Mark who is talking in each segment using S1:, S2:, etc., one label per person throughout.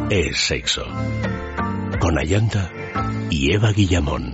S1: es sexo. Con Ayanta y Eva Guillamón.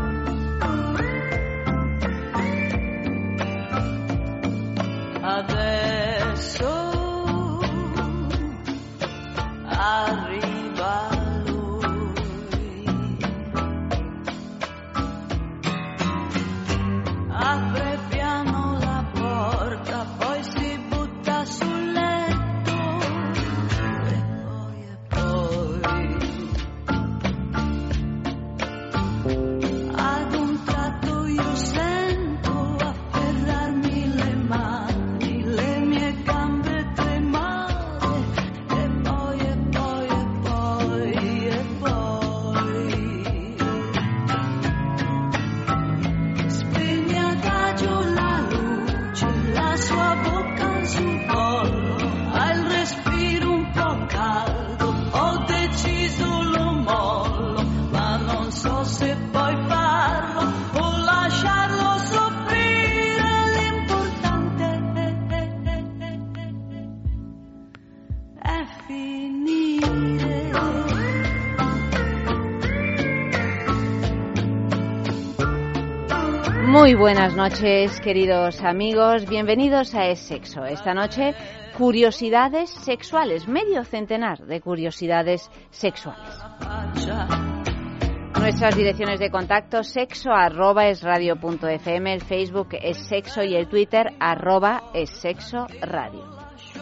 S2: Muy buenas noches, queridos amigos. Bienvenidos a Es Sexo. Esta noche, curiosidades sexuales. Medio centenar de curiosidades sexuales. Nuestras direcciones de contacto: sexo@esradio.fm, el Facebook es Sexo y el Twitter @essexoradio.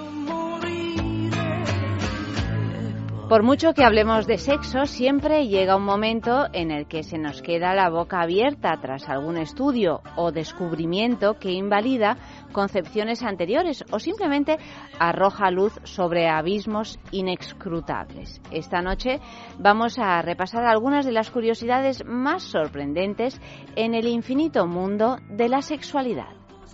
S2: Por mucho que hablemos de sexo, siempre llega un momento en el que se nos queda la boca abierta tras algún estudio o descubrimiento que invalida concepciones anteriores o simplemente arroja luz sobre abismos inescrutables. Esta noche vamos a repasar algunas de las curiosidades más sorprendentes en el infinito mundo de la sexualidad.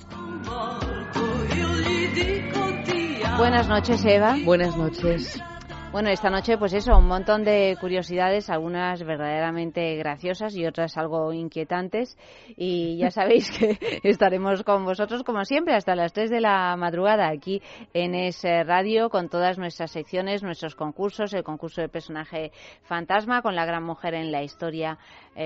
S2: Buenas noches, Eva.
S3: Buenas noches.
S2: Bueno, esta noche, pues eso, un montón de curiosidades, algunas verdaderamente graciosas y otras algo inquietantes. Y ya sabéis que estaremos con vosotros, como siempre, hasta las 3 de la madrugada aquí en Es Radio, con todas nuestras secciones, nuestros concursos, el concurso de personaje fantasma, con la gran mujer en la historia,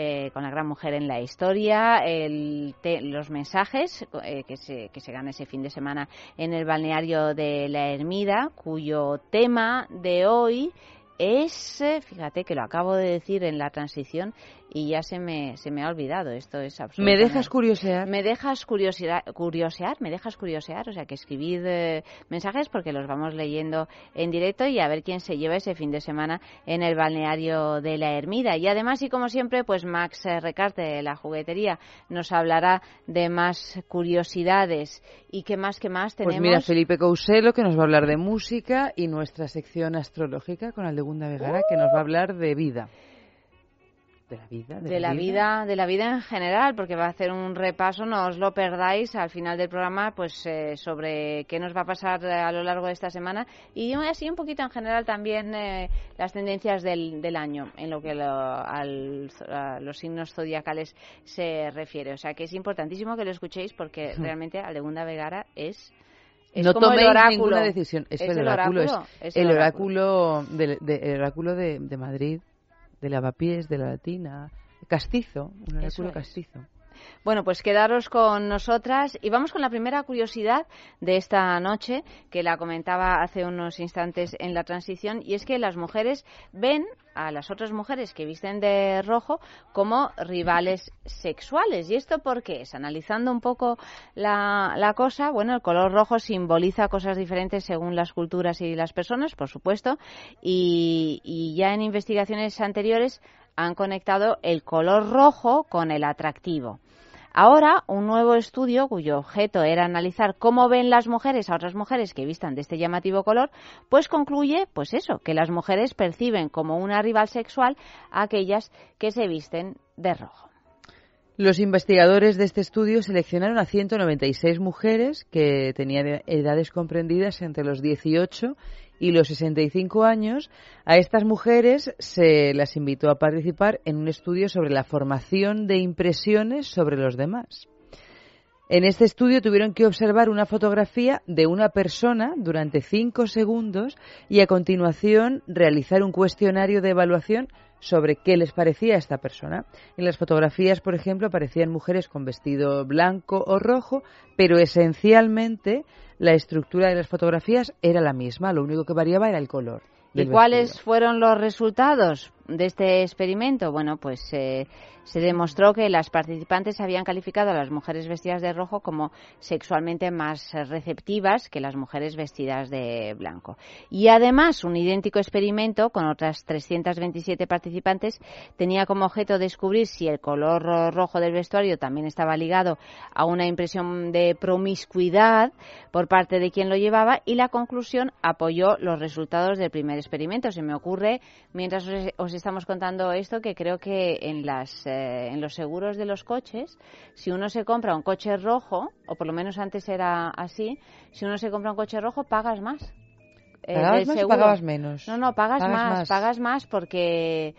S2: los mensajes que se gana ese fin de semana en el balneario de La Ermida, cuyo tema de hoy es, fíjate que lo acabo de decir en la transición y ya se me ha olvidado. Esto es absurdo.
S3: ¿Me dejas curiosear?
S2: Me dejas curiosear, o sea que escribid mensajes porque los vamos leyendo en directo y a ver quién se lleva ese fin de semana en el balneario de La Ermida. Y además, y como siempre, pues Max Recarte de la juguetería nos hablará de más curiosidades. ¿Y qué más tenemos?
S3: Pues mira, Felipe Couselo, que nos va a hablar de música, y nuestra sección astrológica con Aldegunda Vegara, que nos va a hablar de vida. De la vida en general, porque va a hacer un repaso, no os lo perdáis al final del programa, pues sobre qué nos va a pasar a lo largo de esta semana y así un poquito en general también las tendencias del año en lo que a los signos zodiacales se refiere. O sea que es importantísimo que lo escuchéis porque realmente Aldegunda Vegara es no
S2: como
S3: toméis
S2: el oráculo.
S3: Ninguna decisión. Es el oráculo de Madrid, de Lavapiés, de la Latina, castizo, un oráculo castizo.
S2: Bueno, pues quedaros con nosotras y vamos con la primera curiosidad de esta noche, que la comentaba hace unos instantes en la transición, y es que las mujeres ven a las otras mujeres que visten de rojo como rivales sexuales. ¿Y esto por qué es? Analizando un poco la cosa, bueno, el color rojo simboliza cosas diferentes según las culturas y las personas, por supuesto, y ya en investigaciones anteriores han conectado el color rojo con el atractivo. Ahora, un nuevo estudio cuyo objeto era analizar cómo ven las mujeres a otras mujeres que vistan de este llamativo color, pues concluye, pues eso, que las mujeres perciben como una rival sexual a aquellas que se visten de rojo.
S3: Los investigadores de este estudio seleccionaron a 196 mujeres que tenían edades comprendidas entre los 18 y los 65 años. A estas mujeres se las invitó a participar en un estudio sobre la formación de impresiones sobre los demás.
S4: En este estudio tuvieron que observar una fotografía de una persona durante 5 segundos y a continuación realizar un cuestionario de evaluación sobre qué les parecía a esta persona. En las fotografías, por ejemplo, aparecían mujeres con vestido blanco o rojo, pero esencialmente la estructura de las fotografías era la misma, lo único que variaba era el color.
S2: ¿Y cuáles fueron los resultados de este experimento? Bueno, pues se demostró que las participantes habían calificado a las mujeres vestidas de rojo como sexualmente más receptivas que las mujeres vestidas de blanco. Y además, un idéntico experimento con otras 327 participantes tenía como objeto descubrir si el color rojo del vestuario también estaba ligado a una impresión de promiscuidad por parte de quien lo llevaba, y la conclusión apoyó los resultados del primer experimento. Se me ocurre, mientras os estamos contando esto, que creo que en los seguros de los coches, si uno se compra un coche rojo, o por lo menos antes era así, si uno se compra un coche rojo pagas más.
S4: ¿Pagabas más o pagabas menos?
S2: No, pagas más porque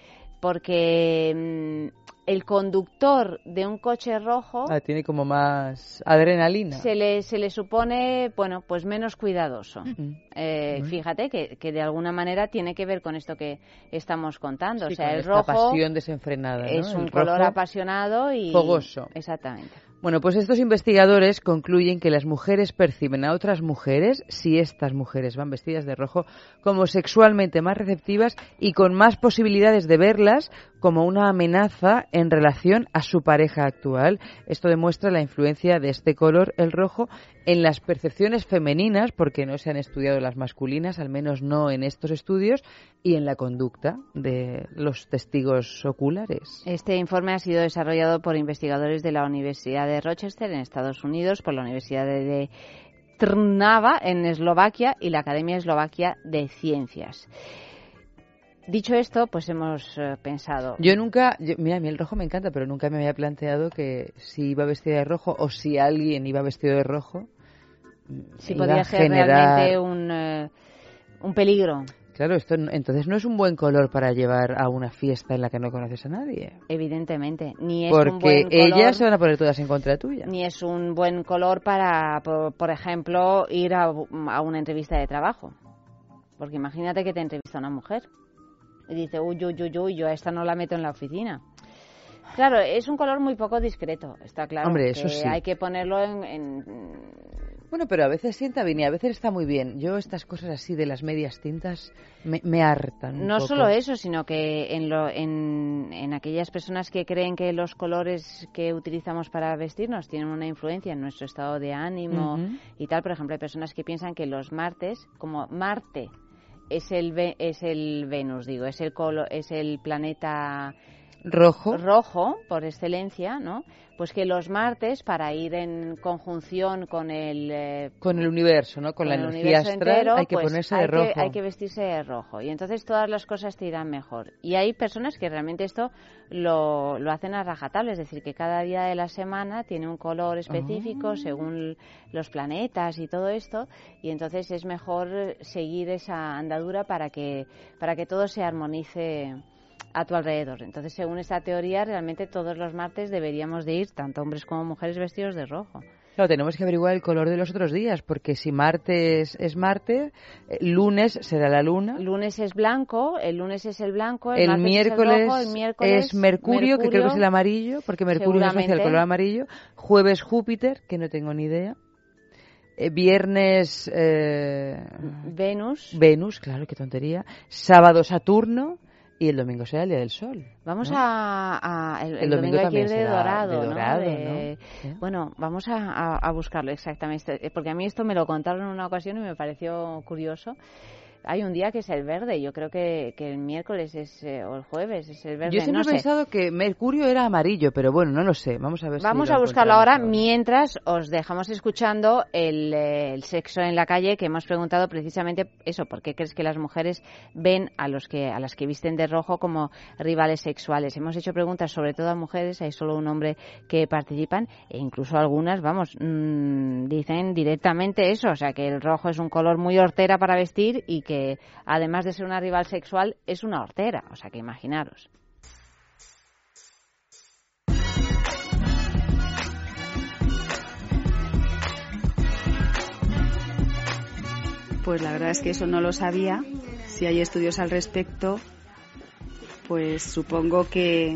S2: el conductor de un coche rojo
S4: tiene como más adrenalina.
S2: Se le supone, bueno, pues menos cuidadoso. Fíjate que de alguna manera tiene que ver con esto que estamos contando.
S4: Sí,
S2: o sea,
S4: con
S2: el
S4: esta
S2: rojo
S4: pasión desenfrenada, ¿no?
S2: Es un color apasionado y
S4: fogoso.
S2: Exactamente.
S4: Bueno, pues estos investigadores concluyen que las mujeres perciben a otras mujeres, si estas mujeres van vestidas de rojo, como sexualmente más receptivas y con más posibilidades de verlas como una amenaza en relación a su pareja actual. Esto demuestra la influencia de este color, el rojo, en las percepciones femeninas, porque no se han estudiado las masculinas, al menos no en estos estudios, y en la conducta de los testigos oculares.
S2: Este informe ha sido desarrollado por investigadores de la Universidad de Rochester en Estados Unidos, por la Universidad de Trnava en Eslovaquia y la Academia Eslovaquia de Ciencias. Dicho esto, pues hemos pensado...
S4: Mira, a mí el rojo me encanta, pero nunca me había planteado que si iba vestida de rojo o si alguien iba vestido de rojo...
S2: Si podía ser realmente un peligro.
S4: Claro, esto entonces no es un buen color para llevar a una fiesta en la que no conoces a nadie.
S2: Evidentemente, ni es
S4: porque
S2: un buen color,
S4: ellas se van a poner todas en contra tuya.
S2: Ni es un buen color para, por ejemplo, ir a una entrevista de trabajo. Porque imagínate que te entrevista una mujer y dice, uy, yo a esta no la meto en la oficina. Claro, es un color muy poco discreto, está claro.
S4: Hombre, eso sí.
S2: Hay que ponerlo
S4: Bueno, pero a veces sienta bien y a veces está muy bien. Yo estas cosas así de las medias tintas me hartan un
S2: No
S4: poco.
S2: solo eso, sino que en aquellas personas que creen que los colores que utilizamos para vestirnos tienen una influencia en nuestro estado de ánimo y tal. Por ejemplo, hay personas que piensan que los martes, como Marte es el Venus, digo, es el planeta rojo por excelencia, ¿no? Pues que los martes, para ir en conjunción con el
S4: universo, ¿no? Con la energía astral, entero, hay que ponerse de rojo.
S2: Hay que vestirse de rojo. Y entonces todas las cosas te irán mejor. Y hay personas que realmente esto lo hacen a rajatabla, es decir, que cada día de la semana tiene un color específico según los planetas y todo esto. Y entonces es mejor seguir esa andadura para que todo se armonice a tu alrededor. Entonces, según esta teoría, realmente todos los martes deberíamos de ir, tanto hombres como mujeres, vestidos de rojo.
S4: Claro, tenemos que averiguar el color de los otros días, porque si martes es Marte, lunes será la luna.
S2: Lunes es blanco, el lunes es el blanco,
S4: el miércoles,
S2: es el rojo, el miércoles
S4: es Mercurio, que creo que es el amarillo, porque Mercurio es hacia el color amarillo. Jueves Júpiter, que no tengo ni idea. Viernes Venus, claro, qué tontería. Sábado Saturno. Y el domingo será el Día del Sol.
S2: Vamos,
S4: ¿no?
S2: El domingo hay que ir de dorado,
S4: ¿no?
S2: ¿no? Bueno, vamos a buscarlo exactamente, porque a mí esto me lo contaron en una ocasión y me pareció curioso. Hay un día que es el verde, yo creo que el miércoles o el jueves es el verde.
S4: Yo siempre he pensado que Mercurio era amarillo, pero bueno, no lo sé. Vamos a ver.
S2: Vamos a buscarlo ahora mientras os dejamos escuchando el sexo en la calle, que hemos preguntado precisamente eso, ¿por qué crees que las mujeres ven a las que visten de rojo como rivales sexuales? Hemos hecho preguntas sobre todo a mujeres, hay solo un hombre que participan e incluso algunas, dicen directamente eso, o sea que el rojo es un color muy hortera para vestir y que además de ser una rival sexual es una hortera, o sea que imaginaros.
S5: Pues la verdad es que eso no lo sabía. Si hay estudios al respecto, pues supongo que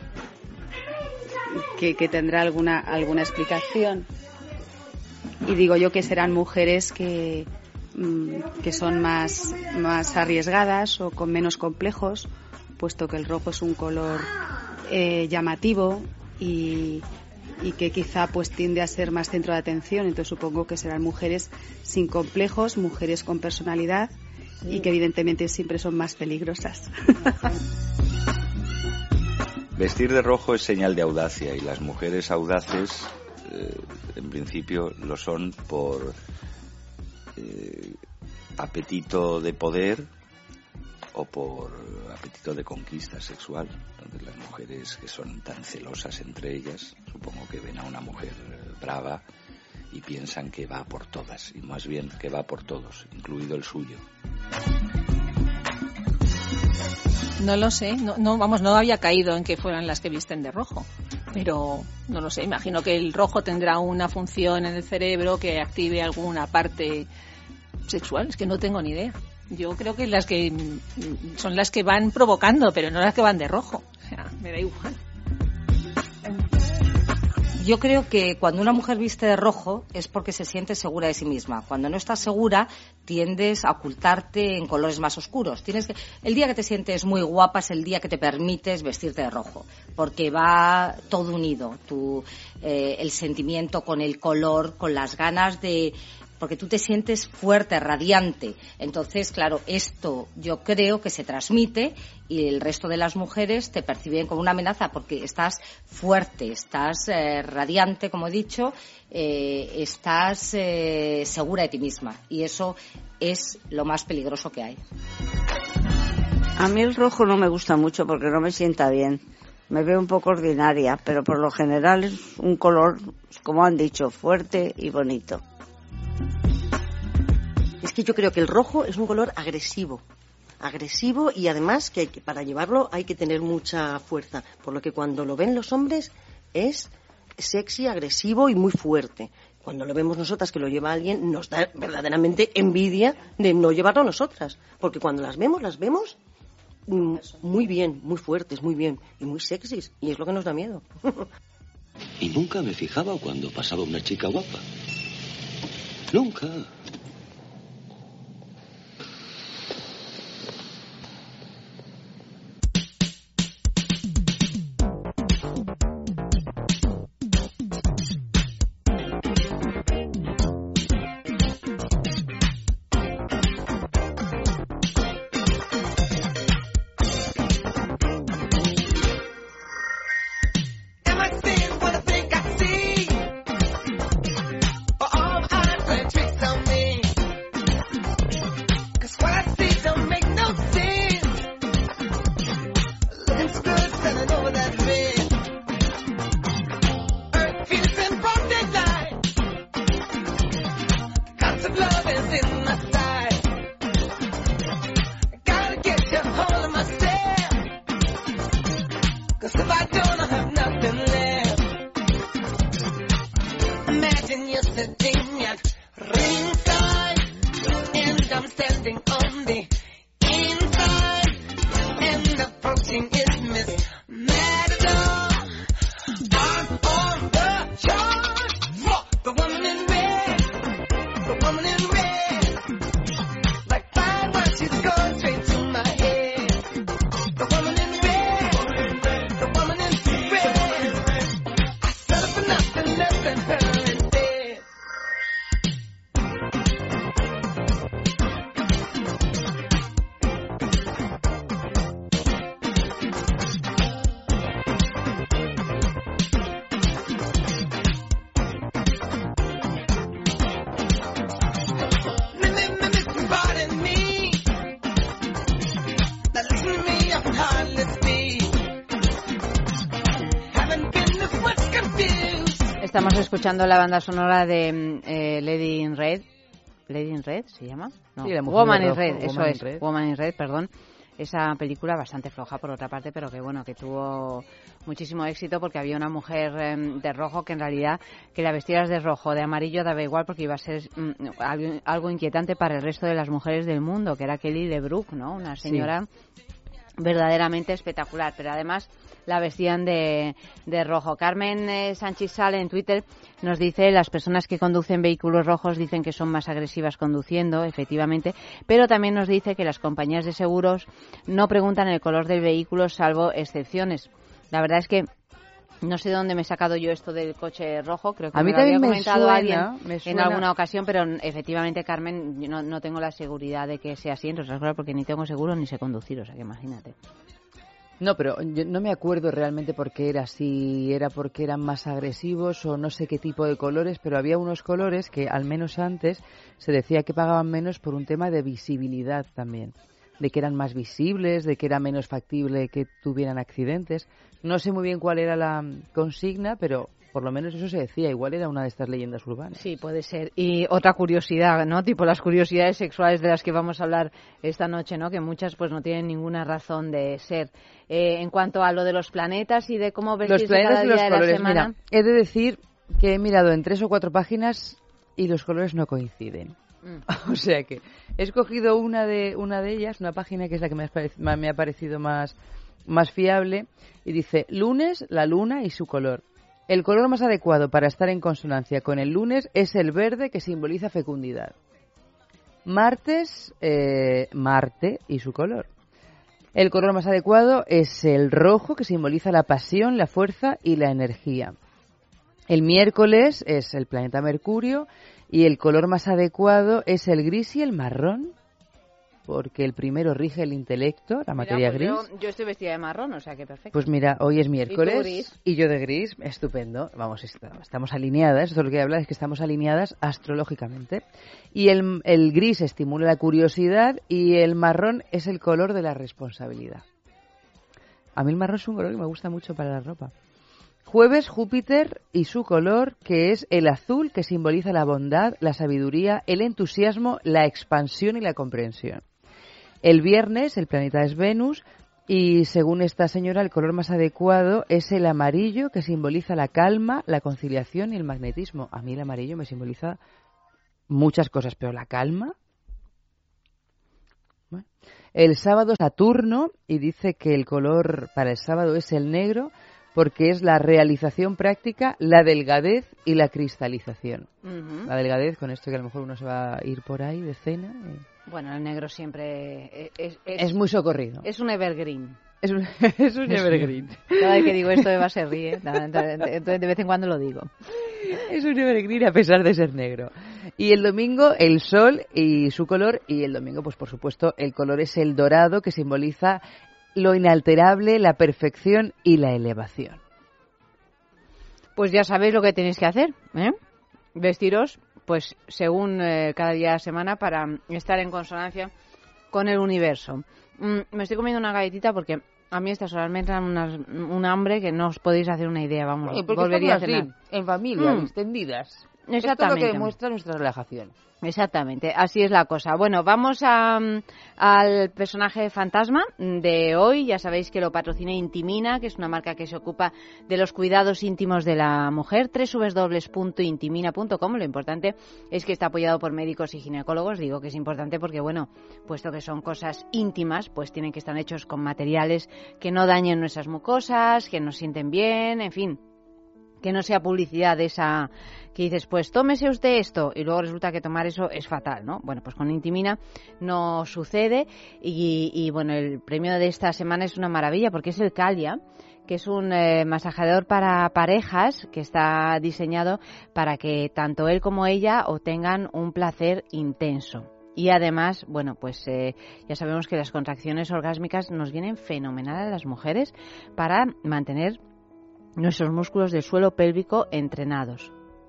S5: tendrá alguna explicación. Y digo yo que serán mujeres que son más arriesgadas o con menos complejos, puesto que el rojo es un color llamativo y que quizá pues tiende a ser más centro de atención. Entonces supongo que serán mujeres sin complejos, mujeres con personalidad y que evidentemente siempre son más peligrosas.
S6: Vestir de rojo es señal de audacia y las mujeres audaces en principio lo son por apetito de poder o por apetito de conquista sexual. Entonces las mujeres que son tan celosas entre ellas, supongo que ven a una mujer brava y piensan que va por todas, y más bien que va por todos, incluido el suyo.
S7: No lo sé, no había caído en que fueran las que visten de rojo, pero no lo sé, imagino que el rojo tendrá una función en el cerebro que active alguna parte sexual, es que no tengo ni idea. Yo creo que las que son las que van provocando, pero no las que van de rojo, o sea, me da igual.
S8: Yo creo que cuando una mujer viste de rojo es porque se siente segura de sí misma. Cuando no estás segura, tiendes a ocultarte en colores más oscuros. El día que te sientes muy guapa es el día que te permites vestirte de rojo, porque va todo unido. El sentimiento con el color, con las ganas de... porque tú te sientes fuerte, radiante. Entonces, claro, esto yo creo que se transmite y el resto de las mujeres te perciben como una amenaza porque estás fuerte, estás radiante, como he dicho, estás segura de ti misma. Y eso es lo más peligroso que hay.
S9: A mí el rojo no me gusta mucho porque no me sienta bien. Me veo un poco ordinaria, pero por lo general es un color, como han dicho, fuerte y bonito.
S10: Es que yo creo que el rojo es un color agresivo y además que para llevarlo hay que tener mucha fuerza, por lo que cuando lo ven los hombres es sexy, agresivo y muy fuerte. Cuando lo vemos nosotras que lo lleva alguien nos da verdaderamente envidia de no llevarlo nosotras, porque cuando las vemos muy bien, muy fuertes, muy bien y muy sexys, y es lo que nos da miedo.
S11: Y nunca me fijaba cuando pasaba una chica guapa. Nunca.
S2: Estamos escuchando la banda sonora de Lady in Red. ¿Lady in Red se llama? No.
S4: Sí, la mujer
S2: Woman
S4: de
S2: in
S4: rojo,
S2: Red, eso
S4: Woman
S2: es.
S4: in Red.
S2: Woman in Red, perdón. esa película bastante floja por otra parte, pero que bueno, que tuvo muchísimo éxito porque había una mujer de rojo que en realidad que la vestieras de rojo o de amarillo daba igual porque iba a ser algo inquietante para el resto de las mujeres del mundo, que era Kelly LeBrook, ¿no? Una señora verdaderamente espectacular, pero además la vestían de rojo. Carmen Sánchez Sale en Twitter nos dice: las personas que conducen vehículos rojos dicen que son más agresivas conduciendo, efectivamente, pero también nos dice que las compañías de seguros no preguntan el color del vehículo salvo excepciones. La verdad es que no sé de dónde me he sacado yo esto del coche rojo, creo que
S4: a mí
S2: me lo había comentado
S4: alguien
S2: en alguna ocasión, pero efectivamente, Carmen, yo no tengo la seguridad de que sea así, entre otras cosas porque ni tengo seguro ni sé conducir, o sea que imagínate.
S4: No, pero yo no me acuerdo realmente por qué era así, era porque eran más agresivos o no sé qué tipo de colores, pero había unos colores que al menos antes se decía que pagaban menos por un tema de visibilidad también, de que eran más visibles, de que era menos factible que tuvieran accidentes. No sé muy bien cuál era la consigna, pero por lo menos eso se decía, igual era una de estas leyendas urbanas.
S2: Sí, puede ser. Y otra curiosidad, ¿no? Tipo las curiosidades sexuales de las que vamos a hablar esta noche, ¿no? Que muchas pues no tienen ninguna razón de ser. En cuanto a lo de los planetas y de cómo vestirse cada día de la semana.
S4: Mira, he de decir que he mirado en 3 o 4 páginas y los colores no coinciden. O sea que he escogido una de ellas, una página que es la que me ha parecido más fiable, y dice: lunes, la luna y su color. El color más adecuado para estar en consonancia con el lunes es el verde, que simboliza fecundidad. Martes, Marte y su color. El color más adecuado es el rojo, que simboliza la pasión, la fuerza y la energía. El miércoles es el planeta Mercurio y el color más adecuado es el gris y el marrón, porque el primero rige el intelecto, la materia gris.
S2: Yo estoy vestida de marrón, o sea que perfecto.
S4: Pues mira, hoy es miércoles y yo de gris, estupendo. Vamos, estamos alineadas, esto es lo que habla, es que estamos alineadas astrológicamente. Y el gris estimula la curiosidad y el marrón es el color de la responsabilidad. A mí el marrón es un color que me gusta mucho para la ropa. Jueves, Júpiter y su color, que es el azul, que simboliza la bondad, la sabiduría, el entusiasmo, la expansión y la comprensión. El viernes, el planeta es Venus, y según esta señora, el color más adecuado es el amarillo, que simboliza la calma, la conciliación y el magnetismo. A mí el amarillo me simboliza muchas cosas, pero la calma. Bueno. El sábado, Saturno, y dice que el color para el sábado es el negro, porque es la realización práctica, la delgadez y la cristalización. La delgadez, con esto que a lo mejor uno se va a ir por ahí de cena.
S2: Bueno, el negro siempre
S4: es muy socorrido.
S2: Es un evergreen.
S4: Es un evergreen.
S2: Cada vez que digo esto, Eva se ríe. Entonces, de vez en cuando lo digo.
S4: Es un evergreen a pesar de ser negro. Y el domingo, el sol y su color. Y el domingo, pues por supuesto, el color es el dorado, que simboliza lo inalterable, la perfección y la elevación.
S2: Pues ya sabéis lo que tenéis que hacer, ¿eh? Vestiros, pues según cada día de la semana, para estar en consonancia con el universo. Me estoy comiendo una galletita porque a mí estas horas me entran un hambre que no os podéis hacer una idea, vamos.
S4: Volvería a cenar en familia, extendidas.
S2: Exactamente.
S4: Esto es lo que demuestra nuestra relajación.
S2: Exactamente, así es la cosa. Bueno, vamos al personaje fantasma de hoy. Ya sabéis que lo patrocina Intimina, que es una marca que se ocupa de los cuidados íntimos de la mujer. www.intimina.com. Lo importante es que está apoyado por médicos y ginecólogos. Digo que es importante porque, bueno, puesto que son cosas íntimas, pues tienen que estar hechos con materiales que no dañen nuestras mucosas, que nos sienten bien, en fin, que no sea publicidad de esa que dices, pues tómese usted esto, y luego resulta que tomar eso es fatal, ¿no? Bueno, pues con Intimina no sucede, y bueno, el premio de esta semana es una maravilla, porque es el Calia, que es un masajeador para parejas que está diseñado para que tanto él como ella obtengan un placer intenso. Y además, bueno, pues ya sabemos que las contracciones orgásmicas nos vienen fenomenal a las mujeres para mantener nuestros músculos del suelo pélvico entrenados.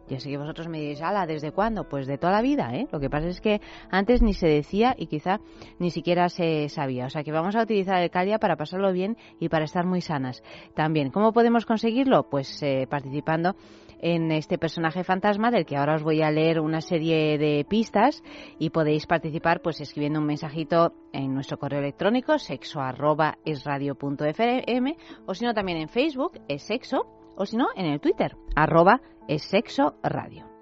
S2: Ya sé que vosotros me diréis, ala, ¿desde cuándo? Pues de toda la vida, ¿eh? Lo que pasa es que antes ni se decía y quizá ni siquiera se sabía. O sea que vamos a utilizar el Calia para pasarlo bien y para estar muy sanas también. ¿Cómo podemos conseguirlo? Pues participando en este personaje fantasma del que ahora os voy a leer una serie de pistas y podéis participar pues escribiendo un mensajito en nuestro correo electrónico sexo@esradio.fm o si no también en Facebook, es sexo, o si no en el Twitter, @esexoradio.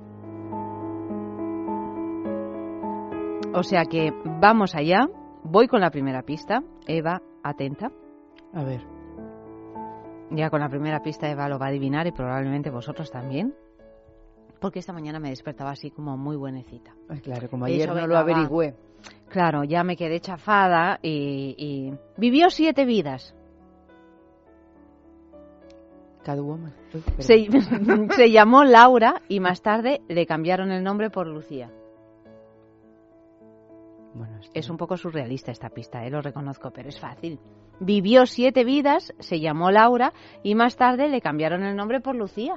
S2: O sea que vamos allá, voy con la primera pista. Eva, atenta.
S4: A ver.
S2: Ya con la primera pista Eva lo va a adivinar y probablemente vosotros también. Porque esta mañana me despertaba así como muy buenecita.
S4: Claro, como ayer no lo averigüé.
S2: Claro, ya me quedé chafada y vivió 7 vidas.
S4: Catwoman.
S2: Se llamó Laura y más tarde le cambiaron el nombre por Lucía.
S4: Bueno,
S2: es un poco surrealista esta pista, lo reconozco, pero es fácil. Vivió 7 vidas, se llamó Laura y más tarde le cambiaron el nombre por Lucía.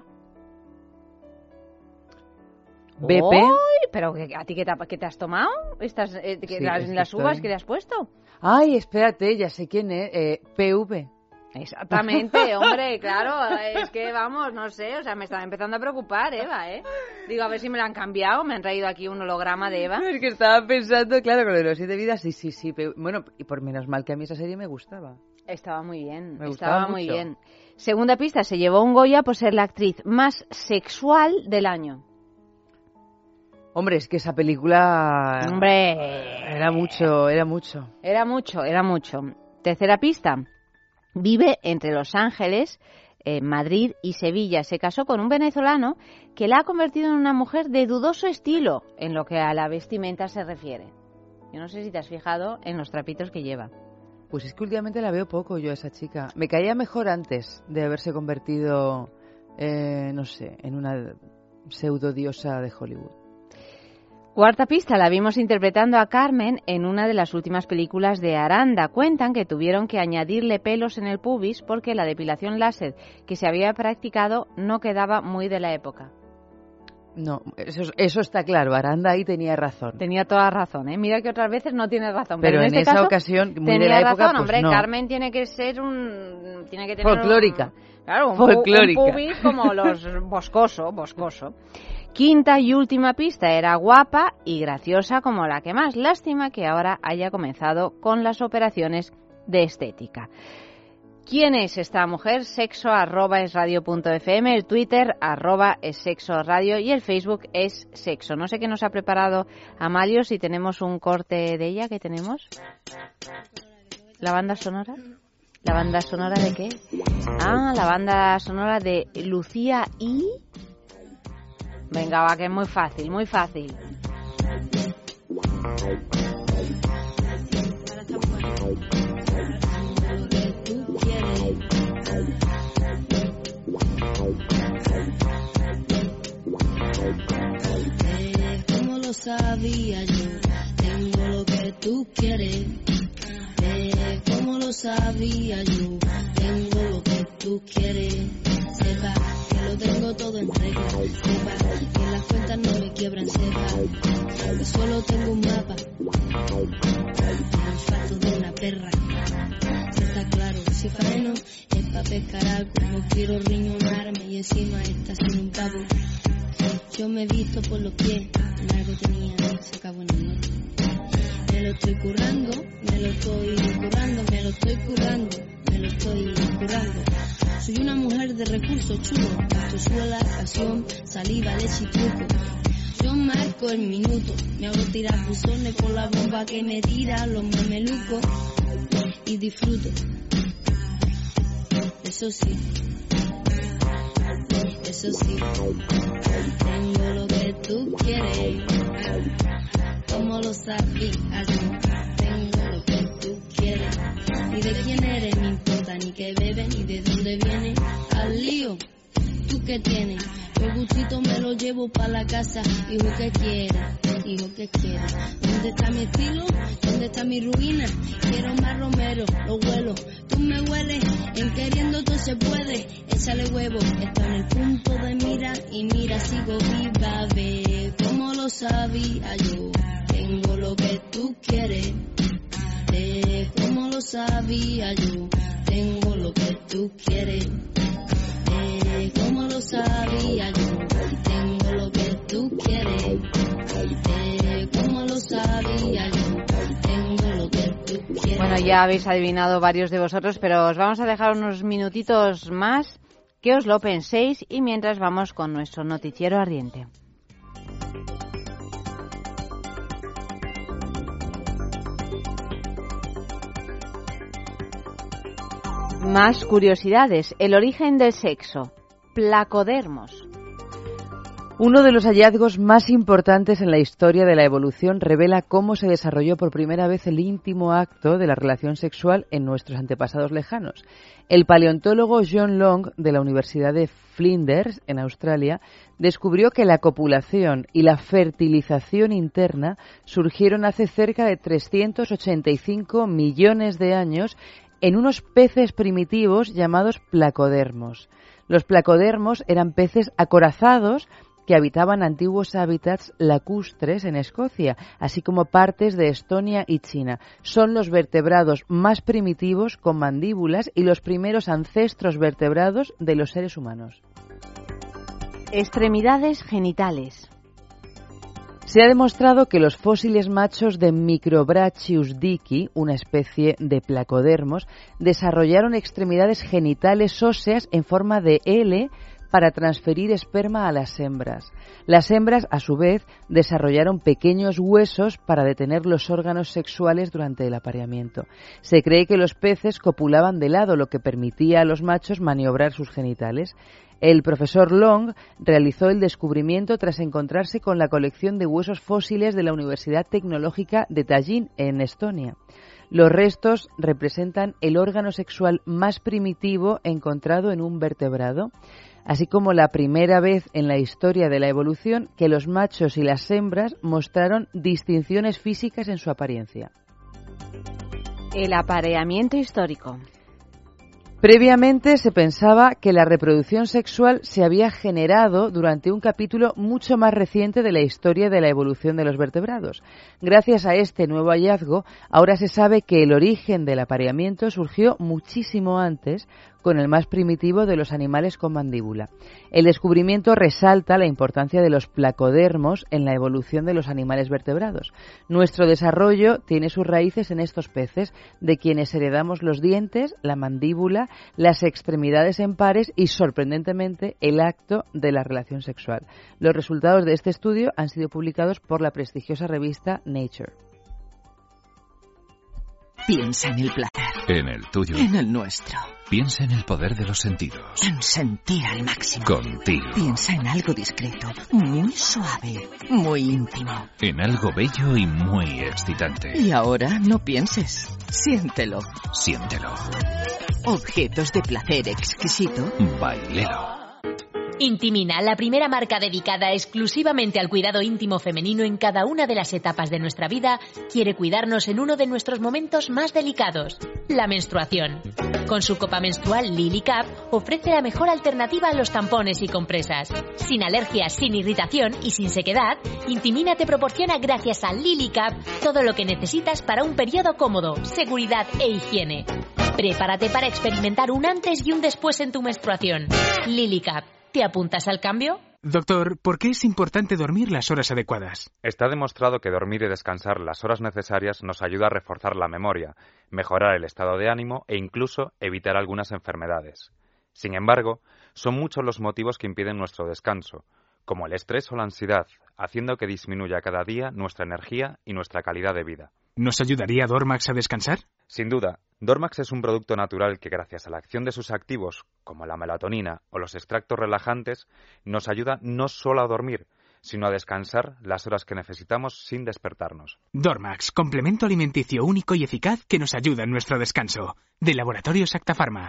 S4: BP.
S2: ¡Uy! ¿Pero a ti qué te has tomado? ¿Las uvas que le has puesto?
S4: Ay, espérate, ya sé quién es. PV.
S2: Exactamente, hombre, claro, es que vamos, no sé, o sea, me estaba empezando a preocupar, Eva, Digo, a ver si me lo han cambiado, me han traído aquí un holograma de Eva.
S4: Es que estaba pensando, claro, con lo de los 7 vidas, sí, bueno, y por menos mal que a mí esa serie me gustaba.
S2: Estaba muy bien,
S4: estaba
S2: muy
S4: mucho.
S2: bien. Segunda pista, se llevó un Goya por ser la actriz más sexual del año.
S4: Hombre, es que esa película...
S2: Hombre...
S4: Era mucho.
S2: Era mucho. Tercera pista. Vive entre Los Ángeles, Madrid y Sevilla. Se casó con un venezolano que la ha convertido en una mujer de dudoso estilo en lo que a la vestimenta se refiere. Yo no sé si te has fijado en los trapitos que lleva.
S4: Pues es que últimamente la veo poco yo a esa chica. Me caía mejor antes de haberse convertido, no sé, en una pseudodiosa de Hollywood.
S2: Cuarta pista, la vimos interpretando a Carmen en una de las últimas películas de Aranda. Cuentan que tuvieron que añadirle pelos en el pubis porque la depilación láser que se había practicado no quedaba muy de la época.
S4: No, eso está claro. Aranda ahí tenía razón.
S2: Tenía toda razón, Mira que otras veces no tienes razón.
S4: Pero en
S2: este
S4: esa
S2: caso,
S4: ocasión, muy
S2: tenía
S4: de la época,
S2: razón, hombre,
S4: pues no.
S2: Carmen tiene que ser tiene que tener
S4: folclórica.
S2: Un
S4: folclórica.
S2: Un pubis como los boscoso. Quinta y última pista, era guapa y graciosa como la que más. Lástima que ahora haya comenzado con las operaciones de estética. ¿Quién es esta mujer? sexo@esradio.fm, el Twitter @esexoradio y el Facebook es sexo. No sé qué nos ha preparado Amalio, si tenemos un corte de ella, ¿qué tenemos? ¿La banda sonora? ¿La banda sonora de qué? Ah, la banda sonora de Lucía y... Venga, va, que es muy fácil.
S12: Como lo sabía yo, tengo lo que tú quieres. Como lo sabía yo, tengo lo que tú quieres. Sepa que lo tengo todo en regla. Sepa que las cuentas no me quiebran. Sepa que solo tengo un mapa. El olfato de una perra. Si está claro, si faeno es pa' pescar algo. No quiero riñonarme y encima está sin un pavo. Yo me he visto por los pies. Algo tenía, se acabó en el norte. Me lo estoy currando, me lo estoy currando. Soy una mujer de recursos chulos, suela, pasión, saliva, leche y truco. Yo marco el minuto, me hago tirar buzones con la bomba que me tira los mamelucos y disfruto. Eso sí, tengo lo que tú quieres. Como lo sabías, tengo lo que tú quieres. Ni de quién eres me importa, ni qué bebes, ni de dónde vienes. Al lío, ¿tú qué tienes? El gustito me lo llevo pa' la casa. Hijo, ¿qué quieres? ¿Dónde está mi estilo? ¿Dónde está mi ruina? Quiero más romero, lo huelo. Tú me hueles, en queriendo todo se puede. échale huevo, está en el punto de mira y mira, sigo viva, ve como lo sabía yo, tengo lo que tú quieres, ve como lo sabía yo, tengo lo que tú quieres, ve como lo sabía yo, tengo lo que tú quieres, ve como lo sabía yo, tengo lo que tú quieres.
S2: Bueno, ya habéis adivinado varios de vosotros, pero os vamos a dejar unos minutitos más, que os lo penséis, y mientras vamos con nuestro noticiero ardiente. Más curiosidades. El origen del sexo. Placodermos.
S4: Uno de los hallazgos más importantes en la historia de la evolución revela cómo se desarrolló por primera vez el íntimo acto de la relación sexual en nuestros antepasados lejanos. El paleontólogo John Long, de la Universidad de Flinders, en Australia, descubrió que la copulación y la fertilización interna surgieron hace cerca de 385 millones de años en unos peces primitivos llamados placodermos. Los placodermos eran peces acorazados que habitaban antiguos hábitats lacustres en Escocia, así como partes de Estonia y China. Son los vertebrados más primitivos con mandíbulas y los primeros ancestros vertebrados de los seres humanos.
S2: Extremidades genitales.
S4: Se ha demostrado que los fósiles machos de Microbrachius dicki, una especie de placodermos, desarrollaron extremidades genitales óseas en forma de L para transferir esperma a las hembras. Las hembras, a su vez, desarrollaron pequeños huesos para detener los órganos sexuales durante el apareamiento. Se cree que los peces copulaban de lado, lo que permitía a los machos maniobrar sus genitales. El profesor Long realizó el descubrimiento tras encontrarse con la colección de huesos fósiles de la Universidad Tecnológica de Tallinn, en Estonia. Los restos representan el órgano sexual más primitivo encontrado en un vertebrado, así como la primera vez en la historia de la evolución que los machos y las hembras mostraron distinciones físicas en su apariencia.
S2: El apareamiento histórico.
S4: Previamente se pensaba que la reproducción sexual se había generado durante un capítulo mucho más reciente de la historia de la evolución de los vertebrados. Gracias a este nuevo hallazgo, ahora se sabe que el origen del apareamiento surgió muchísimo antes, con el más primitivo de los animales con mandíbula. El descubrimiento resalta la importancia de los placodermos en la evolución de los animales vertebrados. Nuestro desarrollo tiene sus raíces en estos peces, de quienes heredamos los dientes, la mandíbula, las extremidades en pares y, sorprendentemente, el acto de la relación sexual. Los resultados de este estudio han sido publicados por la prestigiosa revista Nature.
S13: Piensa en el placer.
S1: En el tuyo.
S13: En el nuestro.
S1: Piensa en el poder de los sentidos.
S13: En sentir al máximo.
S1: Contigo.
S13: Piensa en algo discreto, muy suave, muy íntimo.
S1: En algo bello y muy excitante.
S13: Y ahora no pienses. Siéntelo.
S1: Siéntelo.
S13: Objetos de placer exquisito.
S1: Bailelo.
S14: Intimina, la primera marca dedicada exclusivamente al cuidado íntimo femenino en cada una de las etapas de nuestra vida, quiere cuidarnos en uno de nuestros momentos más delicados, la menstruación. Con su copa menstrual Lily Cup ofrece la mejor alternativa a los tampones y compresas. Sin alergias, sin irritación y sin sequedad, Intimina te proporciona gracias a Lily Cup todo lo que necesitas para un periodo cómodo, seguridad e higiene. Prepárate para experimentar un antes y un después en tu menstruación. Lily Cup. ¿Te apuntas al cambio?
S15: Doctor, ¿por qué es importante dormir las horas adecuadas?
S16: Está demostrado que dormir y descansar las horas necesarias nos ayuda a reforzar la memoria, mejorar el estado de ánimo e incluso evitar algunas enfermedades. Sin embargo, son muchos los motivos que impiden nuestro descanso, como el estrés o la ansiedad, haciendo que disminuya cada día nuestra energía y nuestra calidad de vida.
S15: ¿Nos ayudaría Dormax a descansar?
S16: Sin duda, Dormax es un producto natural que, gracias a la acción de sus activos, como la melatonina o los extractos relajantes, nos ayuda no solo a dormir, sino a descansar las horas que necesitamos sin despertarnos.
S15: Dormax, complemento alimenticio único y eficaz que nos ayuda en nuestro descanso. De Laboratorios Acta Pharma.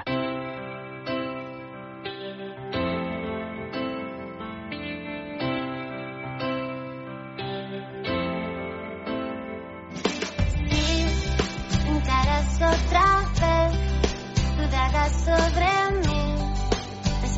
S12: Otra vez, dudadas sobre mí,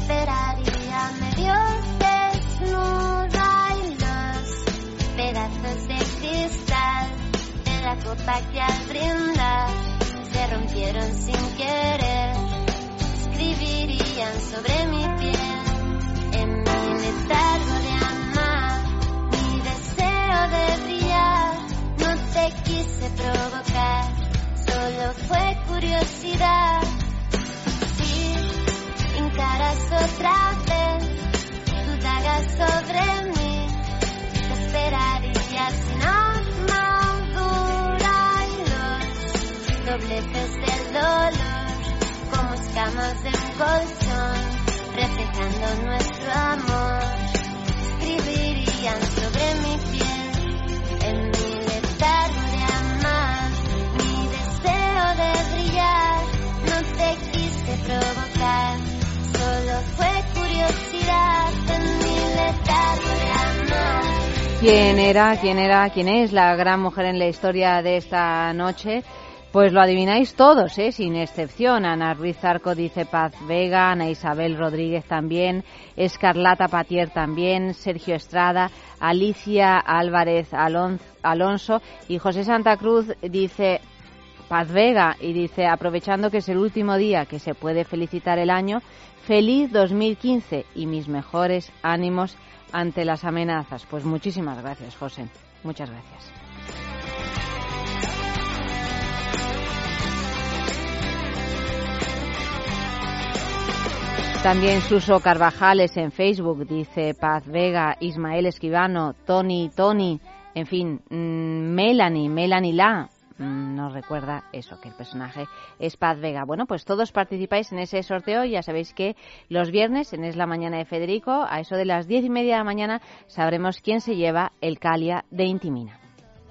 S17: copa que al brindar se rompieron sin querer. Escribirían sobre mi piel, en mi letargo de amar, mi deseo de brillar. No te quise provocar, solo fue curiosidad. Si encaras otra vez, dudagas sobre mí, te esperaría sin amargura y los dobleces del dolor, como escamas de un colchón, reflejando nuestro amor. Escribirían sobre mi piel, en mi letargo de amar, mi deseo de brillar. No te quise provocar, solo fue curiosidad, en mi letargo de amar.
S2: ¿Quién es la gran mujer en la historia de esta noche? Pues lo adivináis todos, sin excepción. Ana Ruiz Zarco dice Paz Vega, Ana Isabel Rodríguez también, Escarlata Patier también, Sergio Estrada, Alicia Álvarez Alonso y José Santa Cruz dice Paz Vega y dice, aprovechando que es el último día que se puede felicitar el año, feliz 2015 y mis mejores ánimos ante las amenazas. Pues muchísimas gracias, José. Muchas gracias. También Suso Carvajales en Facebook dice Paz Vega, Ismael Esquivano, Tony, en fin, Melanie La, nos recuerda eso, que el personaje es Paz Vega. Bueno, pues todos participáis en ese sorteo. Ya sabéis que los viernes, en Es la Mañana de Federico, a eso de las 10:30 de la mañana, sabremos quién se lleva el Calia de Intimina.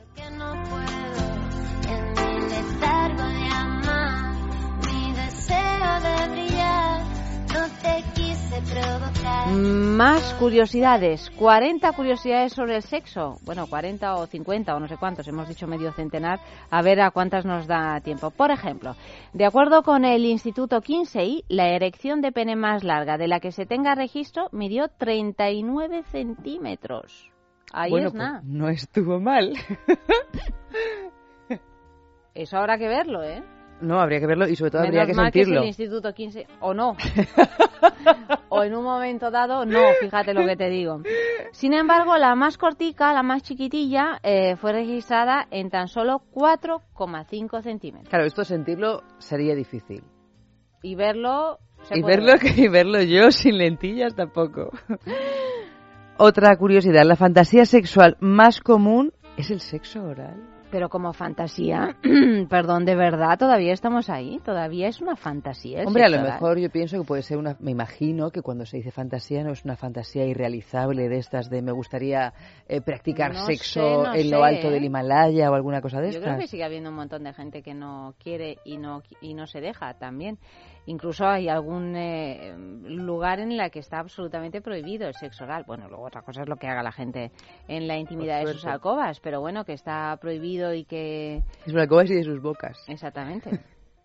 S2: Más curiosidades, 40 curiosidades sobre el sexo. Bueno, 40 o 50 o no sé cuántos, hemos dicho medio centenar, a ver a cuántas nos da tiempo. Por ejemplo, de acuerdo con el Instituto Kinsey, la erección de pene más larga de la que se tenga registro midió 39 centímetros. Ahí
S4: bueno,
S2: es nada.
S4: Pues no estuvo mal.
S2: Eso habrá que verlo, ¿eh?
S4: No, habría que verlo y sobre todo habría que
S2: mal
S4: sentirlo.
S2: Que es el Instituto 15, o no. O en un momento dado, no, fíjate lo que te digo. Sin embargo, la más cortica, la más chiquitilla, fue registrada en tan solo 4,5 centímetros.
S4: Claro, esto sentirlo sería difícil.
S2: Y verlo...
S4: Y verlo yo sin lentillas tampoco. Otra curiosidad, la fantasía sexual más común es el sexo oral.
S2: Pero como fantasía, perdón, de verdad, todavía estamos ahí, todavía es una fantasía.
S4: Hombre, a lo mejor yo pienso que puede ser me imagino que cuando se dice fantasía no es una fantasía irrealizable de estas de me gustaría practicar sexo en lo alto del Himalaya o alguna cosa de estas.
S2: Yo creo que sigue habiendo un montón de gente que no quiere y no se deja también. Incluso hay algún lugar en el que está absolutamente prohibido el sexo oral. Bueno, luego otra cosa es lo que haga la gente en la intimidad de sus alcobas, pero bueno, que está prohibido y que...
S4: De sus alcobas y de sus bocas.
S2: Exactamente.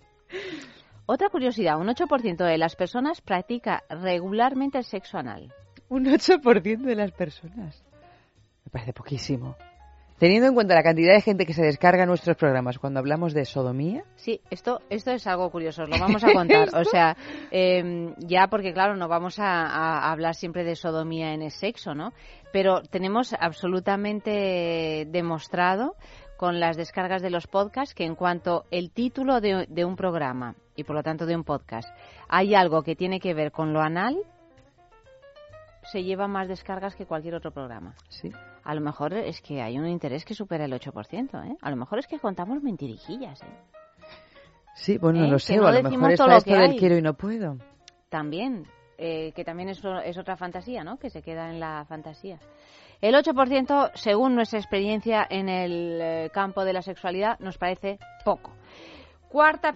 S2: Otra curiosidad, un 8% de las personas practica regularmente el sexo anal.
S4: Un 8% de las personas. Me parece poquísimo. Teniendo en cuenta la cantidad de gente que se descarga nuestros programas cuando hablamos de sodomía.
S2: Sí, esto es algo curioso, os lo vamos a contar. O sea, ya porque claro, no vamos a hablar siempre de sodomía en el sexo, ¿no? Pero tenemos absolutamente demostrado con las descargas de los podcasts que en cuanto el título de un programa y por lo tanto de un podcast hay algo que tiene que ver con lo anal, se lleva más descargas que cualquier otro programa.
S4: Sí.
S2: A lo mejor es que hay un interés que supera el 8%, ¿eh? A lo mejor es que contamos mentirijillas, ¿eh?
S4: Sí, bueno, no lo sé, o a lo mejor está esto del quiero y no puedo.
S2: También, que también es otra fantasía, ¿no? Que se queda en la fantasía. El 8%, según nuestra experiencia en el campo de la sexualidad, nos parece poco. Cuarta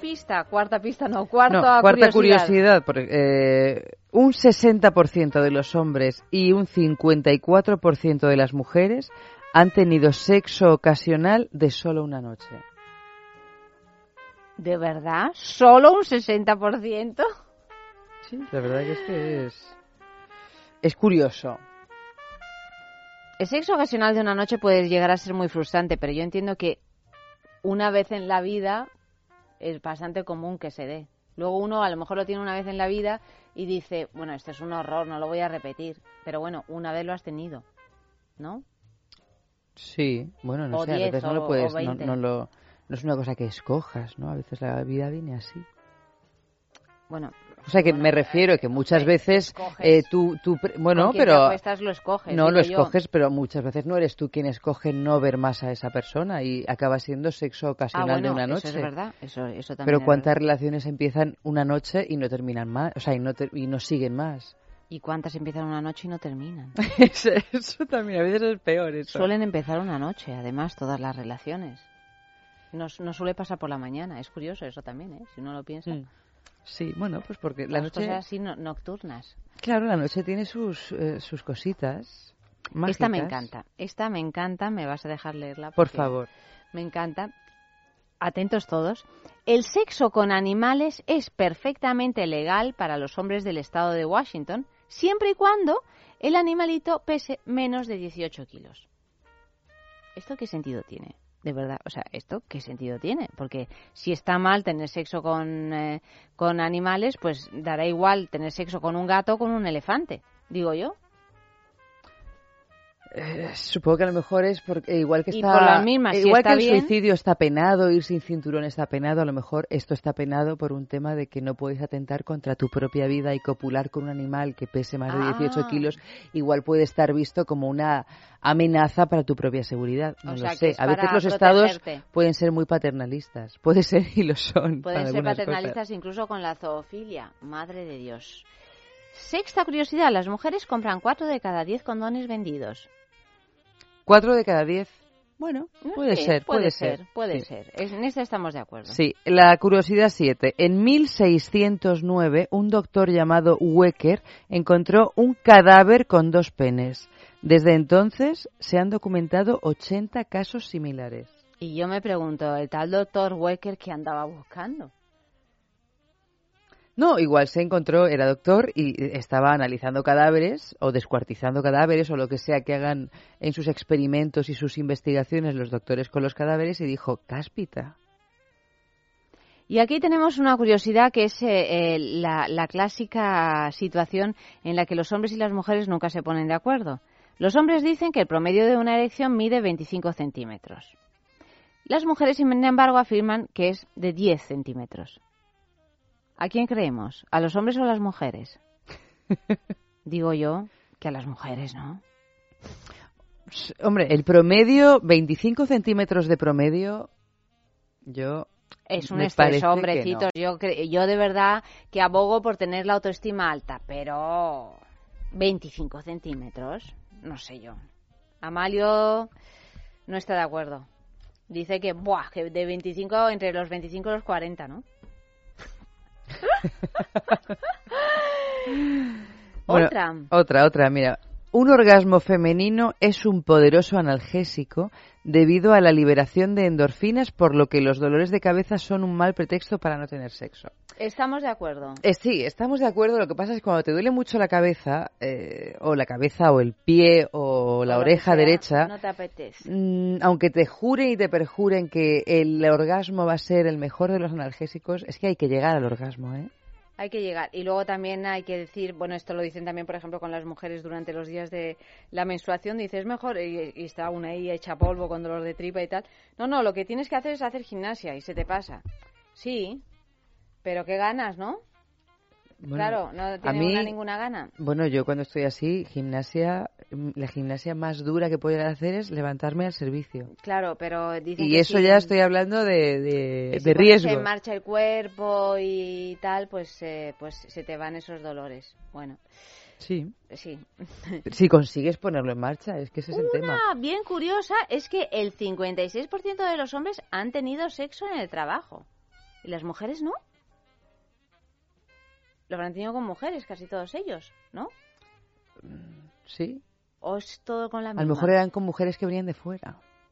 S2: curiosidad.
S4: Porque, un 60% de los hombres y un 54% de las mujeres han tenido sexo ocasional de solo una noche.
S2: ¿De verdad? ¿Solo un 60%?
S4: Sí, la verdad que es curioso.
S2: El sexo ocasional de una noche puede llegar a ser muy frustrante, pero yo entiendo que una vez en la vida es bastante común que se dé. Luego uno a lo mejor lo tiene una vez en la vida y dice, bueno, esto es un horror, no lo voy a repetir. Pero bueno, una vez lo has tenido, ¿no?
S4: Sí, bueno, no
S2: o
S4: sé,
S2: 10,
S4: a veces no lo puedes,
S2: o 20.
S4: no es una cosa que escojas, ¿no? A veces la vida viene así.
S2: Bueno,
S4: o sea, que me refiero que muchas veces bueno,
S2: con
S4: pero
S2: te acuestas, lo escoges.
S4: No lo escoges, pero muchas veces no eres tú quien escoge no ver más a esa persona y acaba siendo sexo ocasional de una noche.
S2: Eso es verdad, eso también.
S4: Pero cuántas relaciones empiezan una noche y no terminan más, o sea, y no siguen más.
S2: ¿Y cuántas empiezan una noche y no terminan?
S4: Eso también, a veces es peor eso.
S2: Suelen empezar una noche, además, todas las relaciones. No suele pasar por la mañana, es curioso eso también, ¿eh? Si uno lo piensa.
S4: Sí, bueno, pues porque la noche...
S2: cosas así nocturnas.
S4: Claro, la noche tiene sus cositas mágicas.
S2: Esta me encanta, me vas a dejar leerla.
S4: Por favor.
S2: Me encanta. Atentos todos. El sexo con animales es perfectamente legal para los hombres del estado de Washington, siempre y cuando el animalito pese menos de 18 kilos. ¿Esto qué sentido tiene? De verdad, o sea, ¿esto qué sentido tiene? Porque si está mal tener sexo con animales, pues dará igual tener sexo con un gato o con un elefante, digo yo.
S4: Supongo que a lo mejor es porque igual que está,
S2: por la misma, si
S4: igual
S2: está
S4: que el
S2: bien,
S4: suicidio está penado, ir sin cinturón está penado, a lo mejor esto está penado por un tema de que no puedes atentar contra tu propia vida y copular con un animal que pese más de 18 kilos, igual puede estar visto como una amenaza para tu propia seguridad. No lo sé. A veces los estados pueden ser muy paternalistas, puede ser y lo son.
S2: Pueden ser paternalistas incluso con la zoofilia. Madre de Dios. Sexta curiosidad, las mujeres compran 4 de cada 10 condones vendidos.
S4: 4 de cada 10. Bueno, puede ser.
S2: En esta estamos de acuerdo.
S4: Sí, la curiosidad 7. En 1609, un doctor llamado Wecker encontró un cadáver con 2 penes. Desde entonces se han documentado 80 casos similares.
S2: Y yo me pregunto, ¿el tal doctor Wecker qué andaba buscando?
S4: No, igual se encontró, era doctor y estaba analizando cadáveres o descuartizando cadáveres o lo que sea que hagan en sus experimentos y sus investigaciones los doctores con los cadáveres y dijo, cáspita.
S2: Y aquí tenemos una curiosidad que es la clásica situación en la que los hombres y las mujeres nunca se ponen de acuerdo. Los hombres dicen que el promedio de una erección mide 25 centímetros. Las mujeres, sin embargo, afirman que es de 10 centímetros. ¿A quién creemos? ¿A los hombres o a las mujeres? Digo yo que a las mujeres, ¿no?
S4: Hombre, el promedio, 25 centímetros de promedio,
S2: es un exceso, hombrecitos. No. Yo de verdad que abogo por tener la autoestima alta, pero 25 centímetros, no sé yo. Amalio no está de acuerdo. Dice que de 25, entre los 25 y los 40, ¿no?
S4: Otra, mira. Un orgasmo femenino es un poderoso analgésico debido a la liberación de endorfinas, por lo que los dolores de cabeza son un mal pretexto para no tener sexo.
S2: ¿Estamos de acuerdo?
S4: Sí, estamos de acuerdo. Lo que pasa es que cuando te duele mucho la cabeza, o el pie, o la oreja derecha,
S2: no te apetece.
S4: Aunque te juren y te perjuren que el orgasmo va a ser el mejor de los analgésicos, es que hay que llegar al orgasmo, ¿eh?
S2: Hay que llegar. Y luego también hay que decir, bueno, esto lo dicen también, por ejemplo, con las mujeres durante los días de la menstruación, dices mejor, y está una ahí hecha polvo con dolor de tripa y tal. No, lo que tienes que hacer es hacer gimnasia y se te pasa. Sí, pero qué ganas, ¿no? Bueno, claro, no tiene ninguna gana.
S4: Bueno, yo cuando estoy así, la gimnasia más dura que puedo hacer es levantarme al servicio.
S2: Claro, pero dicen
S4: y
S2: que
S4: eso ya estoy hablando de
S2: si
S4: riesgo.
S2: Si en marcha el cuerpo y tal, pues se te van esos dolores. Bueno.
S4: Sí.
S2: Sí.
S4: Si consigues ponerlo en marcha, es que ese es el tema.
S2: Una bien curiosa es que el 56% de los hombres han tenido sexo en el trabajo y las mujeres no. Lo habrán tenido con mujeres, casi todos ellos, ¿no?
S4: Sí.
S2: ¿O es todo con la misma?
S4: A lo mejor eran con mujeres que venían de fuera.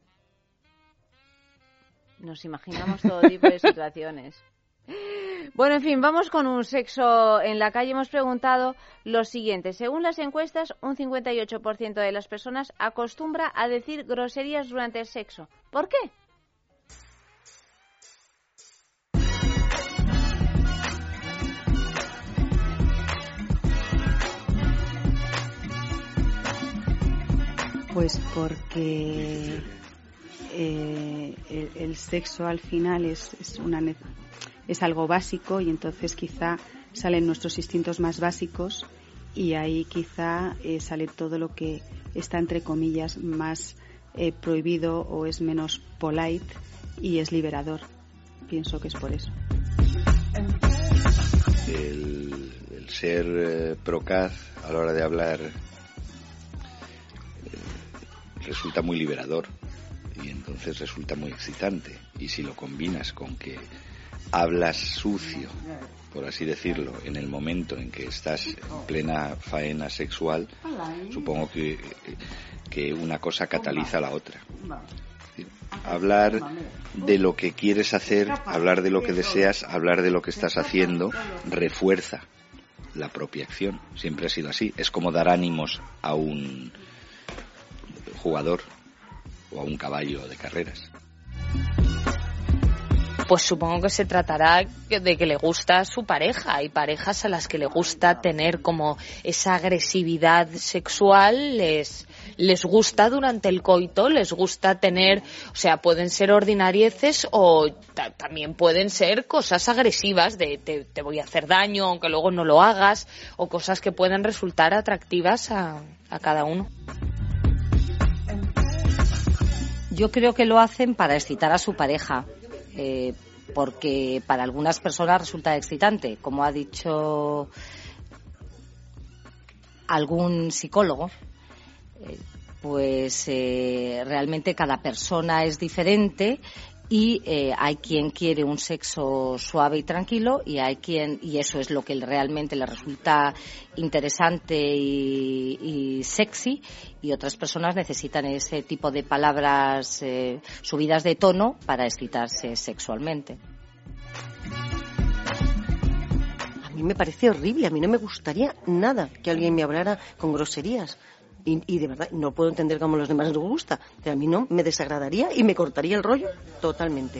S2: Nos imaginamos todo tipo de situaciones. Bueno, en fin, vamos con un sexo en la calle. Hemos preguntado lo siguiente. Según las encuestas, un 58% de las personas acostumbra a decir groserías durante el sexo. ¿Por qué?
S5: Pues porque el sexo al final es algo básico, y entonces quizá salen nuestros instintos más básicos, y ahí quizá sale todo lo que está entre comillas más prohibido o es menos polite y es liberador. Pienso que es por eso.
S6: El ser procaz a la hora de hablar resulta muy liberador y entonces resulta muy excitante, y si lo combinas con que hablas sucio, por así decirlo, en el momento en que estás en plena faena sexual, supongo que una cosa cataliza a la otra. Hablar de lo que quieres hacer, hablar de lo que deseas, hablar de lo que estás haciendo, refuerza la propia acción. Siempre ha sido así. Es como dar ánimos a un jugador o a un caballo de carreras.
S3: Pues supongo que se tratará de que le gusta a su pareja. Hay parejas a las que le gusta tener como esa agresividad sexual, les gusta durante el coito, les gusta tener, o sea, pueden ser ordinarieces o también pueden ser cosas agresivas de te voy a hacer daño aunque luego no lo hagas, o cosas que pueden resultar atractivas a cada uno.
S8: Yo creo que lo hacen para excitar a su pareja. Porque para algunas personas resulta excitante, como ha dicho algún psicólogo, pues realmente cada persona es diferente, y hay quien quiere un sexo suave y tranquilo, y hay quien, y eso es lo que realmente le resulta interesante y sexy, y otras personas necesitan ese tipo de palabras subidas de tono para excitarse sexualmente.
S10: A mí me parece horrible, a mí no me gustaría nada que alguien me hablara con groserías. Y de verdad, no puedo entender cómo a los demás les gusta. Pero a mí no, me desagradaría y me cortaría el rollo totalmente.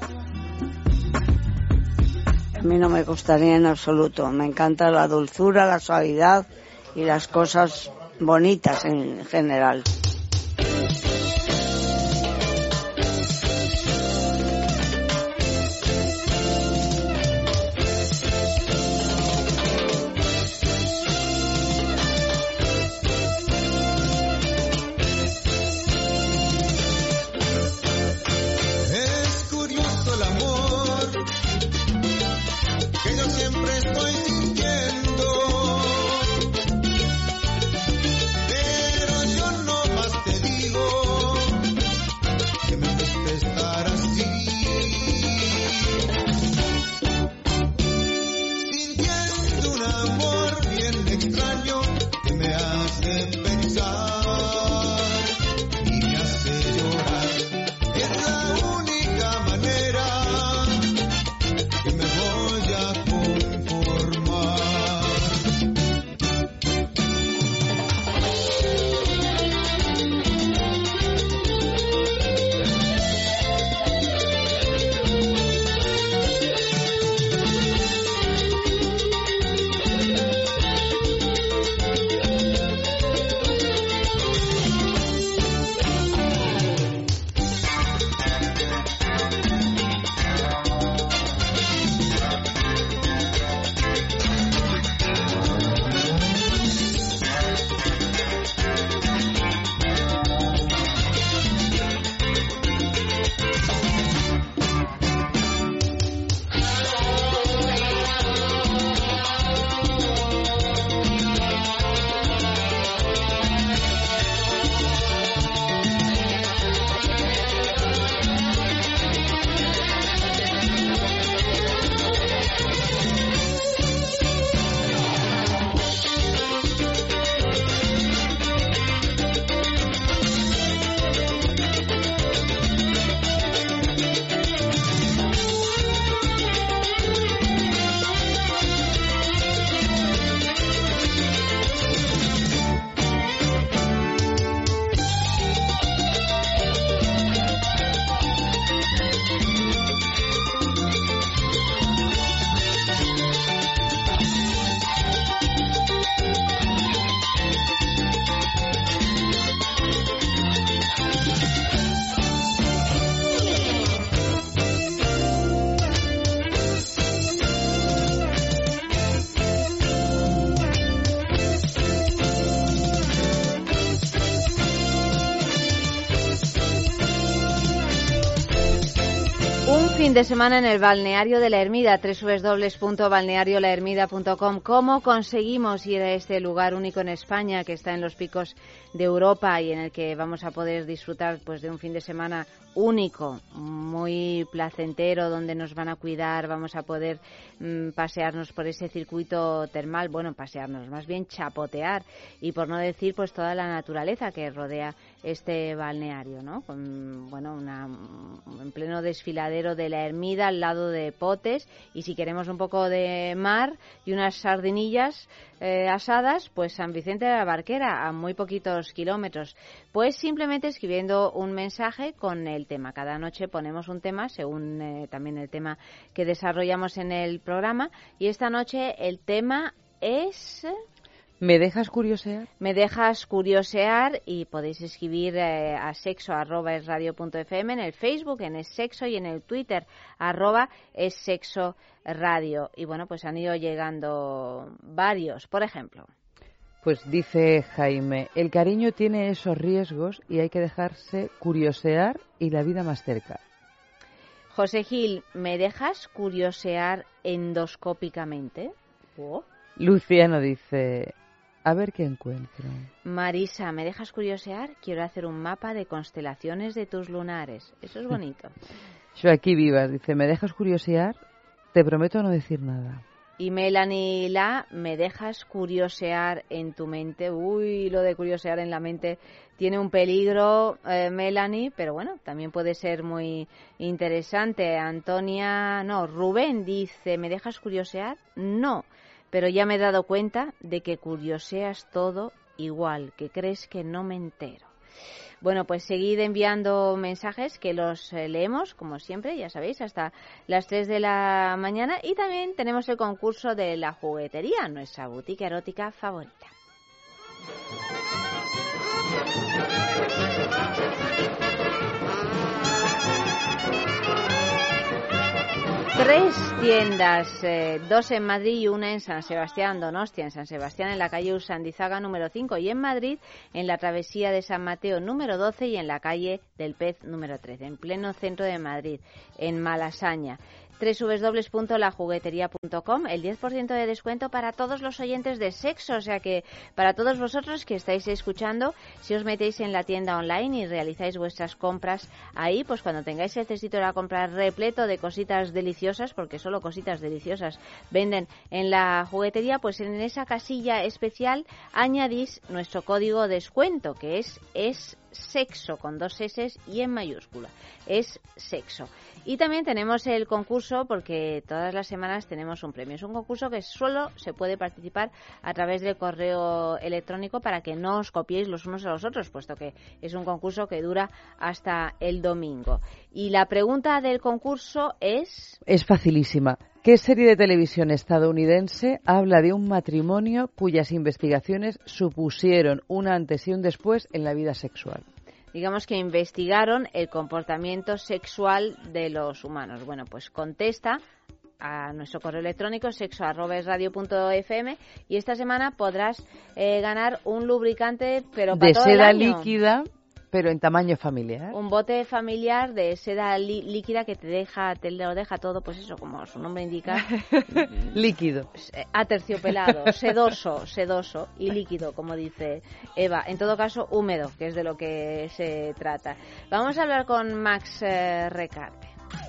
S9: A mí no me gustaría en absoluto. Me encanta la dulzura, la suavidad y las cosas bonitas en general.
S12: Pero yo no
S2: fin de semana en el balneario de la Ermida, www.balneariolahermida.com. ¿Cómo conseguimos ir a este lugar único en España, que está en los picos de Europa y en el que vamos a poder disfrutar pues de un fin de semana único, muy placentero, donde nos van a cuidar, vamos a poder pasearnos por ese circuito termal, bueno, pasearnos, más bien chapotear, y por no decir pues toda la naturaleza que rodea este balneario, ¿no? Con, bueno, en pleno desfiladero de la Ermida, al lado de Potes, y si queremos un poco de mar y unas sardinillas asadas, pues San Vicente de la Barquera, a muy poquitos kilómetros. Pues simplemente escribiendo un mensaje con el tema. Cada noche ponemos un tema según también el tema que desarrollamos en el programa, y esta noche el tema es...
S4: ¿Me dejas curiosear?
S2: Me dejas curiosear, y podéis escribir a sexo@esradio.fm, en el Facebook, en el Sexo, y en el Twitter, @esexoradio. Y bueno, pues han ido llegando varios. Por ejemplo...
S4: Pues dice Jaime, el cariño tiene esos riesgos y hay que dejarse curiosear y la vida más cerca.
S2: José Gil, ¿me dejas curiosear endoscópicamente? Oh.
S4: Luciano dice, a ver qué encuentro.
S2: Marisa, ¿me dejas curiosear? Quiero hacer un mapa de constelaciones de tus lunares. Eso es bonito.
S4: Yo aquí Vivas dice, ¿me dejas curiosear? Te prometo no decir nada.
S2: Y Melanie ¿me dejas curiosear en tu mente? Uy, lo de curiosear en la mente tiene un peligro, Melanie, pero bueno, también puede ser muy interesante. Rubén dice, ¿me dejas curiosear? No, pero ya me he dado cuenta de que curioseas todo igual, que crees que no me entero. Bueno, pues seguid enviando mensajes que los leemos, como siempre, ya sabéis, hasta las 3 de la mañana. Y también tenemos el concurso de la juguetería, nuestra boutique erótica favorita. Tres tiendas, 2 en Madrid y una en San Sebastián, Donostia, en San Sebastián, en la calle Usandizaga número 5, y en Madrid, en la travesía de San Mateo número 12 y en la calle del Pez número 13, en pleno centro de Madrid, en Malasaña. www.lajugueteria.com, el 10% de descuento para todos los oyentes de Sexo, o sea que para todos vosotros que estáis escuchando, si os metéis en la tienda online y realizáis vuestras compras ahí, pues cuando tengáis el cestito de la compra repleto de cositas deliciosas, porque solo cositas deliciosas venden en la juguetería, pues en esa casilla especial añadís nuestro código de descuento, que es sexo, con 2 S y en mayúscula, es sexo. Y también tenemos el concurso, porque todas las semanas tenemos un premio. Es un concurso que solo se puede participar a través del correo electrónico, para que no os copiéis los unos a los otros, puesto que es un concurso que dura hasta el domingo. Y la pregunta del concurso es...
S4: Es facilísima. ¿Qué serie de televisión estadounidense habla de un matrimonio cuyas investigaciones supusieron un antes y un después en la vida sexual?
S2: Digamos que investigaron el comportamiento sexual de los humanos. Bueno, pues contesta a nuestro correo electrónico sexo@esradio.fm, y esta semana podrás ganar un lubricante, pero para
S4: de
S2: todo el
S4: seda
S2: año.
S4: Líquida, pero en tamaño familiar.
S2: Un bote familiar de seda líquida que te lo deja todo, pues eso, como su nombre indica.
S4: Líquido.
S2: Aterciopelado, sedoso y líquido, como dice Eva. En todo caso, húmedo, que es de lo que se trata. Vamos a hablar con Max Recarte.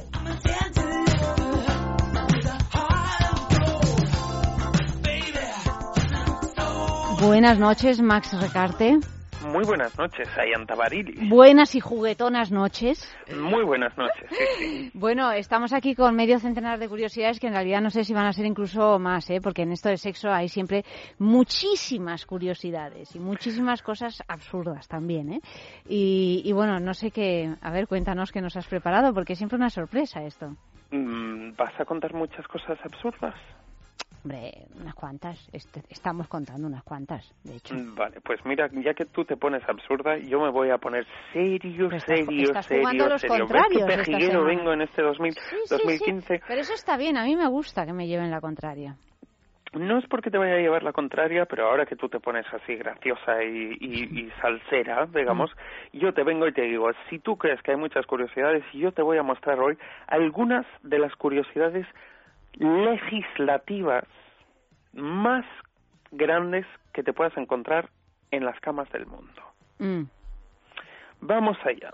S2: Buenas noches, Max Recarte.
S18: Muy buenas noches, Ayanta Barili.
S2: Buenas y juguetonas noches.
S18: Muy buenas noches, sí.
S2: Bueno, estamos aquí con medio centenar de curiosidades, que en realidad no sé si van a ser incluso más, porque en esto de sexo hay siempre muchísimas curiosidades y muchísimas cosas absurdas también, Y bueno, no sé qué... A ver, cuéntanos qué nos has preparado, porque es siempre una sorpresa esto.
S18: ¿Vas a contar muchas cosas absurdas?
S2: Hombre, unas cuantas. Estamos contando unas cuantas, de hecho.
S18: Vale, pues mira, ya que tú te pones absurda, yo me voy a poner serio.
S2: Estás jugando a los
S18: ¿Ves
S2: contrarios
S18: qué pejiguero vengo en este 2015?
S2: Sí, pero eso está bien, a mí me gusta que me lleven la contraria.
S18: no es porque te vaya a llevar la contraria, pero ahora que tú te pones así graciosa y salsera, digamos, yo te vengo y te digo, si tú crees que hay muchas curiosidades, yo te voy a mostrar hoy algunas de las curiosidades legislativas más grandes que te puedas encontrar en las camas del mundo. Vamos allá.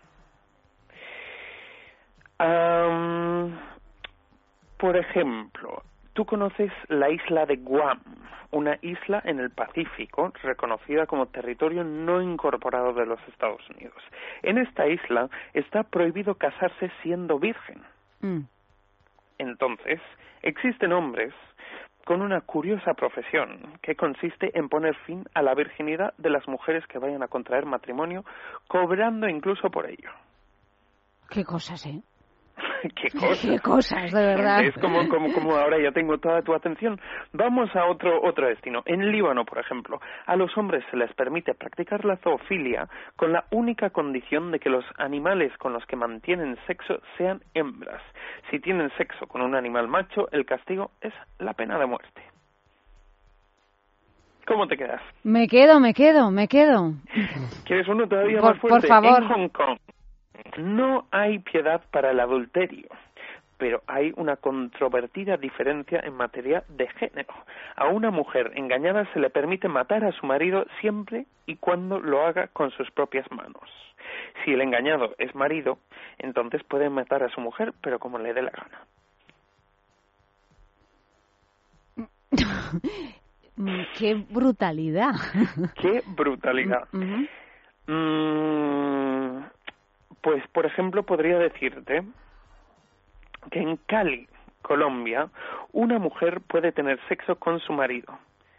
S18: Por ejemplo, tú conoces la isla de Guam, una isla en el Pacífico reconocida como territorio no incorporado de los Estados Unidos. En esta isla está prohibido casarse siendo virgen. Entonces, existen hombres con una curiosa profesión que consiste en poner fin a la virginidad de las mujeres que vayan a contraer matrimonio, cobrando incluso por ello.
S2: Qué cosas, ¿eh?
S18: ¿Qué cosas?
S2: Qué cosas, de verdad.
S18: Es como ahora ya tengo toda tu atención. Vamos a otro destino. En Líbano, por ejemplo, a los hombres se les permite practicar la zoofilia con la única condición de que los animales con los que mantienen sexo sean hembras. Si tienen sexo con un animal macho, el castigo es la pena de muerte. ¿Cómo te quedas?
S2: Me quedo.
S18: ¿Quieres uno todavía más fuerte?
S2: Por favor.
S18: En Hong Kong no hay piedad para el adulterio, pero hay una controvertida diferencia en materia de género. A una mujer engañada se le permite matar a su marido siempre y cuando lo haga con sus propias manos. Si el engañado es marido, entonces puede matar a su mujer, pero como le dé la gana.
S2: ¡Qué brutalidad!
S18: ¡Qué brutalidad! Pues, por ejemplo, podría decirte que en Cali, Colombia, una mujer puede tener sexo con su marido.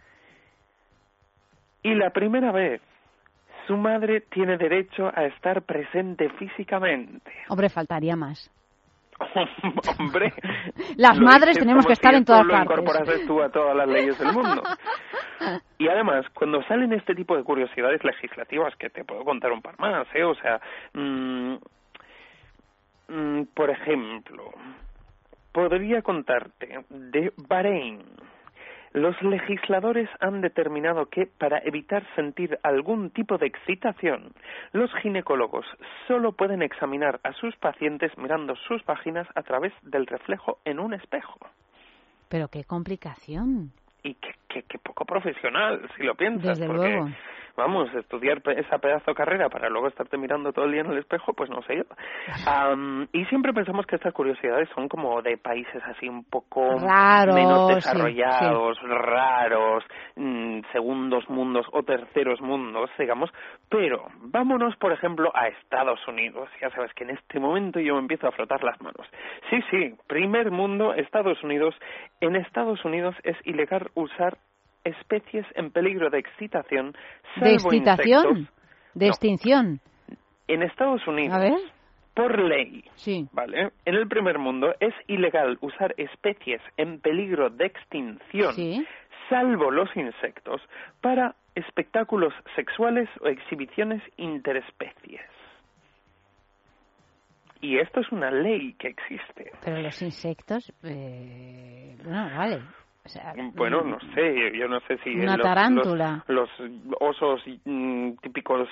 S18: Y la primera vez, su madre tiene derecho a estar presente físicamente.
S2: Hombre, faltaría más.
S18: Hombre,
S2: las madres tenemos que estar en todas partes.
S18: Lo incorporases tú a todas las leyes del mundo. Y además, cuando salen este tipo de curiosidades legislativas, que te puedo contar un par más, o sea, por ejemplo, podría contarte de Bahrein. Los legisladores han determinado que, para evitar sentir algún tipo de excitación, los ginecólogos solo pueden examinar a sus pacientes mirando sus vaginas a través del reflejo en un espejo.
S2: Pero qué complicación.
S18: Y qué poco profesional, si lo piensas.
S2: Desde
S18: porque,
S2: luego.
S18: Vamos, estudiar esa pedazo de carrera para luego estarte mirando todo el día en el espejo, pues no sé yo. Y siempre pensamos que estas curiosidades son como de países así un poco
S2: raros,
S18: menos desarrollados,
S2: sí.
S18: Raros, segundos mundos o terceros mundos, digamos. Pero vámonos, por ejemplo, a Estados Unidos. Ya sabes que en este momento yo me empiezo a frotar las manos. Sí, primer mundo, Estados Unidos. En Estados Unidos es ilegal usar especies en peligro de excitación, salvo
S2: ¿de excitación?
S18: Insectos.
S2: ¿De extinción?
S18: En Estados Unidos,
S2: a ver,
S18: por ley,
S2: sí.
S18: ¿vale? En el primer mundo es ilegal usar especies en peligro de extinción,
S2: sí.
S18: salvo los insectos, para espectáculos sexuales o exhibiciones interespecies. Y esto es una ley que existe.
S2: Pero los insectos, bueno, vale. O sea,
S18: bueno, no sé, yo no sé si
S2: una tarántula.
S18: Los osos típicos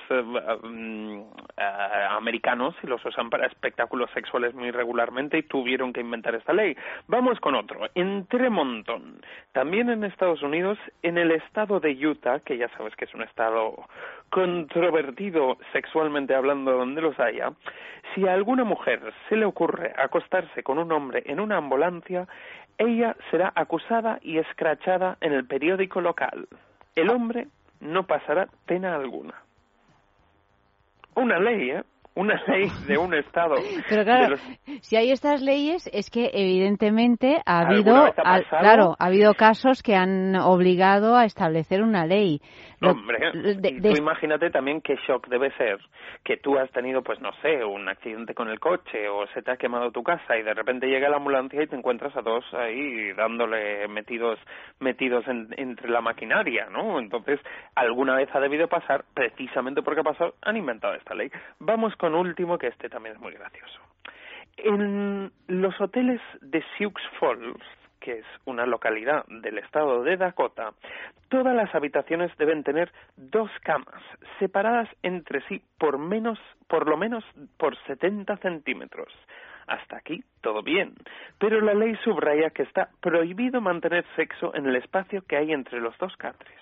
S18: americanos, si los usan para espectáculos sexuales muy regularmente y tuvieron que inventar esta ley. Vamos con otro, entre montón. También en Estados Unidos, en el estado de Utah, que ya sabes que es un estado controvertido sexualmente hablando donde los haya, si a alguna mujer se le ocurre acostarse con un hombre en una ambulancia, ella será acusada y escrachada en el periódico local. El hombre no pasará pena alguna. Una ley, una ley de un estado.
S2: Pero claro, si hay estas leyes es que evidentemente ha habido casos que han obligado a establecer una ley.
S18: Hombre, tú imagínate también qué shock debe ser que tú has tenido, pues no sé, un accidente con el coche o se te ha quemado tu casa y de repente llega la ambulancia y te encuentras a todos ahí dándole metidos entre la maquinaria, ¿no? Entonces, alguna vez ha debido pasar, precisamente porque ha pasado, han inventado esta ley. Vamos con último, que este también es muy gracioso. En los hoteles de Sioux Falls, que es una localidad del estado de Dakota, todas las habitaciones deben tener 2 camas, separadas entre sí por lo menos por 70 centímetros. Hasta aquí todo bien, pero la ley subraya que está prohibido mantener sexo en el espacio que hay entre los 2 catres.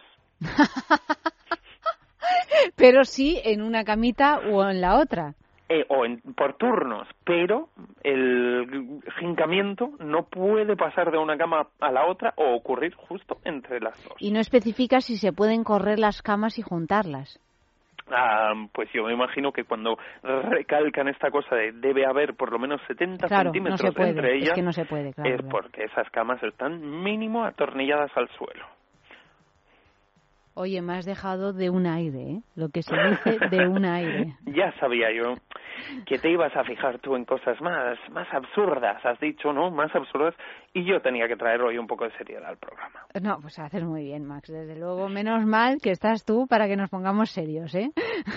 S2: Pero sí en una camita o en la otra.
S18: Por turnos, pero el jincamiento no puede pasar de una cama a la otra o ocurrir justo entre las 2.
S2: Y no especifica si se pueden correr las camas y juntarlas.
S18: Pues yo me imagino que cuando recalcan esta cosa de debe haber por lo menos 70 centímetros
S2: no se puede,
S18: entre ellas,
S2: es que no se puede, claro,
S18: es porque esas camas están mínimo atornilladas al suelo.
S2: Oye, me has dejado de un aire, ¿eh? Lo que se dice de un aire.
S18: Ya sabía yo que te ibas a fijar tú en cosas más absurdas, has dicho, ¿no? Más absurdas, y yo tenía que traer hoy un poco de seriedad al programa.
S2: No, pues haces muy bien, Max, desde luego. Menos mal que estás tú para que nos pongamos serios, ¿eh?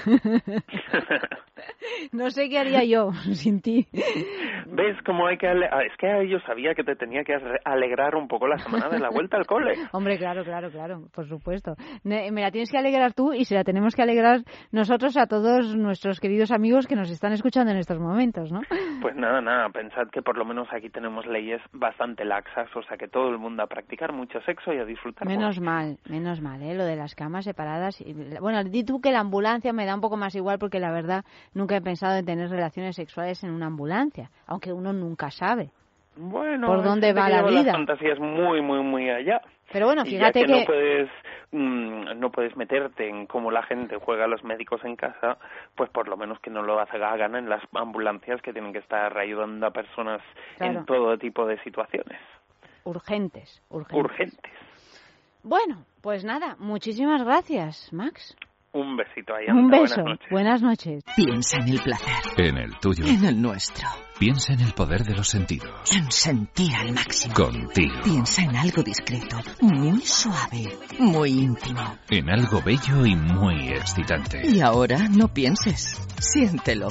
S2: No sé qué haría yo sin ti.
S18: ¿Ves cómo hay que... Es que yo sabía que te tenía que alegrar un poco la semana de la vuelta al cole.
S2: Hombre, claro, por supuesto. Me la tienes que alegrar tú y se la tenemos que alegrar nosotros a todos nuestros queridos amigos que nos están escuchando en estos momentos, ¿no?
S18: Pues nada, pensad que por lo menos aquí tenemos leyes bastante laxas, o sea que todo el mundo a practicar mucho sexo y a disfrutar.
S2: Menos mal, lo de las camas separadas. Bueno, di tú que la ambulancia me da un poco más igual porque la verdad nunca he pensado en tener relaciones sexuales en una ambulancia, aunque uno nunca sabe.
S18: Bueno,
S2: por dónde va la vida.
S18: Las fantasías muy allá.
S2: Pero bueno, fíjate
S18: y ya que no puedes meterte en cómo la gente juega a los médicos en casa, pues por lo menos que no lo hagan en las ambulancias que tienen que estar ayudando a personas en todo tipo de situaciones.
S2: Urgentes. Bueno, pues nada, muchísimas gracias, Max.
S18: Un besito ahí.
S2: Un beso. Buenas noches.
S13: Piensa en el placer.
S1: En el tuyo.
S13: En el nuestro.
S1: Piensa en el poder de los sentidos.
S13: En sentir al máximo.
S1: Contigo.
S13: Piensa en algo discreto, muy suave, muy íntimo.
S1: En algo bello y muy excitante.
S13: Y ahora no pienses. Siéntelo.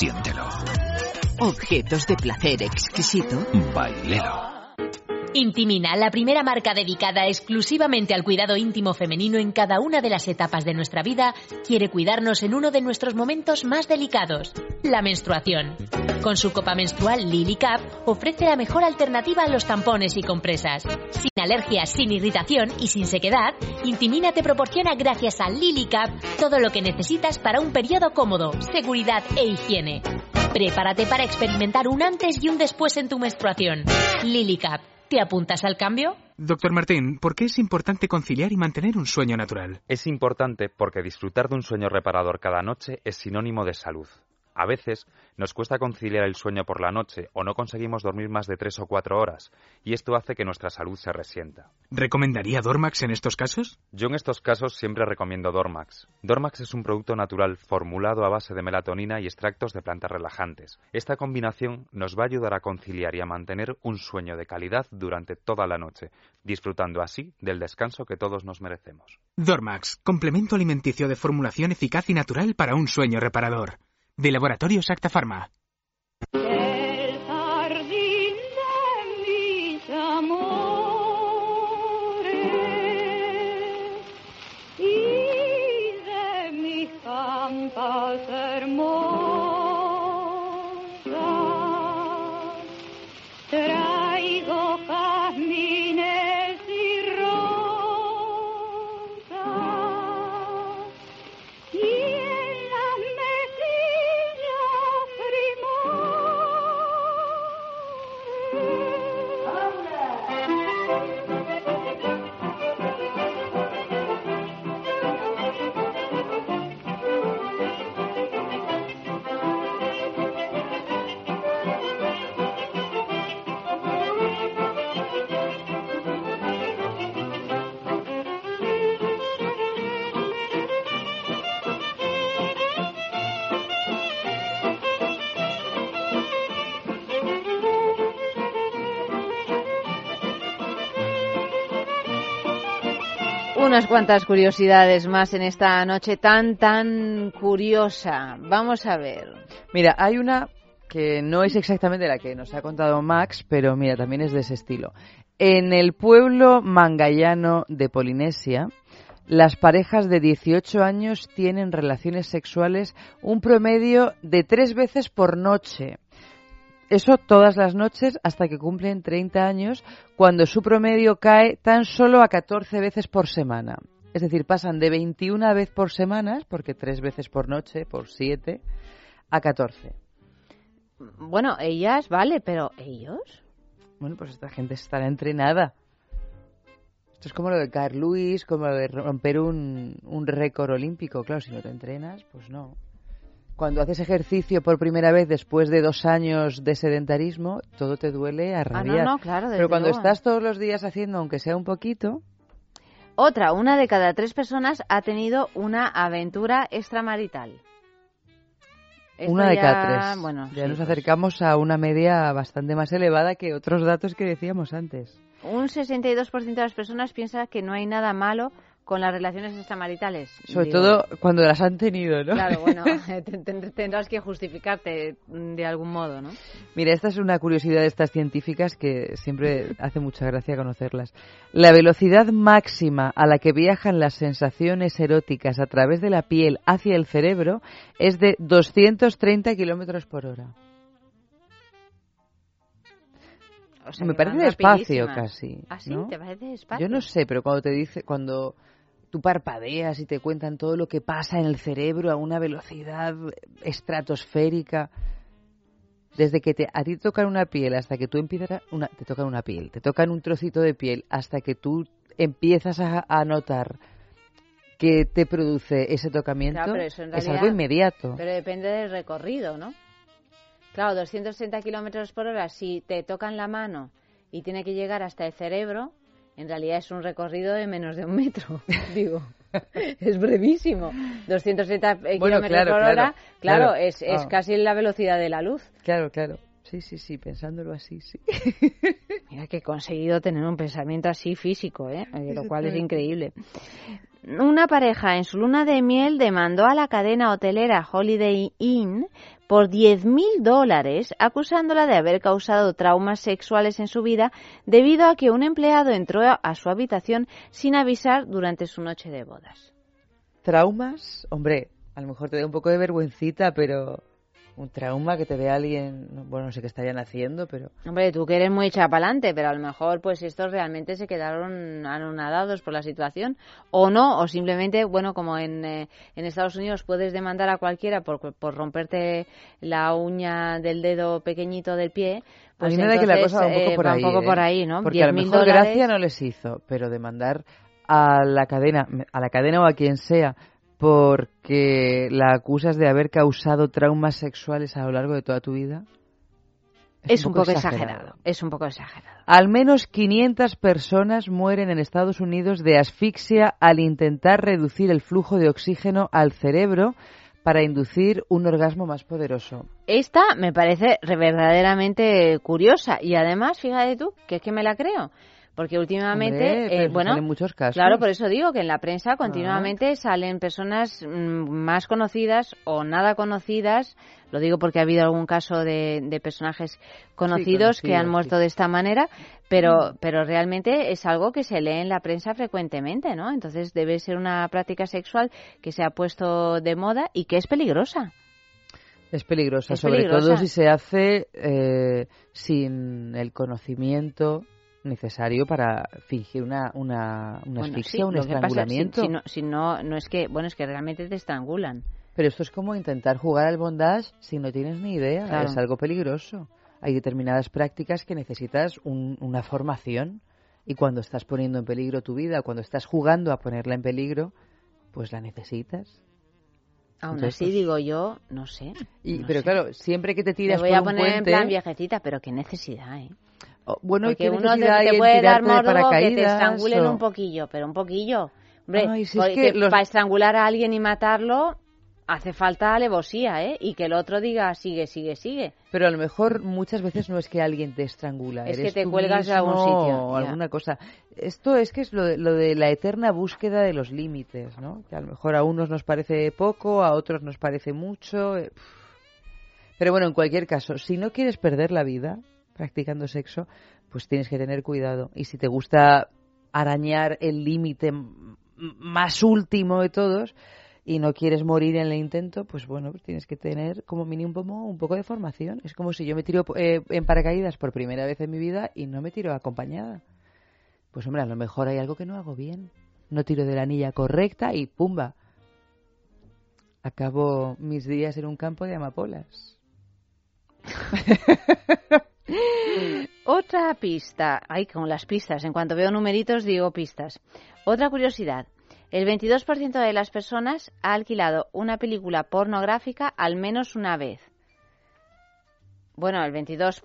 S13: Objetos de placer exquisito.
S1: Bailelo.
S14: Intimina, la primera marca dedicada exclusivamente al cuidado íntimo femenino en cada una de las etapas de nuestra vida, quiere cuidarnos en uno de nuestros momentos más delicados, la menstruación. Con su copa menstrual LiliCap ofrece la mejor alternativa a los tampones y compresas. Sin alergias, sin irritación y sin sequedad, Intimina te proporciona gracias a LiliCap todo lo que necesitas para un periodo cómodo, seguridad e higiene. Prepárate para experimentar un antes y un después en tu menstruación. LiliCap. ¿Te apuntas al cambio?
S15: Doctor Martín, ¿por qué es importante conciliar y mantener un sueño natural?
S16: Es importante porque disfrutar de un sueño reparador cada noche es sinónimo de salud. A veces nos cuesta conciliar el sueño por la noche o no conseguimos dormir más de 3 o 4 horas y esto hace que nuestra salud se resienta.
S15: ¿Recomendaría Dormax en estos casos?
S16: Yo en estos casos siempre recomiendo Dormax. Dormax es un producto natural formulado a base de melatonina y extractos de plantas relajantes. Esta combinación nos va a ayudar a conciliar y a mantener un sueño de calidad durante toda la noche, disfrutando así del descanso que todos nos merecemos.
S15: Dormax, complemento alimenticio de formulación eficaz y natural para un sueño reparador. De Laboratorios Acta Pharma.
S12: El jardín de mis amores y de mis campas hermosas traigo jazmines y rosas y en las
S2: Unas cuantas curiosidades más en esta noche tan curiosa. Vamos a ver.
S4: Mira, hay una que no es exactamente la que nos ha contado Max, pero mira, también es de ese estilo. En el pueblo mangayano de Polinesia, las parejas de 18 años tienen relaciones sexuales un promedio de 3 veces por noche. Eso todas las noches hasta que cumplen 30 años, cuando su promedio cae tan solo a 14 veces por semana. Es decir, pasan de 21 veces por semana, porque 3 veces por noche, por 7, a 14.
S2: Bueno, ellas, vale, pero ¿ellos?
S4: Bueno, pues esta gente estará entrenada. Esto es como lo de Carl Lewis, como lo de romper un récord olímpico. Claro, si no te entrenas, pues no. Cuando haces ejercicio por primera vez después de 2 años de sedentarismo, todo te duele a rabiar.
S2: No, claro,
S4: pero cuando
S2: luego.
S4: estás todos los días haciendo, aunque sea un poquito...
S2: Otra, 1 de cada 3 personas ha tenido una aventura extramarital. Esto
S4: 1 de cada 3.
S2: Bueno,
S4: ya
S2: sí,
S4: nos
S2: pues.
S4: acercamos a una media bastante más elevada que otros datos que decíamos antes.
S2: Un 62% de las personas piensa que no hay nada malo con las relaciones extramaritales.
S4: Sobre todo cuando las han tenido, ¿no?
S2: Claro, bueno, tendrás que justificarte de algún modo, ¿no?
S4: Mira, esta es una curiosidad de estas científicas que siempre hace mucha gracia conocerlas. La velocidad máxima a la que viajan las sensaciones eróticas a través de la piel hacia el cerebro es de 230 kilómetros por hora.
S2: O sea,
S4: me
S2: que
S4: parece
S2: van
S4: despacio
S2: rapidísimas.
S4: casi.
S2: ¿Ah, sí?
S4: ¿no?
S2: ¿Te parece despacio?
S4: Yo no sé, pero cuando tú parpadeas y te cuentan todo lo que pasa en el cerebro a una velocidad estratosférica, desde que a ti te tocan una piel hasta que tú empiezas te tocan un trocito de piel hasta que tú empiezas a notar que te produce ese tocamiento,
S2: Claro, pero eso en
S4: es
S2: realidad-
S4: algo inmediato.
S2: Pero depende del recorrido, ¿no? Claro, 260 kilómetros por hora, si te tocan la mano y tiene que llegar hasta el cerebro, en realidad es un recorrido de menos de 1 metro, digo. Es brevísimo. 260 kilómetros por hora, claro, es casi la velocidad de la luz.
S4: Claro. Sí, pensándolo así, sí.
S2: Mira que he conseguido tener un pensamiento así físico, lo cual es increíble. Una pareja en su luna de miel demandó a la cadena hotelera Holiday Inn por $10,000, acusándola de haber causado traumas sexuales en su vida debido a que un empleado entró a su habitación sin avisar durante su noche de bodas.
S4: ¿Traumas? Hombre, a lo mejor te da un poco de vergüencita, pero un trauma que te vea alguien, bueno, no sé qué estarían haciendo, pero...
S2: Hombre, tú que eres muy echada pa'lante, pero a lo mejor pues estos realmente se quedaron anonadados por la situación, o no, o simplemente, bueno, como en Estados Unidos puedes demandar a cualquiera por romperte la uña del dedo pequeñito del pie, pues
S4: a mí me da que la cosa va un poco por ahí,
S2: ¿no?
S4: Porque a lo mejor
S2: $10,000...
S4: gracia no les hizo, pero demandar a la cadena o a quien sea porque la acusas de haber causado traumas sexuales a lo largo de toda tu vida.
S2: Es un poco exagerado. Es un poco exagerado.
S4: Al menos 500 personas mueren en Estados Unidos de asfixia al intentar reducir el flujo de oxígeno al cerebro para inducir un orgasmo más poderoso.
S2: Esta me parece verdaderamente curiosa y además, fíjate tú, que es que me la creo. Porque últimamente,
S4: Hombre, salen muchos casos.
S2: Claro, por eso digo que en la prensa continuamente salen personas más conocidas o nada conocidas. Lo digo porque ha habido algún caso de personajes conocidos que han muerto de esta manera, pero realmente es algo que se lee en la prensa frecuentemente, ¿no? Entonces debe ser una práctica sexual que se ha puesto de moda y que es peligrosa.
S4: Es peligrosa, sobre todo si se hace sin el conocimiento necesario para fingir una asfixia, un estrangulamiento.
S2: Si no es que, bueno, es que realmente te estrangulan.
S4: Pero esto es como intentar jugar al bondage si no tienes ni idea,
S2: Claro.
S4: es algo peligroso. Hay determinadas prácticas que necesitas una formación y cuando estás poniendo en peligro tu vida, cuando estás jugando a ponerla en peligro, pues la necesitas.
S2: Aún
S4: Entonces,
S2: así digo yo, no sé.
S4: Pero claro, siempre que te tiras
S2: Me voy
S4: por
S2: a
S4: un
S2: poner
S4: puente,
S2: en plan viejecita, pero qué necesidad, ¿eh?
S4: Bueno,
S2: porque
S4: ¿qué
S2: uno
S4: necesidad hay
S2: te
S4: en
S2: puede dar
S4: tirarte de
S2: morbo que te
S4: paracaídas
S2: estrangulen
S4: o-
S2: un poquillo, pero un poquillo. Hombre,
S4: Ay, si es
S2: porque
S4: que
S2: para estrangular a alguien y matarlo hace falta alevosía, ¿eh? Y que el otro diga sigue, sigue, sigue.
S4: Pero a lo mejor muchas veces no es que alguien te estrangula,
S2: Es
S4: eres
S2: que te
S4: tú
S2: cuelgas de algún
S4: mismo
S2: sitio,
S4: o
S2: ya.
S4: alguna cosa. Esto es que es lo de la eterna búsqueda de los límites, ¿no? Que a lo mejor a unos nos parece poco, a otros nos parece mucho. Pero bueno, en cualquier caso, si no quieres perder la vida practicando sexo, pues tienes que tener cuidado. Y si te gusta arañar el límite más último de todos y no quieres morir en el intento, pues bueno, pues tienes que tener como mínimo un poco de formación. Es como si yo me tiro en paracaídas por primera vez en mi vida y no me tiro acompañada. Pues hombre, a lo mejor hay algo que no hago bien. No tiro de la anilla correcta y ¡pumba! Acabo mis días en un campo de amapolas.
S2: Otra pista. Ay, con las pistas. En cuanto veo numeritos digo pistas. Otra curiosidad. El 22% de las personas ha alquilado una película pornográfica al menos una vez. Bueno, el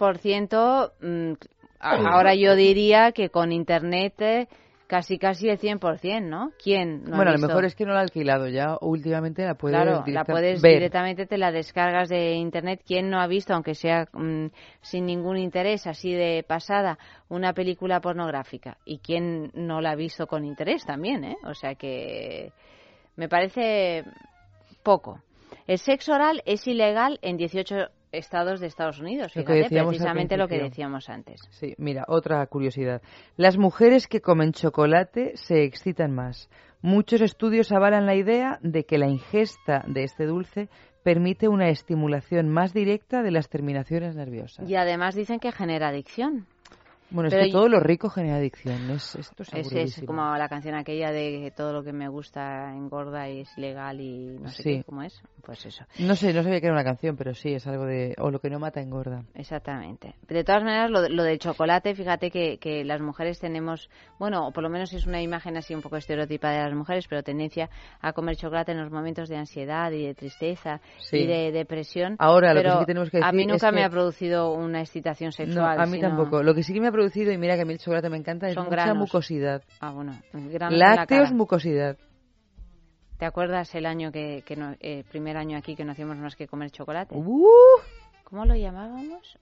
S2: 22%, ahora yo diría que con Internet casi el 100%, ¿no? ¿Quién no ha
S4: Bueno, a lo
S2: visto?
S4: mejor es que no la ha alquilado ya, últimamente la puedes
S2: la puedes
S4: ver.
S2: Directamente, te la descargas de Internet. ¿Quién no ha visto, aunque sea sin ningún interés, así de pasada, una película pornográfica? ¿Y quién no la ha visto con interés también, eh? O sea que me parece poco. El sexo oral es ilegal en 18 estados de Estados Unidos, fíjate, precisamente lo que decíamos antes.
S4: Sí, mira, otra curiosidad. Las mujeres que comen chocolate se excitan más. Muchos estudios avalan la idea de que la ingesta de este dulce permite una estimulación más directa de las terminaciones nerviosas.
S2: Y además dicen que genera adicción.
S4: Bueno, es que todo lo rico genera adicción. Esto
S2: es como la canción aquella de todo lo que me gusta engorda y es ilegal y no sé qué, ¿cómo es? Pues eso.
S4: No sé, no sabía que era una canción, pero sí, es algo de... O lo que no mata engorda.
S2: Exactamente. De todas maneras, lo del chocolate, fíjate que las mujeres tenemos, bueno, o por lo menos es una imagen así un poco estereotipada de las mujeres, pero tendencia a comer chocolate en los momentos de ansiedad y de tristeza y de depresión.
S4: Ahora,
S2: pero
S4: lo que sí que tenemos que decir
S2: a mí nunca
S4: es que...
S2: me ha producido una excitación sexual.
S4: No, a mí tampoco. Lo que sí que me ha producido, y mira que a mí el chocolate me encanta, es mucha mucosidad.
S2: Ah, bueno, granos
S4: lácteos, mucosidad.
S2: ¿Te acuerdas el año primer año aquí que no hacíamos más que comer chocolate? ¿Cómo lo llamábamos?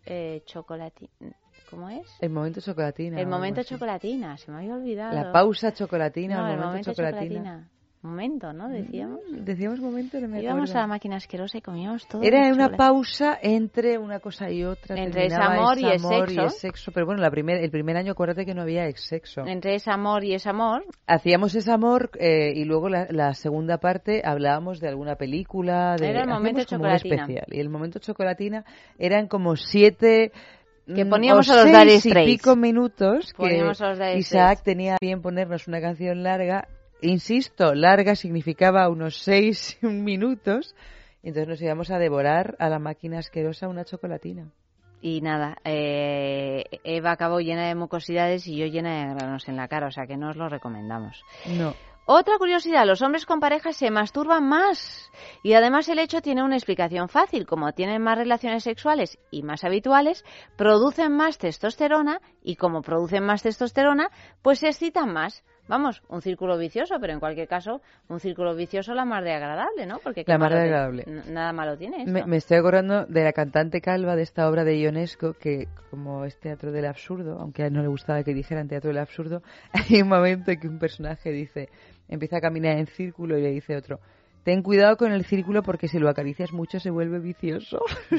S2: ¿Cómo es?
S4: El momento chocolatina.
S2: El momento chocolatina, se me había olvidado.
S4: La pausa chocolatina,
S2: no,
S4: el momento chocolatina.
S2: Momento, ¿no? Decíamos.
S4: Decíamos momento, no me acuerdo.
S2: Íbamos a la máquina asquerosa y comíamos todo.
S4: Era una pausa entre una cosa y otra.
S2: Entre ese amor y el
S4: sexo. Pero bueno, el primer año, acuérdate que no había sexo.
S2: Entre ese amor y ese amor.
S4: Hacíamos ese amor y luego la segunda parte hablábamos de alguna película.
S2: Era el momento chocolatina.
S4: Especial. Y el momento chocolatina eran como 7...
S2: que poníamos a los
S4: 6
S2: Dire
S4: y pico minutos
S2: poníamos a los Dire
S4: Isaac tenía bien ponernos una canción larga. Insisto, larga significaba unos 6 minutos. Entonces nos íbamos a devorar a la máquina asquerosa una chocolatina.
S2: Y nada, Eva acabó llena de mucosidades y yo llena de granos en la cara, o sea que no os lo recomendamos.
S4: No.
S2: Otra curiosidad, los hombres con pareja se masturban más y además el hecho tiene una explicación fácil, como tienen más relaciones sexuales y más habituales, producen más testosterona y como producen más testosterona, pues se excitan más. Vamos, un círculo vicioso, pero en cualquier caso, un círculo vicioso la más de agradable, ¿no? Porque
S4: la más de agradable.
S2: Nada malo tiene esto.
S4: Me estoy acordando de la cantante calva de esta obra de Ionesco, que como es teatro del absurdo, aunque a él no le gustaba que dijeran teatro del absurdo, hay un momento en que un personaje empieza a caminar en círculo y le dice otro, ten cuidado con el círculo porque si lo acaricias mucho se vuelve vicioso.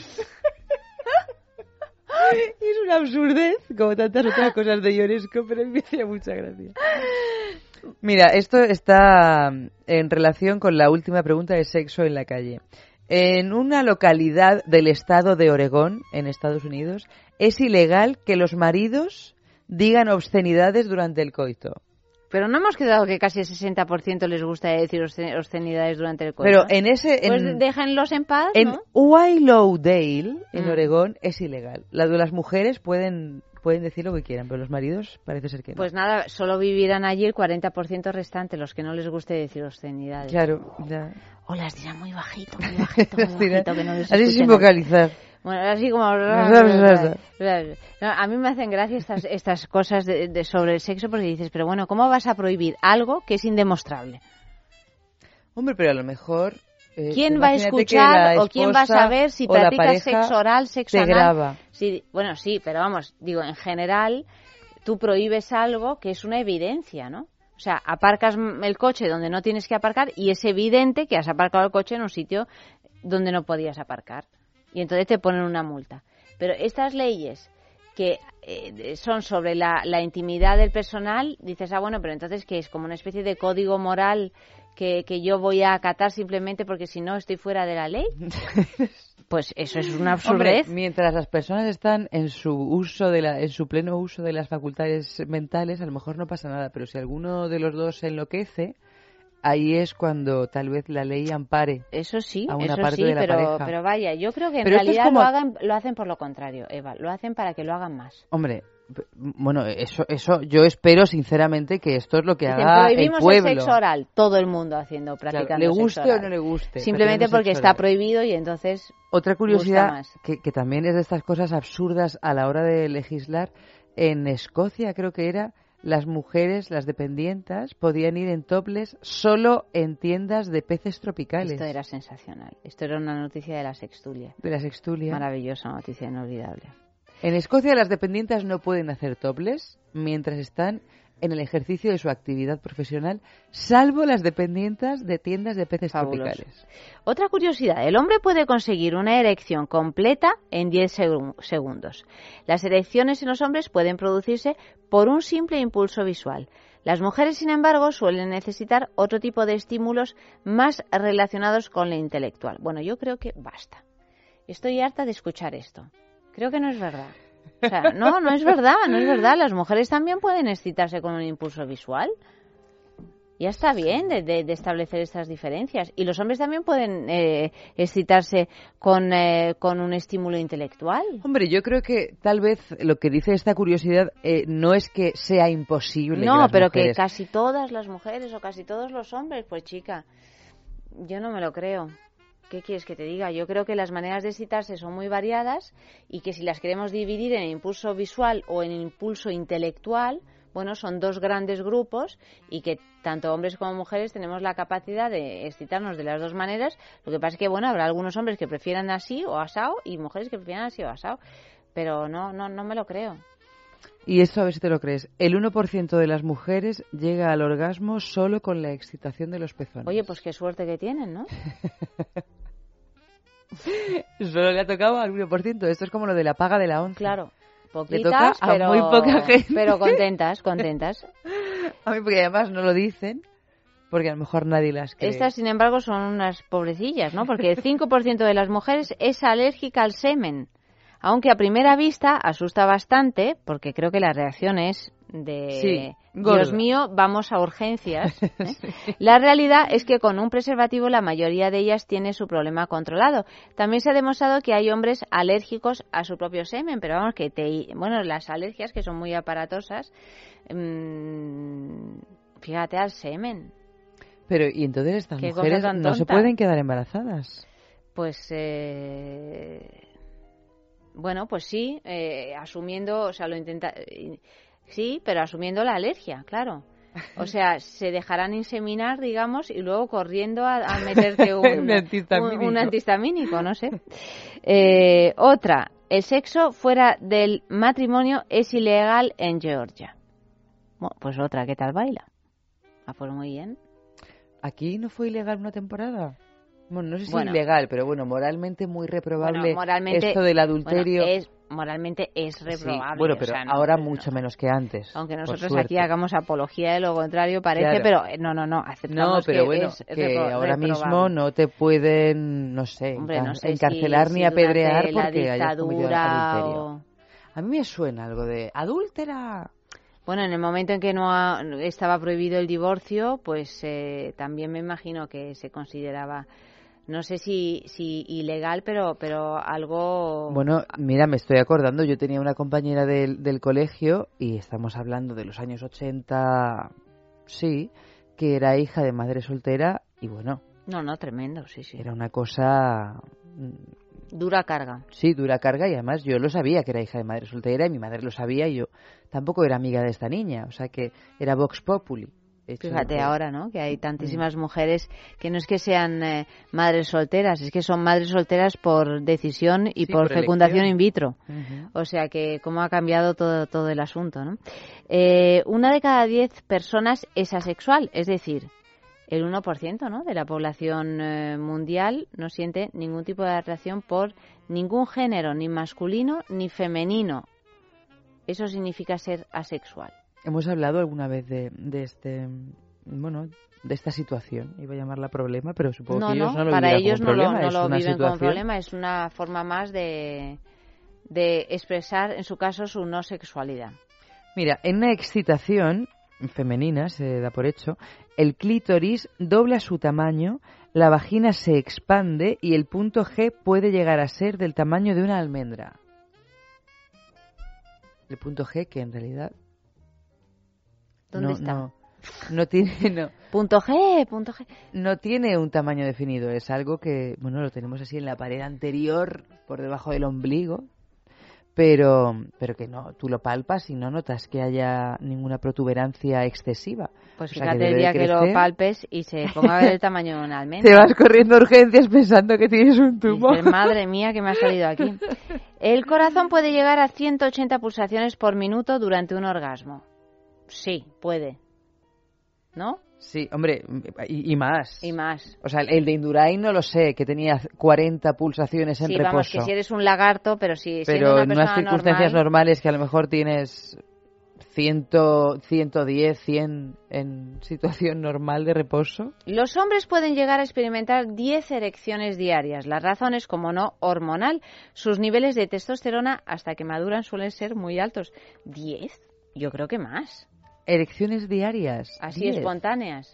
S4: Y es una absurdez, como tantas otras cosas de Ionesco, pero me hacía mucha gracia. Mira, esto está en relación con la última pregunta de sexo en la calle. En una localidad del estado de Oregón, en Estados Unidos, es ilegal que los maridos digan obscenidades durante el coito.
S2: Pero no hemos quedado que casi el 60% les gusta decir obscenidades durante el coito.
S4: Pero en
S2: pues déjenlos en paz,
S4: en
S2: ¿no?
S4: Willowdale, en Oregón, es ilegal. Las mujeres pueden decir lo que quieran, pero los maridos parece ser que no.
S2: Pues nada, solo vivirán allí el 40% restante, los que no les guste decir obscenidades.
S4: Claro, ya.
S2: O las dirán muy bajito, que no les
S4: así sin vocalizar.
S2: Bueno, así como... A mí me hacen gracia estas cosas sobre el sexo porque dices, pero bueno, ¿cómo vas a prohibir algo que es indemostrable?
S4: Hombre, pero a lo mejor...
S2: ¿Quién va a escuchar o quién va a saber si practicas sexo oral, sexo anal?
S4: Graba.
S2: Sí, bueno, sí, pero vamos, digo, en general, tú prohíbes algo que es una evidencia, ¿no? O sea, aparcas el coche donde no tienes que aparcar y es evidente que has aparcado el coche en un sitio donde no podías aparcar. Y entonces te ponen una multa. Pero estas leyes que son sobre la intimidad del personal, dices, bueno, pero entonces que es como una especie de código moral que yo voy a acatar simplemente porque si no estoy fuera de la ley. Pues eso es una absurdez.
S4: Hombre, mientras las personas están en su pleno uso de las facultades mentales, a lo mejor no pasa nada, pero si alguno de los dos se enloquece, ahí es cuando tal vez la ley ampare
S2: eso sí,
S4: a una parte de la pareja.
S2: Pero vaya, yo creo que en realidad lo hacen por lo contrario, Eva, lo hacen para que lo hagan más.
S4: Hombre, bueno, eso yo espero sinceramente que esto es lo que haga el pueblo.
S2: Prohibimos el sexo oral, todo el mundo practicando
S4: claro, le guste
S2: sexo oral.
S4: O no le guste.
S2: Simplemente porque está prohibido y entonces
S4: otra curiosidad que también es de estas cosas absurdas a la hora de legislar, en Escocia creo que era, las mujeres, las dependientas, podían ir en topless solo en tiendas de peces tropicales.
S2: Esto era sensacional. Esto era una noticia de la Sextulia.
S4: De la Sextulia.
S2: Maravillosa noticia, inolvidable.
S4: En Escocia las dependientas no pueden hacer topless mientras están en el ejercicio de su actividad profesional, salvo las dependientas de tiendas de peces tropicales.
S2: Otra curiosidad, el hombre puede conseguir una erección completa en 10 segundos. Las erecciones en los hombres pueden producirse por un simple impulso visual. Las mujeres, sin embargo, suelen necesitar otro tipo de estímulos más relacionados con lo intelectual. Bueno, yo creo que basta. Estoy harta de escuchar esto. Creo que no es verdad. O sea, no es verdad. Las mujeres también pueden excitarse con un impulso visual. Ya está bien de establecer estas diferencias. Y los hombres también pueden excitarse con un estímulo intelectual.
S4: Hombre, yo creo que tal vez lo que dice esta curiosidad no es que sea imposible.
S2: No, pero
S4: mujeres...
S2: que casi todas las mujeres o casi todos los hombres, pues chica, yo no me lo creo. ¿Qué quieres que te diga? Yo creo que las maneras de excitarse son muy variadas y que si las queremos dividir en impulso visual o en impulso intelectual, bueno, son dos grandes grupos y que tanto hombres como mujeres tenemos la capacidad de excitarnos de las dos maneras. Lo que pasa es que, bueno, habrá algunos hombres que prefieran así o asao y mujeres que prefieran así o asao, pero no me lo creo.
S4: Y esto a ver si te lo crees. El 1% de las mujeres llega al orgasmo solo con la excitación de los pezones.
S2: Oye, pues qué suerte que tienen, ¿no?
S4: Solo le ha tocado al 1%. Esto es como lo de la paga de la once.
S2: Claro. Poquitas,
S4: le toca
S2: pero,
S4: a muy poca gente.
S2: Pero contentas.
S4: A mí porque además no lo dicen, porque a lo mejor nadie las cree.
S2: Estas, sin embargo, son unas pobrecillas, ¿no? Porque el 5% de las mujeres es alérgica al semen. Aunque a primera vista asusta bastante, porque creo que la reacción es de Dios mío, vamos a urgencias. ¿eh? Sí. La realidad es que con un preservativo la mayoría de ellas tiene su problema controlado. También se ha demostrado que hay hombres alérgicos a su propio semen, pero vamos, las alergias que son muy aparatosas, fíjate al semen.
S4: Pero, ¿y entonces estas mujeres no se pueden quedar embarazadas?
S2: Pues... Bueno, pues sí, asumiendo, o sea, sí, pero asumiendo la alergia, claro. O sea, se dejarán inseminar, digamos, y luego corriendo a meterte un antihistamínico, no sé. Otra, el sexo fuera del matrimonio es ilegal en Georgia. Bueno, pues otra, ¿qué tal baila? Pues muy bien.
S4: ¿Aquí no fue ilegal una temporada? Bueno, no sé si ilegal, pero moralmente muy reprobable esto del adulterio.
S2: Moralmente es reprobable.
S4: Sí, bueno, pero ahora mucho menos que antes.
S2: Aunque nosotros aquí hagamos apología de lo contrario, parece,
S4: claro.
S2: pero no, aceptamos
S4: pero
S2: que
S4: es
S2: que
S4: ahora mismo no te pueden, no sé encarcelar ni apedrear porque hayas cometido adulterio. A mí me suena algo de adúltera.
S2: Bueno, en el momento en que estaba prohibido el divorcio, pues también me imagino que se consideraba... No sé si ilegal, pero algo...
S4: Bueno, mira, me estoy acordando, yo tenía una compañera del colegio, y estamos hablando de los años 80, sí, que era hija de madre soltera, y bueno...
S2: No, tremendo, sí.
S4: Era una cosa...
S2: Dura carga.
S4: Sí, dura carga, y además yo lo sabía que era hija de madre soltera, y mi madre lo sabía, y yo tampoco era amiga de esta niña, o sea que era Vox Populi.
S2: Fíjate ahora, ¿no? Que hay tantísimas mujeres que no es que sean madres solteras, es que son madres solteras por decisión y por fecundación in vitro. O sea que cómo ha cambiado todo el asunto, ¿no? 1 de cada 10 personas es asexual, es decir, el 1%, ¿no? de la población mundial no siente ningún tipo de atracción por ningún género, ni masculino ni femenino. eso significa ser asexual.
S4: Hemos hablado alguna vez de esta situación, iba a llamarla problema, pero supongo que ellos no lo
S2: para
S4: viven
S2: ellos
S4: como problema.
S2: No lo viven como problema, es una forma más de expresar, en su caso, su no sexualidad.
S4: Mira, en una excitación femenina, se da por hecho, el clítoris dobla su tamaño, la vagina se expande y el punto G puede llegar a ser del tamaño de una almendra. El punto G, que en realidad...
S2: ¿Dónde está?
S4: No tiene...
S2: Punto G.
S4: No tiene un tamaño definido, es algo que, lo tenemos así en la pared anterior, por debajo del ombligo, pero que no, tú lo palpas y no notas que haya ninguna protuberancia excesiva.
S2: Pues fíjate el día que lo palpes y se ponga a ver el tamaño de una almendra.
S4: Te vas corriendo a urgencias pensando que tienes un tumor.
S2: Dices, madre mía, que me ha salido aquí. El corazón puede llegar a 180 pulsaciones por minuto durante un orgasmo. Sí, puede. ¿No?
S4: Sí, hombre, y más.
S2: Y más.
S4: O sea, el de Indurain no lo sé, que tenía 40 pulsaciones en reposo.
S2: Sí, vamos, que si eres un lagarto, pero si
S4: pero
S2: una
S4: en unas circunstancias normales que a lo mejor tienes 100, 110, 100 en situación normal de reposo.
S2: Los hombres pueden llegar a experimentar 10 erecciones diarias. La razón es, como no, hormonal. Sus niveles de testosterona hasta que maduran suelen ser muy altos. ¿10? Yo creo que más.
S4: ¿Erecciones diarias?
S2: Así
S4: 10.
S2: Espontáneas.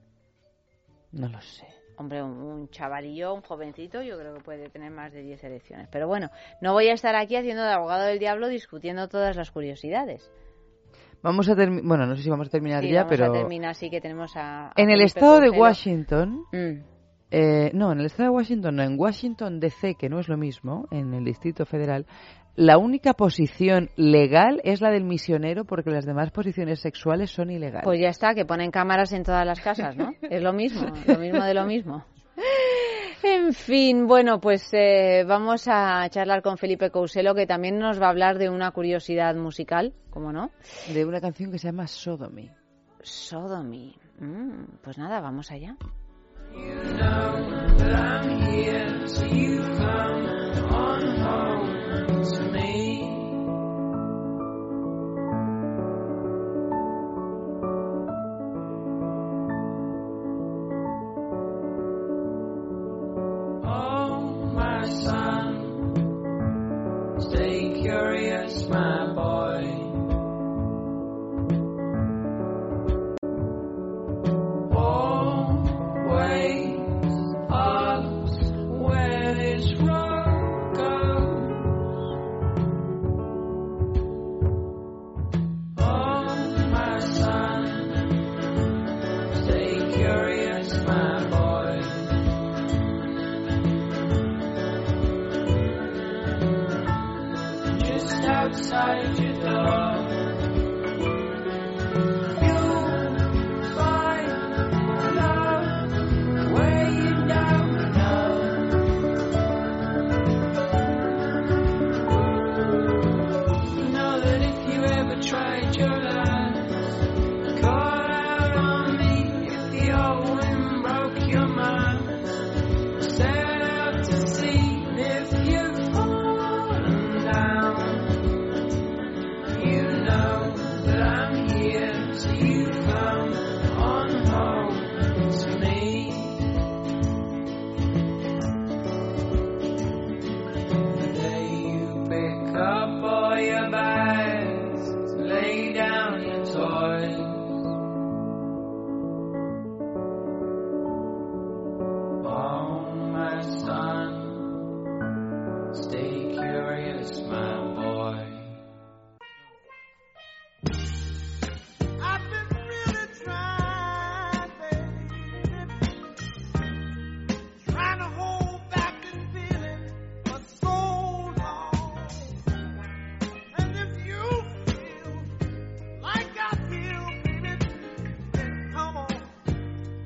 S4: No lo sé.
S2: Hombre, un chavalillo, un jovencito, yo creo que puede tener más de 10 erecciones. Pero bueno, no voy a estar aquí haciendo de abogado del diablo discutiendo todas las curiosidades.
S4: Vamos a terminar, no sé si vamos a terminar ya,
S2: pero...
S4: vamos
S2: a terminar, sí, que tenemos a
S4: en el
S2: Felipe
S4: estado de
S2: Couselo.
S4: Washington... no, en el estado de Washington no, en Washington DC, que no es lo mismo, en el Distrito Federal, la única posición legal es la del misionero porque las demás posiciones sexuales son ilegales.
S2: Pues ya está, que ponen cámaras en todas las casas, ¿no? Es lo mismo de lo mismo. En fin, bueno, pues vamos a charlar con Felipe Couselo, que también nos va a hablar de una curiosidad musical, ¿cómo no?
S4: De una canción que se llama Sodomy.
S2: Sodomy. Pues nada, vamos allá.
S12: You know that I'm here, so you come on home to me. Oh, my son, stay curious, my boy. Outside your door, you'll find love where you don't know. You know that if you ever tried your last, call out on me if the old wind broke your mind. Set out to sea if you've fallen down.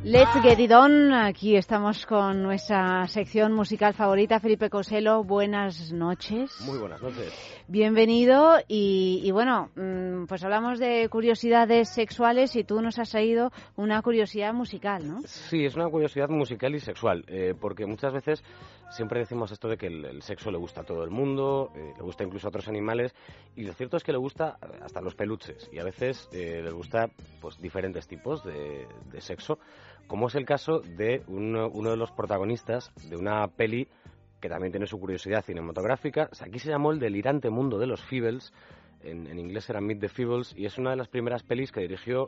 S2: Let's get it on. Aquí estamos con nuestra sección musical favorita. Felipe Coselo, buenas noches.
S19: Muy buenas noches.
S2: Bienvenido y bueno, pues hablamos de curiosidades sexuales y tú nos has traído una curiosidad musical, ¿no?
S19: Sí, es una curiosidad musical y sexual, porque muchas veces siempre decimos esto de que el sexo le gusta a todo el mundo, le gusta incluso a otros animales, y lo cierto es que le gusta hasta a los peluches, y a veces les gusta pues diferentes tipos de sexo, como es el caso de uno de los protagonistas de una peli que también tiene su curiosidad cinematográfica. O sea, aquí se llamó El delirante mundo de los Feebles, en inglés era Meet the Feebles, y es una de las primeras pelis que dirigió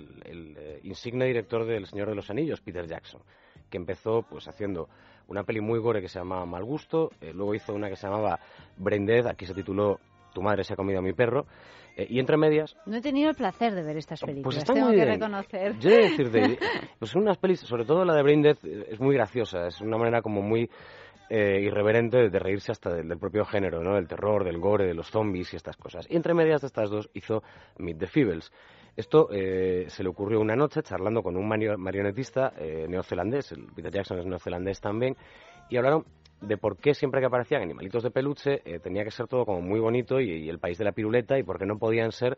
S19: el insigne director del Señor de los Anillos, Peter Jackson, que empezó pues haciendo una peli muy gore que se llamaba Mal Gusto, luego hizo una que se llamaba Brain Dead, aquí se tituló Tu madre se ha comido a mi perro, y entre medias...
S2: No he tenido el placer de ver estas películas,
S19: pues
S2: tengo
S19: muy
S2: que
S19: bien.
S2: reconocer.
S19: Yo he de decirte, pues son unas pelis, sobre todo la de Brain Dead, es muy graciosa, es una manera como muy irreverente de reírse hasta del propio género, ¿no? Del terror, del gore, de los zombies y estas cosas. Y entre medias de estas dos hizo Meet the Feebles. Esto se le ocurrió una noche charlando con un marionetista neozelandés, el Peter Jackson es neozelandés también, y hablaron de por qué siempre que aparecían animalitos de peluche tenía que ser todo como muy bonito y el país de la piruleta, y por qué no podían ser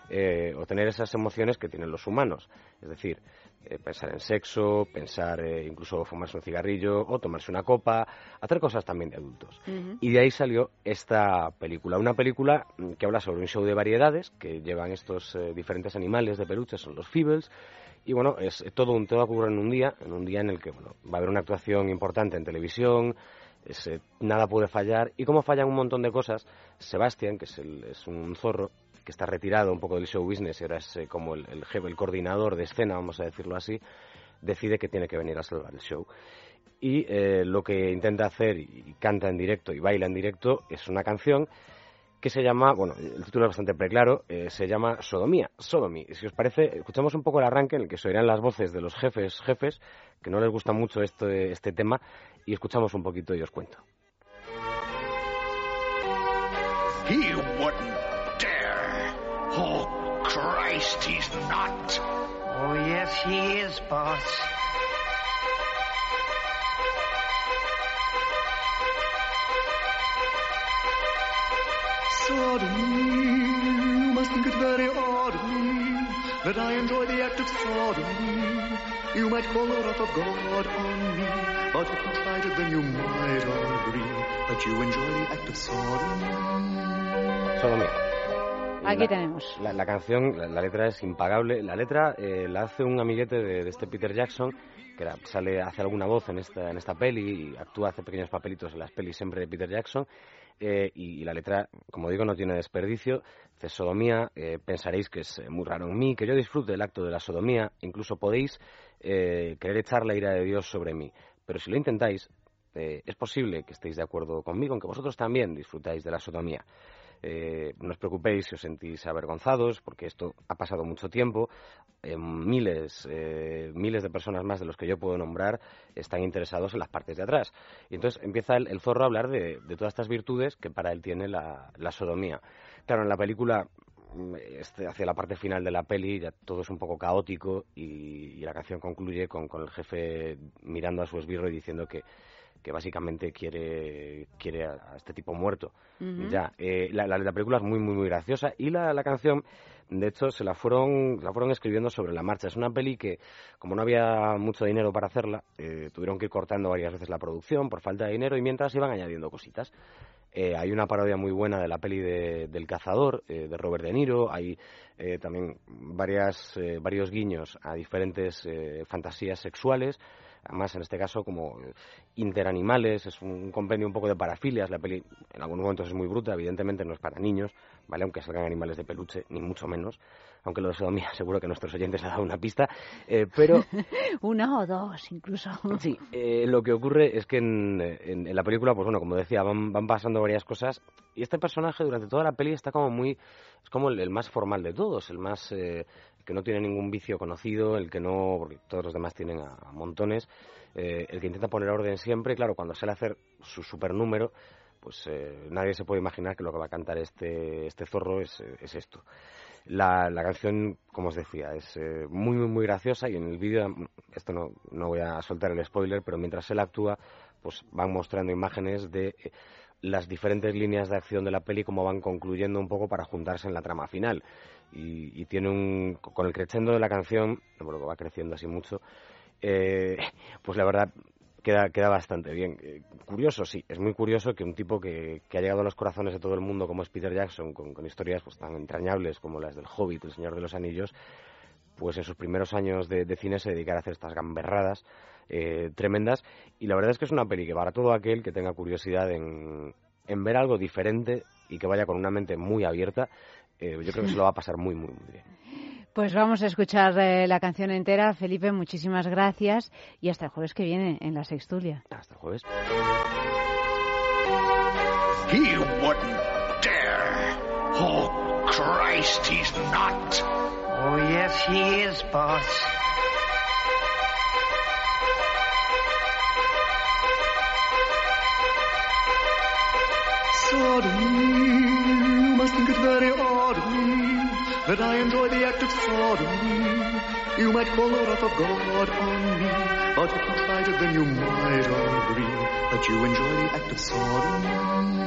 S19: o tener esas emociones que tienen los humanos. Es decir, pensar en sexo, pensar incluso fumarse un cigarrillo o tomarse una copa, hacer cosas también de adultos.
S2: Uh-huh.
S19: Y de ahí salió esta película, una película que habla sobre un show de variedades que llevan estos diferentes animales de peluche, son los Feebles. Y bueno, es todo ocurre en un día en el que bueno, va a haber una actuación importante en televisión, nada puede fallar, y como fallan un montón de cosas, Sebastián, que es un zorro que está retirado un poco del show business y ahora es como el jefe, el coordinador de escena, vamos a decirlo así, decide que tiene que venir a salvar el show. Y lo que intenta hacer, y canta en directo y baila en directo, es una canción que se llama, bueno, el título es bastante preclaro, se llama Sodomía, Sodomy. Si os parece, escuchamos un poco el arranque en el que se oirán las voces de los jefes, que no les gusta mucho este tema, y escuchamos un poquito y os cuento.
S20: He wouldn't dare. Oh, Christ, he's not. Oh, yes, he is, boss. Sodomy, you must think it very odd of me that I enjoy the act of sodomy. You might call the wrath of God on me, but if you tried it, then you might agree that you enjoy the act of sodomy.
S19: Sodomía.
S2: Aquí tenemos.
S19: La canción, la letra es impagable. La letra la hace un amiguete de este Peter Jackson, que hace alguna voz en esta peli y actúa, hace pequeños papelitos en las pelis siempre de Peter Jackson. Y la letra, como digo, no tiene desperdicio. Dice sodomía, pensaréis que es muy raro en mí, que yo disfrute del acto de la sodomía, incluso podéis querer echar la ira de Dios sobre mí. Pero si lo intentáis, es posible que estéis de acuerdo conmigo, en que vosotros también disfrutáis de la sodomía. No os preocupéis si os sentís avergonzados, porque esto ha pasado mucho tiempo. Miles de personas más de los que yo puedo nombrar están interesados en las partes de atrás. Y entonces empieza el zorro a hablar de todas estas virtudes que para él tiene la sodomía. Claro, en la película, hacia la parte final de la peli, ya todo es un poco caótico y la canción concluye con el jefe mirando a su esbirro y diciendo que básicamente quiere a este tipo muerto. Uh-huh. Ya, la película es muy, muy, muy graciosa y la canción, de hecho, se la fueron escribiendo sobre la marcha. Es una peli que, como no había mucho dinero para hacerla, tuvieron que ir cortando varias veces la producción por falta de dinero y mientras iban añadiendo cositas. Hay una parodia muy buena de la peli del cazador, de Robert De Niro. Hay también varios guiños a diferentes fantasías sexuales. Además, en este caso, como interanimales, es un compendio un poco de parafilias. La peli en algunos momentos es muy bruta, evidentemente no es para niños, ¿vale? Aunque salgan animales de peluche, ni mucho menos. Aunque lo de sodomía seguro que nuestros oyentes han dado una pista, pero...
S2: Una o dos, incluso.
S19: Sí, lo que ocurre es que en la película, pues bueno, como decía, van pasando varias cosas y este personaje durante toda la peli está como es como el más formal de todos, el más... que no tiene ningún vicio conocido, el que no, porque todos los demás tienen a montones, el que intenta poner orden siempre, y claro, cuando sale a hacer su supernúmero, pues nadie se puede imaginar que lo que va a cantar este zorro es esto. La canción, como os decía, es muy, muy, muy graciosa, y en el vídeo, esto no voy a soltar el spoiler, pero mientras él actúa, pues van mostrando imágenes de las diferentes líneas de acción de la peli, cómo van concluyendo un poco para juntarse en la trama final. Y tiene con el crescendo de la canción, bueno, que va creciendo así mucho, pues la verdad queda bastante bien. Curioso, sí, es muy curioso que un tipo que ha llegado a los corazones de todo el mundo como es Peter Jackson, con historias pues tan entrañables como las del Hobbit, El Señor de los Anillos, pues en sus primeros años de cine se dedicara a hacer estas gamberradas tremendas. Y la verdad es que es una peli que para todo aquel que tenga curiosidad en ver algo diferente y que vaya con una mente muy abierta, yo creo que se lo va a pasar muy, muy, muy bien.
S2: Pues vamos a escuchar la canción entera. Felipe, muchísimas gracias y hasta el jueves que viene en La Sextulia.
S19: Hasta el jueves.
S20: He wouldn't dare. Oh, Christ, he's not.
S21: Oh, yes, he is, boss.
S20: Sodomy, you must think it very odd of me that I enjoy the act of sodomy. You might call the wrath of God on me, but if you tried it, then you might agree that you enjoy the act of sodomy.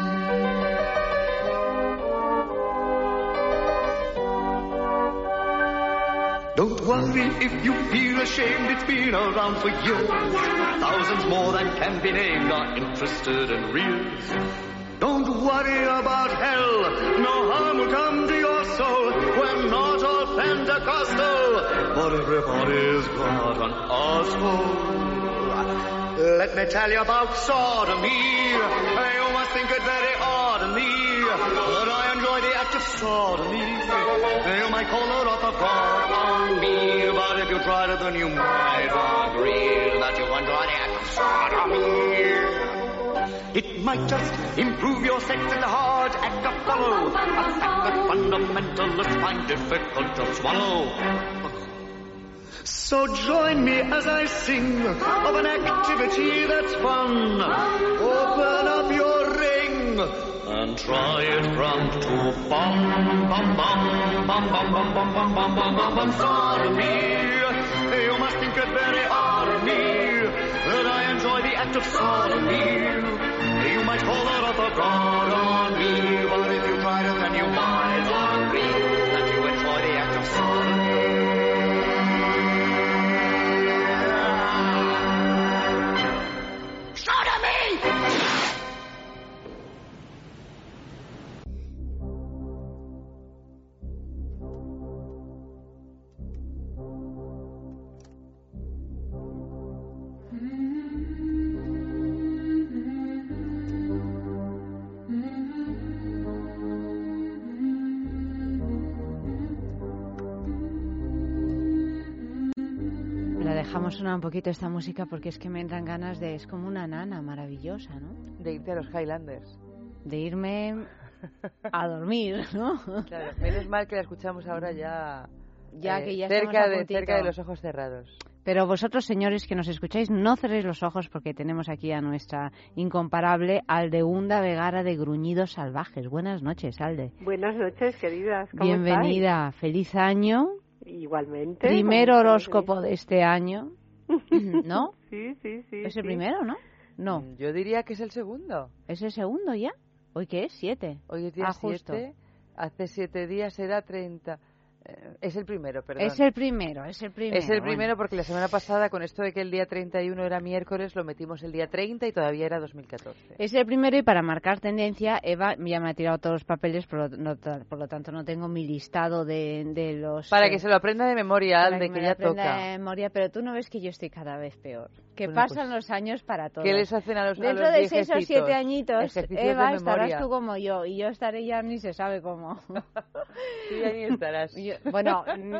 S20: Don't worry if you feel ashamed, it's been around for years. Thousands more than can be named are interested in reels. Don't worry about hell, no harm will come to your soul. We're not all Pentecostal, but everybody's got an asshole. Let me tell you about sodomy. You must think it very odd of me that I enjoy the act of sodomy. You might call the wrath of God on me, but if you tried it, then you might agree that you enjoy the act of sodomy. It might just improve your sex in the hard act of follow, a fact that fundamentalists find difficult to swallow. So join me as I sing of an activity that's fun. Open up your ring and try it from to bum bum bum bum bum bum bum bum bum bum bum bum. Sodomy, you must think it very odd of me that I enjoy the act of sodomy. You might call the wrath of God on me, but if you tried it, then you might agree that you enjoy the act of sodomy.
S2: Dejamos sonar un poquito esta música porque es que me entran ganas de... Es como una nana maravillosa, ¿no?
S4: De irte a los Highlanders.
S2: De irme a dormir, ¿no?
S4: Claro, menos mal que la escuchamos ahora ya
S2: que ya
S4: cerca de los ojos cerrados.
S2: Pero vosotros, señores que nos escucháis, no cerréis los ojos porque tenemos aquí a nuestra incomparable Aldeunda Vegara de Gruñidos Salvajes. Buenas noches, Alde.
S22: Buenas noches, queridas. ¿Cómo
S2: Bienvenida,
S22: estáis?
S2: Feliz año.
S22: Igualmente.
S2: Primer horóscopo de este año, ¿no?
S22: Sí.
S2: ¿Es el primero, no? No.
S4: Yo diría que es el segundo.
S2: ¿Es el segundo ya? ¿Hoy qué es? 7.
S4: Hoy es día 7. Hace 7 días era 30. Es el primero, perdón.
S2: Es el primero.
S4: Es el primero porque la semana pasada, con esto de que el día 31 era miércoles, lo metimos el día 30 y todavía era 2014.
S2: Es el primero y para marcar tendencia, Eva ya me ha tirado todos los papeles, por lo tanto no tengo mi listado de los...
S4: Para que se lo aprenda de memoria, Alde, que ya toca.
S2: De memoria, pero tú no ves que yo estoy cada vez peor. Que pasan los años para todos.
S4: ¿Qué les hacen a los
S2: Dentro de 6 o 7 añitos, Eva, estarás tú como yo y yo estaré ya ni se sabe cómo.
S4: Tú ya ni estarás.
S2: Bueno,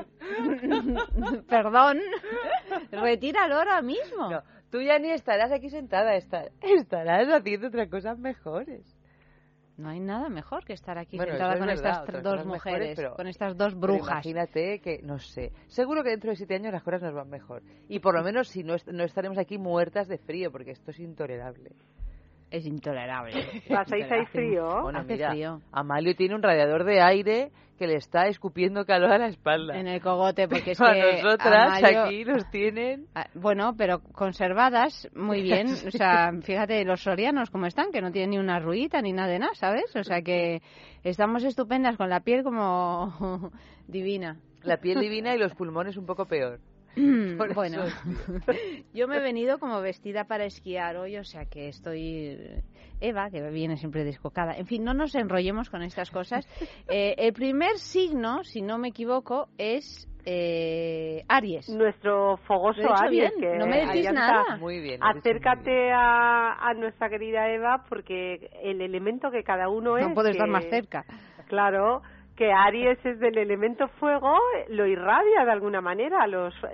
S2: perdón, retíralo ahora mismo.
S4: No, tú ya ni estarás aquí sentada, estarás haciendo otras cosas mejores.
S2: No hay nada mejor que estar aquí sentada con estas dos mujeres, con estas dos brujas.
S4: Imagínate que, no sé, seguro que dentro de 7 años las cosas nos van mejor. Y por lo menos si no estaremos aquí muertas de frío, porque esto es intolerable.
S2: Es intolerable.
S22: ¿Pasáis ahí frío?
S4: Bueno,
S2: Hace
S4: mira,
S2: frío.
S4: Amalio tiene un radiador de aire que le está escupiendo calor a la espalda.
S2: En el cogote, porque es
S4: A
S2: que
S4: nosotras
S2: Amalio-
S4: aquí los tienen.
S2: Bueno, pero conservadas muy bien. O sea, fíjate los sorianos cómo están, que no tienen ni una ruita ni nada de nada, ¿sabes? O sea que estamos estupendas con la piel como divina.
S4: La piel divina y los pulmones un poco peor. Por
S2: Bueno,
S4: eso,
S2: yo me he venido como vestida para esquiar hoy, o sea que estoy... Eva, que viene siempre descocada. En fin, no nos enrollemos con estas cosas. El primer signo, si no me equivoco, es Aries.
S22: Nuestro fogoso
S2: Lo he dicho
S22: Aries.
S2: bien,
S22: Que
S2: no me decís
S22: Ayanta,
S2: nada.
S4: Muy bien.
S22: Acércate a nuestra querida Eva, porque el elemento que cada uno es...
S2: No puedo estar
S22: que-
S2: más cerca.
S22: Claro, que Aries es del elemento fuego, lo irradia de alguna manera.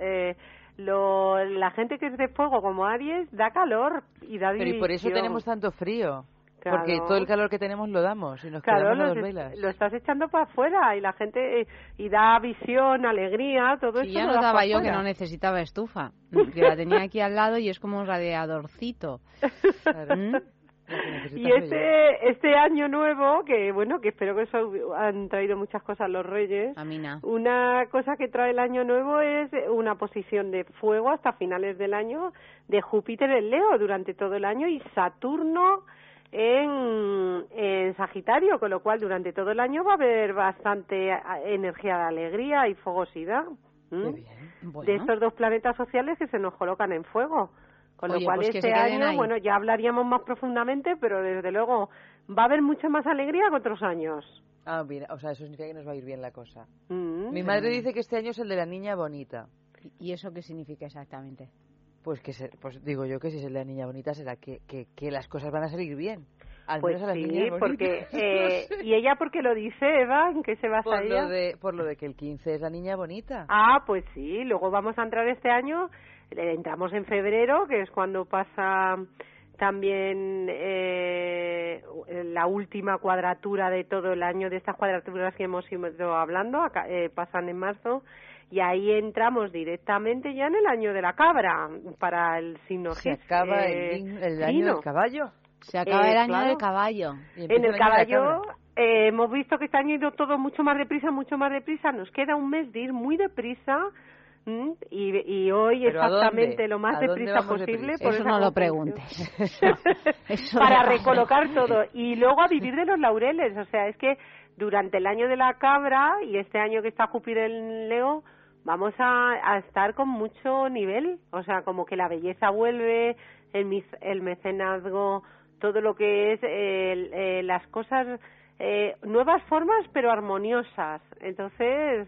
S22: La gente que es de fuego como Aries da calor y da
S4: Pero y por eso
S22: división.
S4: tenemos tanto frío.
S22: Claro.
S4: Porque todo el calor que tenemos lo damos y nos
S22: Claro,
S4: quedamos a dos velas.
S22: lo estás echando para afuera y la gente y da visión, alegría, todo
S2: Si
S22: eso.
S2: ya
S22: lo da
S2: notaba
S22: pa'
S2: yo que
S22: fuera.
S2: no necesitaba estufa, que la tenía aquí al lado y es como un radiadorcito. ¿Mm?
S22: Y este año nuevo, que bueno, que espero que eso han traído muchas cosas los Reyes.
S2: A mí no.
S22: Una cosa que trae el año nuevo es una posición de fuego hasta finales del año de Júpiter en Leo durante todo el año y Saturno en Sagitario, con lo cual durante todo el año va a haber bastante energía de alegría y fogosidad. De estos dos planetas sociales que se nos colocan en fuego. Con
S2: Oye,
S22: lo cual
S2: pues que
S22: este
S2: se queden
S22: año,
S2: ahí.
S22: bueno, ya hablaríamos más profundamente, pero desde luego va a haber mucha más alegría que otros años.
S4: Ah, mira, o sea, eso significa que nos va a ir bien la cosa.
S22: Mm.
S4: Mi madre dice que este año es el de la niña bonita.
S2: ¿Y eso qué significa exactamente?
S4: Pues pues digo yo que si es el de la niña bonita será que las cosas van a salir bien. Al
S22: Pues
S4: menos a las
S22: sí,
S4: niñas
S22: porque
S4: bonitas. No sé.
S22: ¿y ella por qué lo dice, Eva? ¿En qué se basa
S4: por
S22: ella?
S4: por lo de que el 15 es la niña bonita.
S22: Ah, pues sí, luego vamos a entrar este año, entramos en febrero, que es cuando pasa también la última cuadratura de todo el año, de estas cuadraturas que hemos ido hablando, pasan en marzo, y ahí entramos directamente ya en el año de la cabra, para el signo
S4: Se
S22: Gis,
S4: acaba el año del caballo.
S2: Se acaba el año
S22: claro.
S2: del caballo.
S22: En el caballo hemos visto que este año ha ido todo mucho más deprisa, nos queda un mes de ir muy deprisa. Y hoy
S4: ¿Pero a
S22: exactamente
S4: dónde?
S22: lo más
S4: ¿A dónde
S22: deprisa
S4: vamos
S22: posible.
S4: deprisa?
S22: Por
S2: Eso
S22: esa
S2: no lo
S22: confusión.
S2: preguntes. Eso
S22: Para
S2: déjalo.
S22: recolocar todo y luego a vivir de los laureles. O sea, es que durante el año de la cabra y este año que está Júpiter en Leo, vamos a estar con mucho nivel. O sea, como que la belleza vuelve, el mecenazgo, todo lo que es las cosas, nuevas formas pero armoniosas. Entonces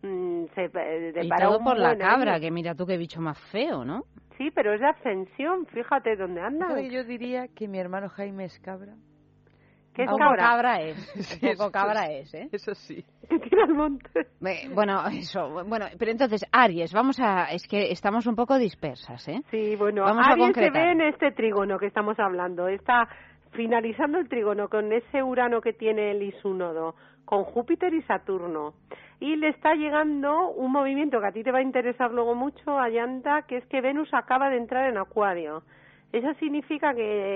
S2: Y todo por la cabra, que mira tú qué bicho más feo, ¿no?
S22: Sí, pero es de ascensión, fíjate dónde anda.
S4: Fíjate que yo diría que mi hermano Jaime es cabra.
S22: ¿Qué es
S2: Un
S22: cabra?
S2: poco cabra es,
S4: Sí,
S2: un poco
S4: eso
S2: cabra
S4: sí.
S2: es, ¿eh?
S4: Eso sí.
S22: Que tira al monte.
S2: Bueno, eso, bueno, pero entonces, Aries, es que estamos un poco dispersas, ¿eh?
S22: Sí, bueno,
S2: Vamos a
S22: Aries se
S2: concretar.
S22: ve en este trígono que estamos hablando. Está finalizando el trígono con ese Urano que tiene el isúnodo, con Júpiter y Saturno. Y le está llegando un movimiento que a ti te va a interesar luego mucho, Ayanta, que es que Venus acaba de entrar en Acuario. Eso significa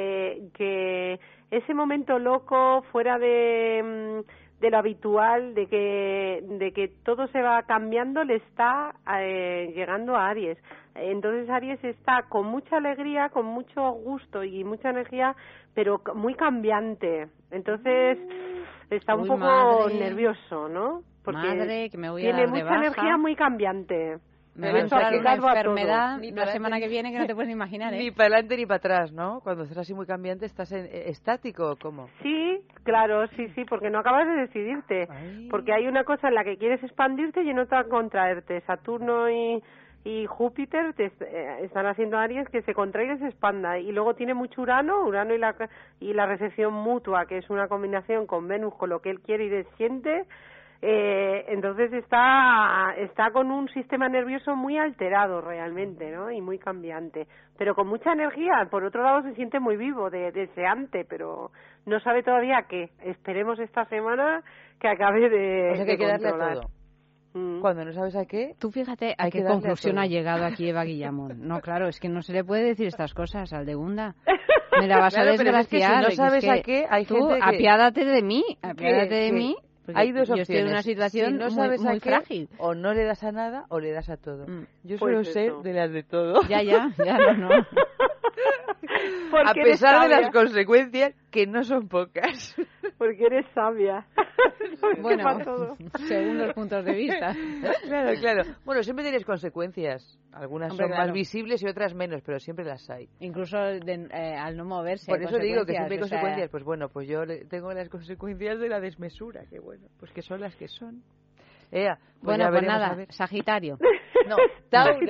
S22: que ese momento loco, fuera de lo habitual, de que todo se va cambiando, le está llegando a Aries. Entonces Aries está con mucha alegría, con mucho gusto y mucha energía, pero muy cambiante. Entonces está un
S2: Uy,
S22: poco
S2: madre.
S22: nervioso, ¿no? Porque
S2: Madre, que me voy a
S22: tiene
S2: dar de
S22: mucha
S2: baja.
S22: energía muy cambiante.
S2: Me va a
S22: Eso
S2: entrar una
S22: aplicado a todo.
S2: enfermedad
S4: Ni
S2: la
S4: para
S2: semana
S4: adelante,
S2: que viene que no te puedes ni imaginar, ¿eh?
S4: Ni para adelante ni para atrás, ¿no? Cuando estás así muy cambiante, ¿estás estático o cómo?
S22: Sí, claro, sí, porque no acabas de decidirte. Porque hay una cosa en la que quieres expandirte y en otra contraerte. Saturno y Júpiter están haciendo Aries que se contraiga y se expanda. Y luego tiene mucho Urano y la recepción mutua, que es una combinación con Venus, con lo que él quiere y siente. Entonces está con un sistema nervioso muy alterado realmente, ¿no? Y muy cambiante, pero con mucha energía. Por otro lado se siente muy vivo, deseante, pero no sabe todavía qué. Esperemos esta semana que acabe de
S4: O sea que hay que darle a
S22: controlar.
S4: todo. Cuando no sabes a qué...
S3: Tú fíjate a qué conclusión ha llegado aquí Eva Guillamón. No, claro, es que no se le puede decir estas cosas al de Gunda. Me la vas a desgraciar.
S4: Pero es que si no sabes a qué, hay
S3: tú,
S4: gente que...
S3: apiádate de mí, de mí.
S4: Hay dos opciones.
S3: Yo estoy en una situación
S4: si no sabes
S3: muy
S4: a qué,
S3: frágil.
S4: O no le das a nada o le das a todo. Yo
S22: Pues
S4: suelo ser de las de todo.
S3: Ya, no.
S4: A pesar de las consecuencias, que no son pocas.
S22: Porque eres sabia.
S3: Bueno, según los puntos de vista.
S4: Claro. Bueno, siempre tienes consecuencias. Algunas son más visibles y otras menos, pero siempre las hay.
S3: Incluso al no moverse.
S4: Por eso digo que siempre hay consecuencias. Pues bueno, pues yo tengo las consecuencias de la desmesura. Que bueno, pues que son las que son. Pues
S3: bueno, pues nada, Sagitario.
S4: No, Tauro.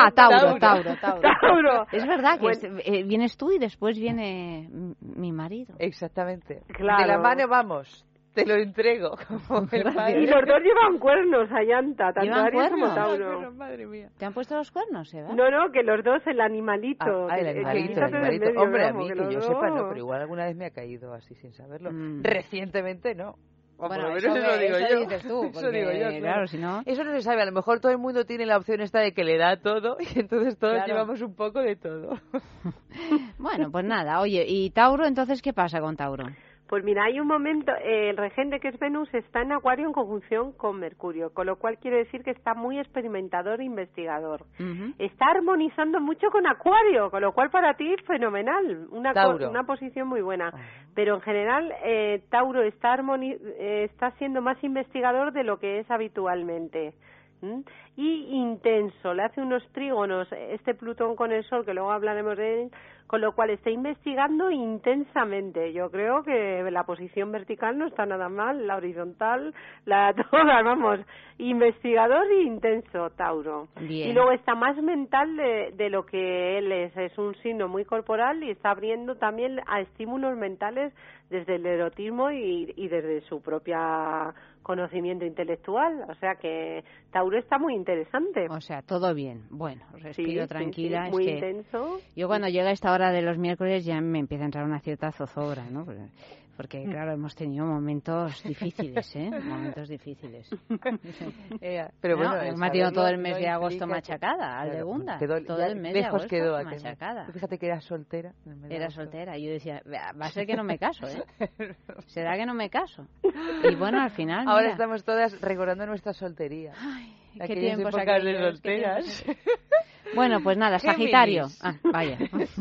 S3: Tauro. Es verdad que vienes tú y después viene mi marido.
S4: Exactamente.
S22: Claro.
S4: De la mano vamos. Te lo entrego. Como el padre.
S22: Y los dos llevan cuernos, Ayanta, tanto
S3: ¿Llevan
S22: Aries como
S3: cuernos?
S22: Tauro.
S4: Madre mía.
S3: ¿Te han puesto los cuernos, Eva?
S22: No, que los dos, el animalito.
S4: El animalito.
S22: Medio,
S4: hombre,
S22: vamos,
S4: a mí que yo sepa no, pero igual alguna vez me ha caído así sin saberlo. Recientemente no.
S3: Bueno,
S4: eso lo digo yo.
S3: Dices tú,
S4: eso digo yo,
S3: claro, si no...
S4: Eso no se sabe, a lo mejor todo el mundo tiene la opción esta de que le da todo y entonces todos llevamos un poco de todo.
S3: Bueno, pues nada, oye, ¿y Tauro entonces qué pasa con Tauro?
S22: Pues mira, hay un momento, el regente que es Venus está en Acuario en conjunción con Mercurio, con lo cual quiere decir que está muy experimentador e investigador. Está armonizando mucho con Acuario, con lo cual para ti fenomenal, una posición muy buena. Pero en general Tauro está siendo más investigador de lo que es habitualmente. Y intenso, le hace unos trígonos este Plutón con el Sol, que luego hablaremos de él, con lo cual está investigando intensamente. Yo creo que la posición vertical no está nada mal, la horizontal, todas, vamos, investigador e intenso, Tauro.
S3: Bien.
S22: Y luego está más mental de lo que él es un signo muy corporal y está abriendo también a estímulos mentales desde el erotismo y desde su propia conocimiento intelectual, o sea que Tauro está muy interesante.
S3: O sea, todo bien. Bueno, respiro tranquila.
S22: Sí, muy intenso.
S3: Yo cuando llega esta hora de los miércoles ya me empieza a entrar una cierta zozobra, ¿no? Porque claro, hemos tenido momentos difíciles, momentos difíciles.
S4: Pero bueno,
S3: me ha tenido todo el mes de agosto machacada, al de Gunda. Todo el mes de agosto
S4: quedó
S3: machacada.
S4: Fíjate que era soltera.
S3: Era soltera. Yo decía, va a ser que no me caso, ¿Será que no me caso? Y bueno, al final...
S4: Ahora estamos todas recordando nuestra soltería.
S3: Ay,
S4: qué tiempos aquellos de solteras.
S3: Bueno, pues nada, Sagitario. Vaya.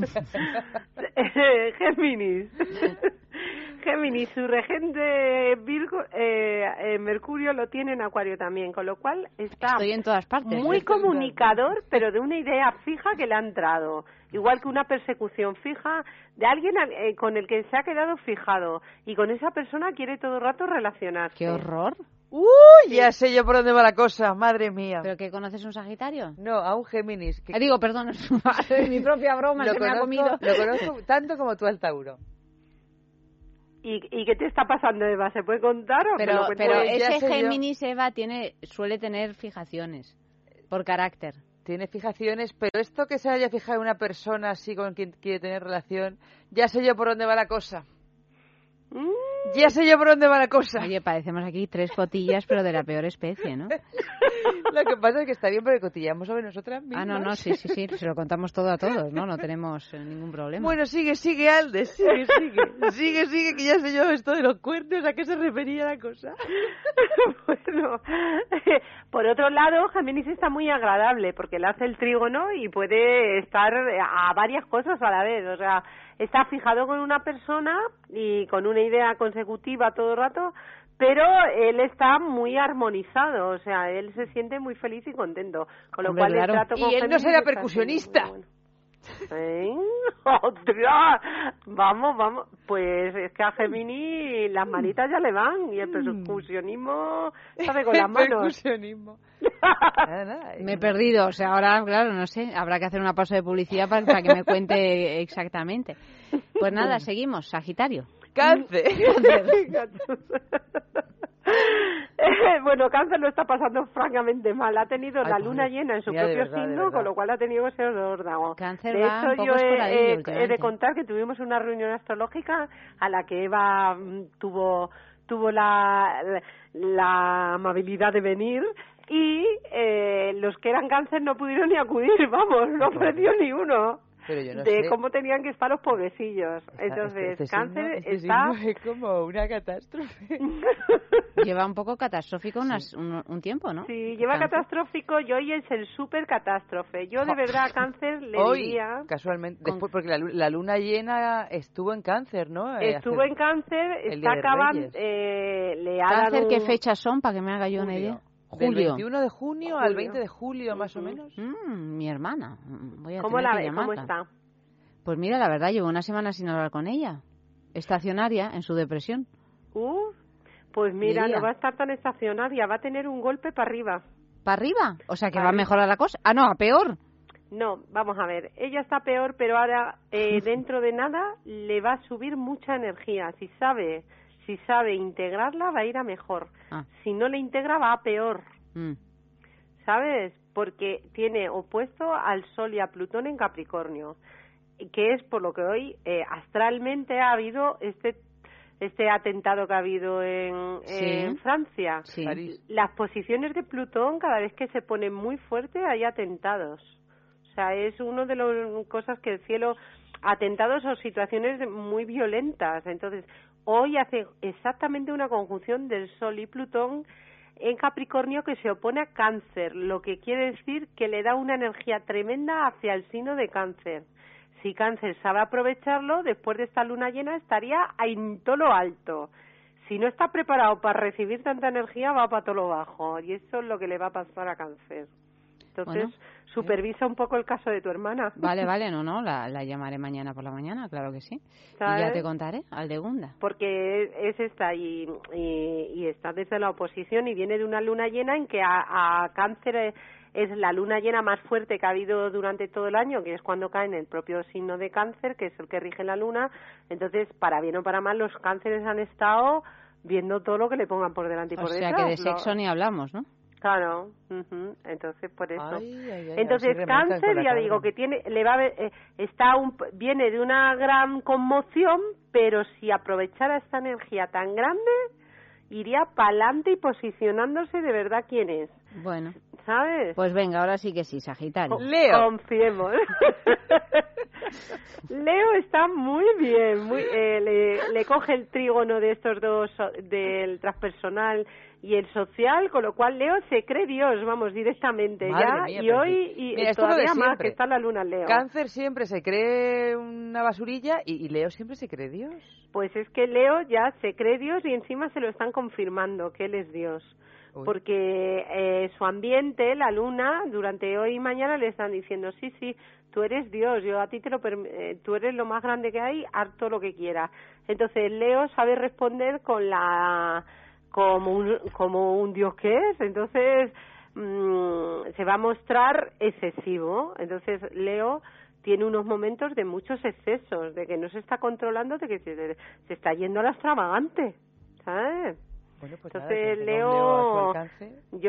S22: Géminis, su regente Virgo, Mercurio lo tiene en Acuario también, con lo cual está
S3: Estoy en todas partes.
S22: muy comunicador, pero de una idea fija que le ha entrado. Igual que una persecución fija de alguien con el que se ha quedado fijado y con esa persona quiere todo el rato relacionarse.
S3: ¡Qué horror!
S4: Ya sé yo por dónde va la cosa, madre mía.
S3: ¿Pero que conoces un Sagitario?
S4: No, a un Géminis.
S3: Digo, perdón, mi propia broma se me ha comido.
S4: Lo conozco tanto como tú al Tauro.
S22: ¿Y qué te está pasando, Eva? ¿Se puede contar o
S3: pero ese Géminis,
S22: yo?
S3: Eva, suele tener fijaciones por carácter.
S4: Tiene fijaciones, pero esto que se haya fijado en una persona así con quien quiere tener relación, ya sé yo por dónde va la cosa. Ya sé yo por dónde va la cosa.
S3: Oye, parecemos aquí 3 cotillas, pero de la peor especie, ¿no?
S4: Lo que pasa es que está bien porque cotillamos sobre nosotras mismas.
S3: No, sí, se lo contamos todo a todos, ¿no? No tenemos ningún problema.
S4: Bueno, sigue, Alde, sigue, que ya sé yo esto de los cuernos, ¿a qué se refería la cosa?
S22: Bueno, por otro lado, Géminis está muy agradable porque le hace el trígono y puede estar a varias cosas a la vez, o sea, está fijado con una persona y con una idea consecutiva todo el rato, pero él está muy armonizado, o sea, él se siente muy feliz y contento, con lo cual el trato con
S4: y él no será percusionista.
S22: ¡Otra! Vamos, pues es que a Gemini las manitas ya le van y el percusionismo sabe con las manos.
S4: Percusionismo.
S3: Me he perdido, o sea, ahora, claro, no sé, habrá que hacer una pausa de publicidad para que me cuente exactamente. Pues nada, seguimos, Sagitario.
S4: Cáncer.
S22: Bueno, Cáncer lo está pasando francamente mal. Ha tenido la luna llena en su propio signo, con lo cual ha tenido que ser órdago.
S3: Cáncer
S22: de
S3: va
S22: hecho,
S3: un poco
S22: yo
S3: esporadillo
S22: he de contar que tuvimos una reunión astrológica a la que Eva tuvo la amabilidad de venir Y los que eran cáncer no pudieron ni acudir, vamos, no ofreció ni uno.
S4: Pero yo no
S22: de
S4: sé
S22: cómo tenían que estar los pobrecillos. Entonces, cáncer
S4: signo
S22: está...
S4: es como una catástrofe.
S2: Lleva un poco catastrófico un tiempo, ¿no?
S22: Sí, lleva
S2: Cáncer.
S22: catastrófico y hoy es el súper catástrofe. Yo de verdad a cáncer le
S4: Hoy,
S22: diría...
S4: casualmente, después, porque la luna llena estuvo en cáncer, ¿no?
S22: Estuvo en cáncer,
S4: el
S22: está
S4: Día de
S22: acabando...
S4: Reyes.
S22: le ha
S2: ¿Cáncer
S22: dado
S2: qué
S22: un-
S2: fechas son, para que me haga yo una idea?
S4: Del
S2: Julio.
S4: 21 de junio al 20 de julio, más o menos.
S2: Mi hermana. Voy a
S22: ¿Cómo
S2: tener
S22: la
S2: que
S22: ve? ¿Cómo
S2: llamarla.
S22: está?
S2: Pues mira, la verdad, llevo una semana sin hablar con ella. Estacionaria, en su depresión.
S22: Pues mira,
S2: Diría.
S22: no va a estar tan estacionaria, va a tener un golpe para arriba.
S2: ¿Para arriba? O sea, que
S22: Para
S2: va a
S22: arriba.
S2: mejorar la cosa. Ah, no, a peor.
S22: No, vamos a ver, ella está peor, pero ahora dentro de nada le va a subir mucha energía. Si sabe integrarla, va a ir a mejor.
S2: Ah.
S22: Si no le integra, va a peor. ¿Sabes? Porque tiene opuesto al Sol y a Plutón en Capricornio, que es por lo que hoy astralmente ha habido este atentado que ha habido en Francia.
S2: Sí.
S22: Las posiciones de Plutón, cada vez que se pone muy fuerte, hay atentados. O sea, es una de las cosas que el cielo... Atentados o situaciones muy violentas. Entonces, hoy hace exactamente una conjunción del Sol y Plutón en Capricornio que se opone a Cáncer, lo que quiere decir que le da una energía tremenda hacia el signo de Cáncer. Si Cáncer sabe aprovecharlo, después de esta luna llena estaría en todo lo alto. Si no está preparado para recibir tanta energía, va para todo lo bajo. Y eso es lo que le va a pasar a Cáncer. Entonces, supervisa un poco el caso de tu hermana.
S2: Vale, no, la llamaré mañana por la mañana, claro que sí.
S22: ¿Sabes?
S2: Y ya te contaré, Aldegunda.
S22: Porque es esta y está desde la oposición y viene de una luna llena en que a Cáncer es la luna llena más fuerte que ha habido durante todo el año, que es cuando cae en el propio signo de Cáncer, que es el que rige la luna. Entonces, para bien o para mal, los Cánceres han estado viendo todo lo que le pongan por delante y por detrás.
S2: O sea, que de sexo ni hablamos, ¿no?
S22: Claro, entonces por eso.
S2: Ay,
S22: Entonces Cáncer, ya digo que tiene, viene de una gran conmoción, pero si aprovechara esta energía tan grande, iría para adelante y posicionándose de verdad quién es.
S2: Bueno,
S22: ¿sabes?
S2: Pues venga, ahora sí que sí, Sagitario.
S22: Leo. Confiemos. Leo está muy bien, le coge el trígono de estos dos, del transpersonal y el social, con lo cual Leo se cree Dios, vamos, directamente.
S4: Madre
S22: ya
S4: mía,
S22: y
S4: pero
S22: hoy
S4: sí.
S22: y
S4: Mira, esto es lo de
S22: todavía más
S4: siempre.
S22: que está la luna en Leo.
S4: Cáncer siempre se cree una basurilla y Leo siempre se cree Dios.
S22: Pues es que Leo ya se cree Dios y encima se lo están confirmando que él es Dios. Porque su ambiente, la luna, durante hoy y mañana le están diciendo, sí, tú eres Dios, yo a ti tú eres lo más grande que hay, haz todo lo que quieras. Entonces Leo sabe responder como un Dios que es, entonces se va a mostrar excesivo. Entonces Leo tiene unos momentos de muchos excesos, de que no se está controlando, de que se está yendo a la extravagante, ¿sabes?
S4: Bueno, pues
S22: entonces
S4: nada,
S22: Leo, yo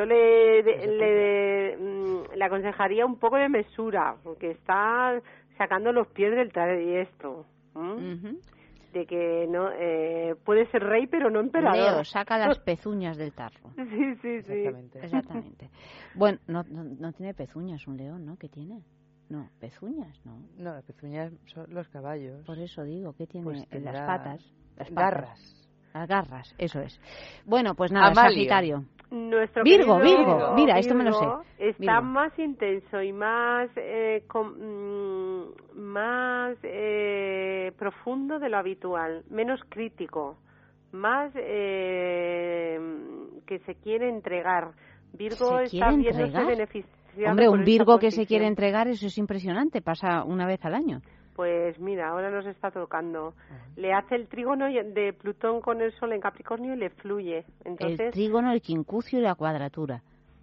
S22: le aconsejaría un poco de mesura, porque está sacando los pies del trayecto. De que no puede ser rey pero no emperador.
S2: Leo, saca las pezuñas del tarro.
S22: Sí.
S2: Exactamente. Bueno, no tiene pezuñas un león, ¿no? ¿Qué tiene? No, pezuñas, ¿no?
S4: No, las pezuñas son los caballos.
S2: Por eso digo, ¿qué tiene
S4: Pues
S2: en las
S4: tendrá
S2: patas?
S4: Garras.
S2: Las garras, eso es. Bueno, pues nada,
S4: Amalio.
S2: Sagitario.
S22: Nuestro
S2: Virgo,
S22: querido
S2: mira, esto me lo
S22: Virgo
S2: sé.
S22: está
S2: Virgo.
S22: más intenso y más profundo de lo habitual, menos crítico, más que se quiere entregar. Virgo está viéndose beneficiado.
S2: Hombre,
S22: por
S2: un
S22: esta
S2: Virgo que se
S22: posición.
S2: quiere entregar, eso es impresionante, pasa una vez al año.
S22: Pues mira, ahora nos está tocando. Le hace el trígono de Plutón con el Sol en Capricornio y le fluye. Entonces,
S2: El trígono, el quincucio y la cuadratura.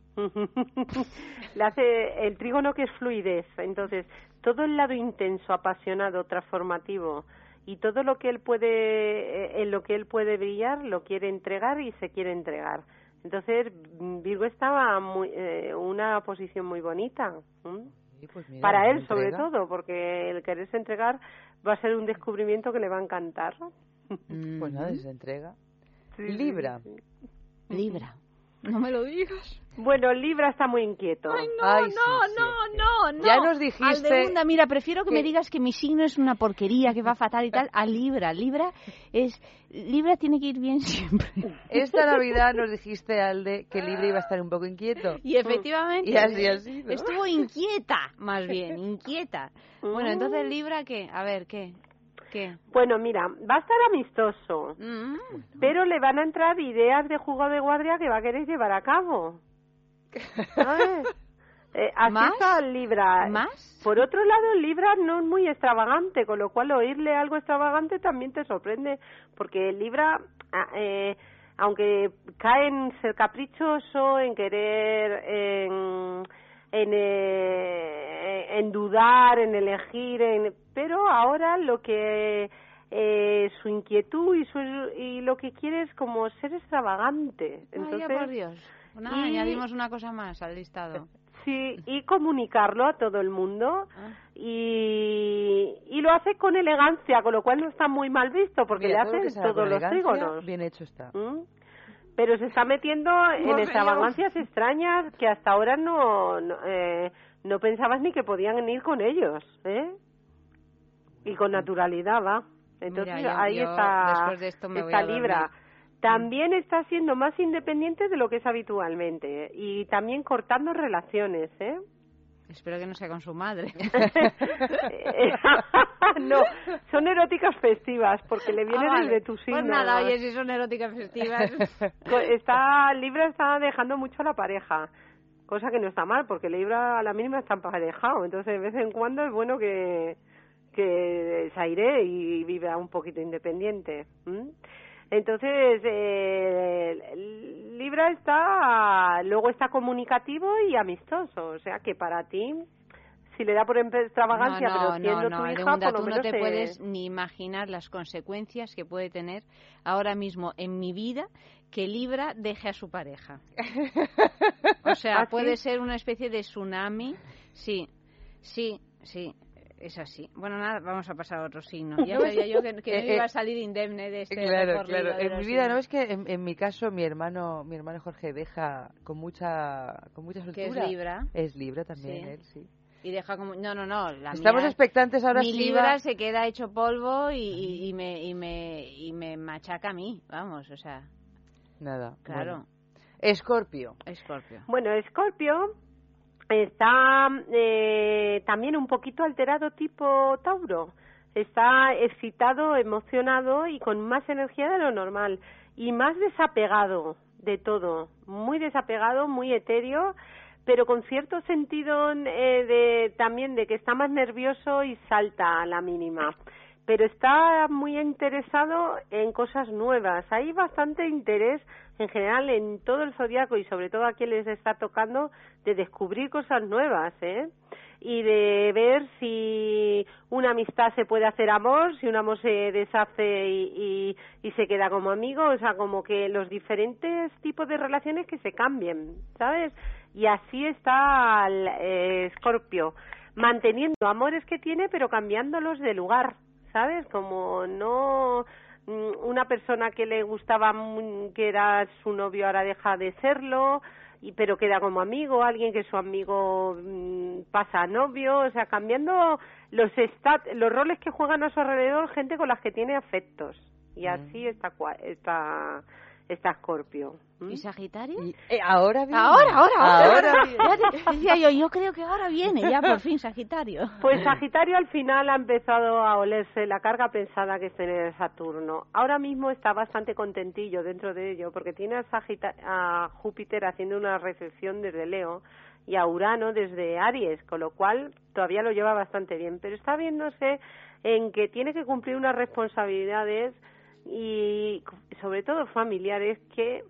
S22: le hace el trígono que es fluidez. Entonces, todo el lado intenso, apasionado, transformativo y todo lo que él puede, en lo que él puede brillar, lo quiere entregar y se quiere entregar. Entonces, Virgo estaba una posición muy bonita.
S4: Pues mira,
S22: para él
S4: entrega.
S22: sobre todo, porque el quererse entregar va a ser un descubrimiento que le va a encantar.
S4: Pues nada, se entrega.
S22: Sí,
S4: Libra.
S22: sí.
S2: Libra. No me lo digas.
S22: Bueno, Libra está muy inquieto.
S2: Ay, no.
S4: Ya nos dijiste...
S2: Aldemunda, mira, prefiero que me digas que mi signo es una porquería, que va fatal y tal, a Libra. Libra tiene que ir bien siempre.
S4: Esta Navidad nos dijiste, Alde, que Libra iba a estar un poco inquieto.
S2: Y efectivamente.
S4: Y así ha sido.
S2: Estuvo inquieta, más bien, inquieta. Bueno, entonces Libra, ¿qué? A ver, ¿qué?
S22: Bueno, mira, va a estar amistoso, pero le van a entrar ideas de juego de guardia que va a querer llevar a cabo. ¿Sabes? Así está Libra.
S2: ¿Más?
S22: Por otro lado, Libra no es muy extravagante, con lo cual oírle algo extravagante también te sorprende, porque Libra, aunque cae en ser caprichoso, en querer, en dudar, en elegir, pero ahora lo que su inquietud y lo que quiere es como ser extravagante. Entonces,
S2: por Dios. Añadimos una cosa más al listado.
S22: Sí, y comunicarlo a todo el mundo y lo hace con elegancia, con lo cual no está muy mal visto porque le hacen todos los trígonos.
S4: Bien hecho está.
S22: Pero se está metiendo en extravagancias extrañas que hasta ahora no pensabas ni que podían ir con ellos, y con naturalidad va. Entonces
S2: mira,
S22: ahí está,
S2: después de esto me voy a
S22: Libra.
S2: dormir.
S22: También está siendo más independiente de lo que es habitualmente y también cortando relaciones,
S2: Espero que no sea con su madre.
S22: No, son eróticas festivas porque le viene desde tu signo.
S2: Pues nada, oye, si son eróticas festivas.
S22: Libra está dejando mucho a la pareja, cosa que no está mal porque Libra a la mínima está emparejado, entonces de vez en cuando es bueno que se airee y viva un poquito independiente. Entonces, Libra luego está comunicativo y amistoso, o sea que para ti, si le da por extravagancia, pero siendo tu hija, por lo
S2: tú
S22: menos
S2: no te puedes ni imaginar las consecuencias que puede tener ahora mismo en mi vida que Libra deje a su pareja. O sea, puede ser una especie de tsunami. Sí. Es así. Bueno, nada, vamos a pasar a otro signo. Ya sabía yo que no iba a salir indemne de este recorrido.
S4: Claro. En mi vida, ¿no? Es que en mi caso mi hermano Jorge deja con mucha soltura.
S2: ¿Que es Libra?
S4: Es Libra también, él, sí.
S2: Y deja como... No,
S4: estamos expectantes ahora.
S2: Mi Libra se queda hecho polvo y me machaca a mí, vamos, o sea...
S4: Nada.
S2: Claro.
S4: Bueno. Escorpio.
S22: Bueno, Escorpio está también un poquito alterado tipo Tauro. Está excitado, emocionado y con más energía de lo normal. Y más desapegado de todo. Muy desapegado, muy etéreo, pero con cierto sentido también de que está más nervioso y salta a la mínima. Pero está muy interesado en cosas nuevas. Hay bastante interés en general en todo el zodiaco y sobre todo a quien les está tocando de descubrir cosas nuevas, y de ver si una amistad se puede hacer amor, si un amor se deshace y se queda como amigo, o sea, como que los diferentes tipos de relaciones que se cambien, ¿sabes? Y así está el Escorpio, manteniendo amores que tiene pero cambiándolos de lugar, ¿sabes? Como no una persona que le gustaba, que era su novio, ahora deja de serlo, pero queda como amigo, alguien que su amigo pasa a novio, o sea, cambiando los roles que juegan a su alrededor, gente con las que tiene afectos. Y así está Escorpio.
S2: ¿Y Sagitario?
S4: Ahora viene.
S2: Ahora viene. Decía yo creo que ahora viene ya por fin Sagitario.
S22: Pues Sagitario al final ha empezado a olerse la carga pesada que es tener Saturno. Ahora mismo está bastante contentillo dentro de ello porque tiene a Júpiter haciendo una recepción desde Leo y a Urano desde Aries, con lo cual todavía lo lleva bastante bien, pero está viéndose en que tiene que cumplir unas responsabilidades y sobre todo familiares que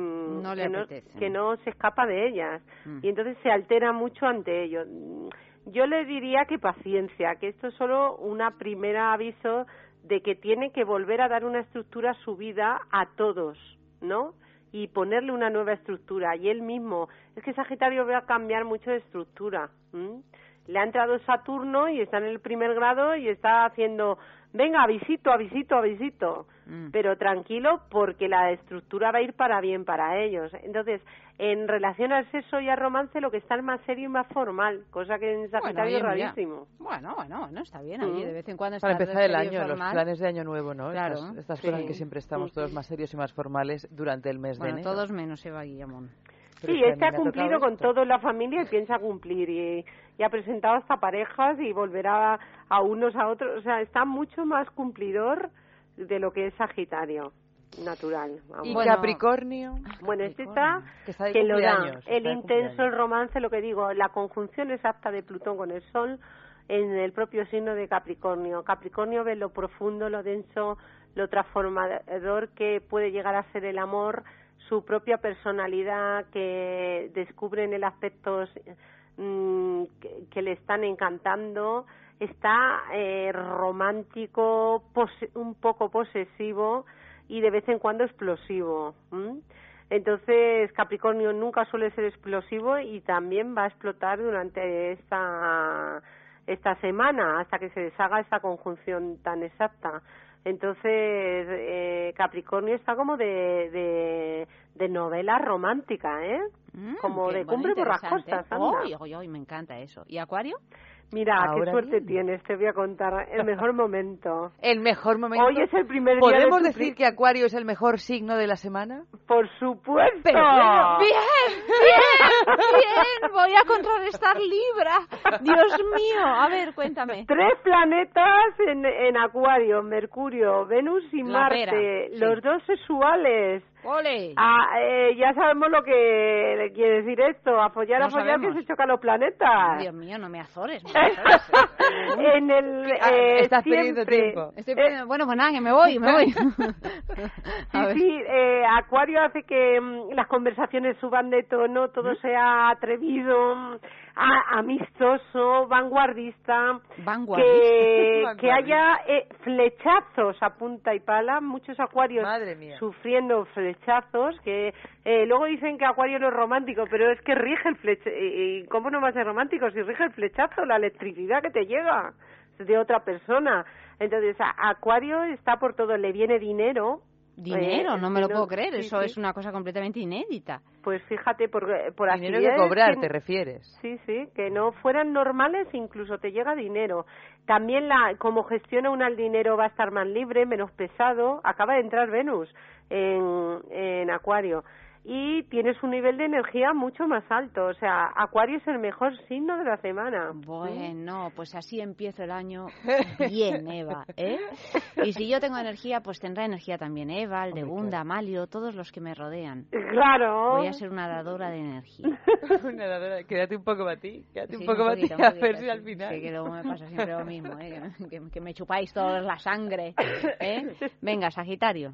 S22: no se escapa de ellas y entonces se altera mucho ante ello. Yo le diría que paciencia, que esto es solo una primera aviso de que tiene que volver a dar una estructura a su vida a todos, ¿no? Y ponerle una nueva estructura y él mismo, es que Sagitario va a cambiar mucho de estructura, le ha entrado Saturno y está en el primer grado y está haciendo, venga, avisito, pero tranquilo porque la estructura va a ir para bien para ellos. Entonces, en relación al sexo y al romance, lo que está es más serio y más formal, cosa que en Sagitario es rarísimo.
S2: Bueno, está bien, ahí de vez en cuando
S4: para
S2: está
S4: empezar el año,
S2: formal.
S4: los planes de año nuevo, ¿no?
S2: Claro,
S4: estas cosas en que siempre estamos todos más serios y más formales durante el mes de enero.
S2: Todos menos Eva Guillamón.
S22: Sí, ha cumplido con todo en la familia y piensa cumplir y ha presentado hasta parejas y volverá a unos a otros, o sea, está mucho más cumplidor de lo que es Sagitario natural.
S4: ¿Y Capricornio?
S22: Bueno, está que lo da, el intenso, el romance, lo que digo, la conjunción exacta de Plutón con el Sol en el propio signo de Capricornio. Capricornio ve lo profundo, lo denso, lo transformador que puede llegar a ser el amor, su propia personalidad que descubre en el aspectos que le están encantando, está romántico, un poco posesivo y de vez en cuando explosivo. Entonces Capricornio nunca suele ser explosivo y también va a explotar durante esta semana hasta que se deshaga esta conjunción tan exacta. Entonces, Capricornio está como de novela romántica, ¿eh? Como de Cumbre Borrascosas.
S2: ¡Ay, me encanta eso! ¿Y Acuario?
S22: Mira, qué suerte tienes, te voy a contar el mejor momento.
S4: ¿El mejor momento?
S22: Hoy es el primer día.
S4: ¿Podemos decir que Acuario es el mejor signo de la semana?
S22: Por supuesto.
S2: Pero bien, voy a contrarrestar Libra. Dios mío, a ver, cuéntame.
S22: 3 planetas en Acuario, Mercurio, Venus y Marte, los 2 sexuales.
S2: ¡Ole!
S22: Ya sabemos lo que quiere decir esto, a follar que se chocan los planetas.
S2: Dios mío, no me azores.
S22: En el
S4: estás perdiendo tiempo.
S2: Bueno, pues nada, que me voy.
S22: Sí, Acuario hace que las conversaciones suban de tono, todo sea atrevido, amistoso, vanguardista. Que haya flechazos a punta y pala, muchos Acuarios sufriendo flechazos, que luego dicen que Acuario no es romántico, pero es que rige el flechazo. ¿Y cómo no va a ser romántico si rige el flechazo, la electricidad que te llega de otra persona? Entonces, Acuario está por todo, le viene dinero.
S2: Dinero, no me lo puedo creer, eso es una cosa completamente inédita.
S22: Pues fíjate, por
S4: dinero que cobrar, ¿te refieres?
S22: Sí, que no fueran normales, incluso te llega dinero. También como gestiona uno el dinero va a estar más libre, menos pesado. Acaba de entrar Venus en Acuario. Y tienes un nivel de energía mucho más alto. O sea, Acuario es el mejor signo de la semana.
S2: Bueno, pues así empiezo el año bien, Eva, ¿eh? Y si yo tengo energía, pues tendrá energía también Eva, Aldegunda, Amalio, todos los que me rodean.
S22: Claro.
S2: Voy a ser una dadora de energía.
S4: Una dadora, quédate un poco para ti, a ver si al final.
S2: Sí, que luego me pasa siempre lo mismo, ¿eh? Que me chupáis todos la sangre, ¿eh? Venga, Sagitario.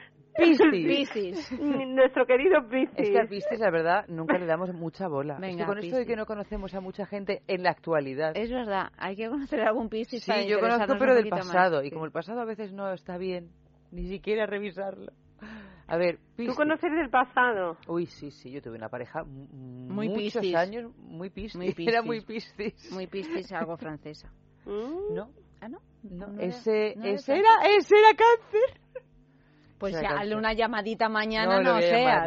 S22: Piscis. Nuestro querido Piscis.
S4: Es que a Piscis, la verdad, nunca le damos mucha bola. Venga, es que con esto de que no conocemos a mucha gente en la actualidad.
S2: Es verdad, hay que conocer a algún Piscis.
S4: Sí, yo conozco, pero del pasado.
S2: Más.
S4: Y como el pasado a veces no está bien, ni siquiera revisarlo. A ver,
S22: Piscis. ¿Tú conoces del pasado?
S4: Uy, sí, yo tuve una pareja muchos
S2: Piscis.
S4: años, muy Piscis. Era muy Piscis.
S2: Muy Piscis, algo francesa.
S4: ¿No?
S2: ¿Ah, no?
S4: Ese era Cáncer.
S2: Pues ya, hazle una llamadita mañana, no seas.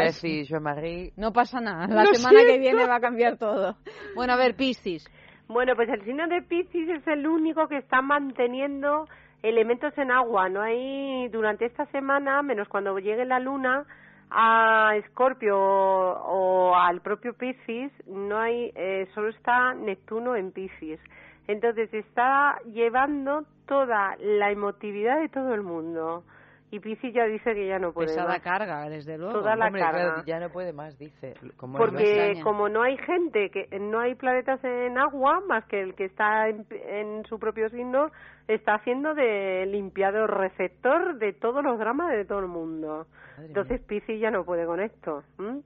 S2: No pasa nada, la semana que viene va a cambiar todo. Bueno, a ver, Piscis.
S22: Bueno, pues el signo de Piscis es el único que está manteniendo elementos en agua. No hay, durante esta semana, menos cuando llegue la luna, a Escorpio o al propio Piscis, no hay, solo está Neptuno en Piscis. Entonces está llevando toda la emotividad de todo el mundo. Y Piscis ya dice que ya no puede
S2: Pesada
S22: más.
S2: carga, desde luego.
S22: Toda la carga.
S4: Claro, ya no puede más, dice.
S22: Porque como no hay gente, no hay planetas en agua, más que el que está en su propio signo, está haciendo de limpiador receptor de todos los dramas de todo el mundo. Entonces Piscis ya no puede con esto.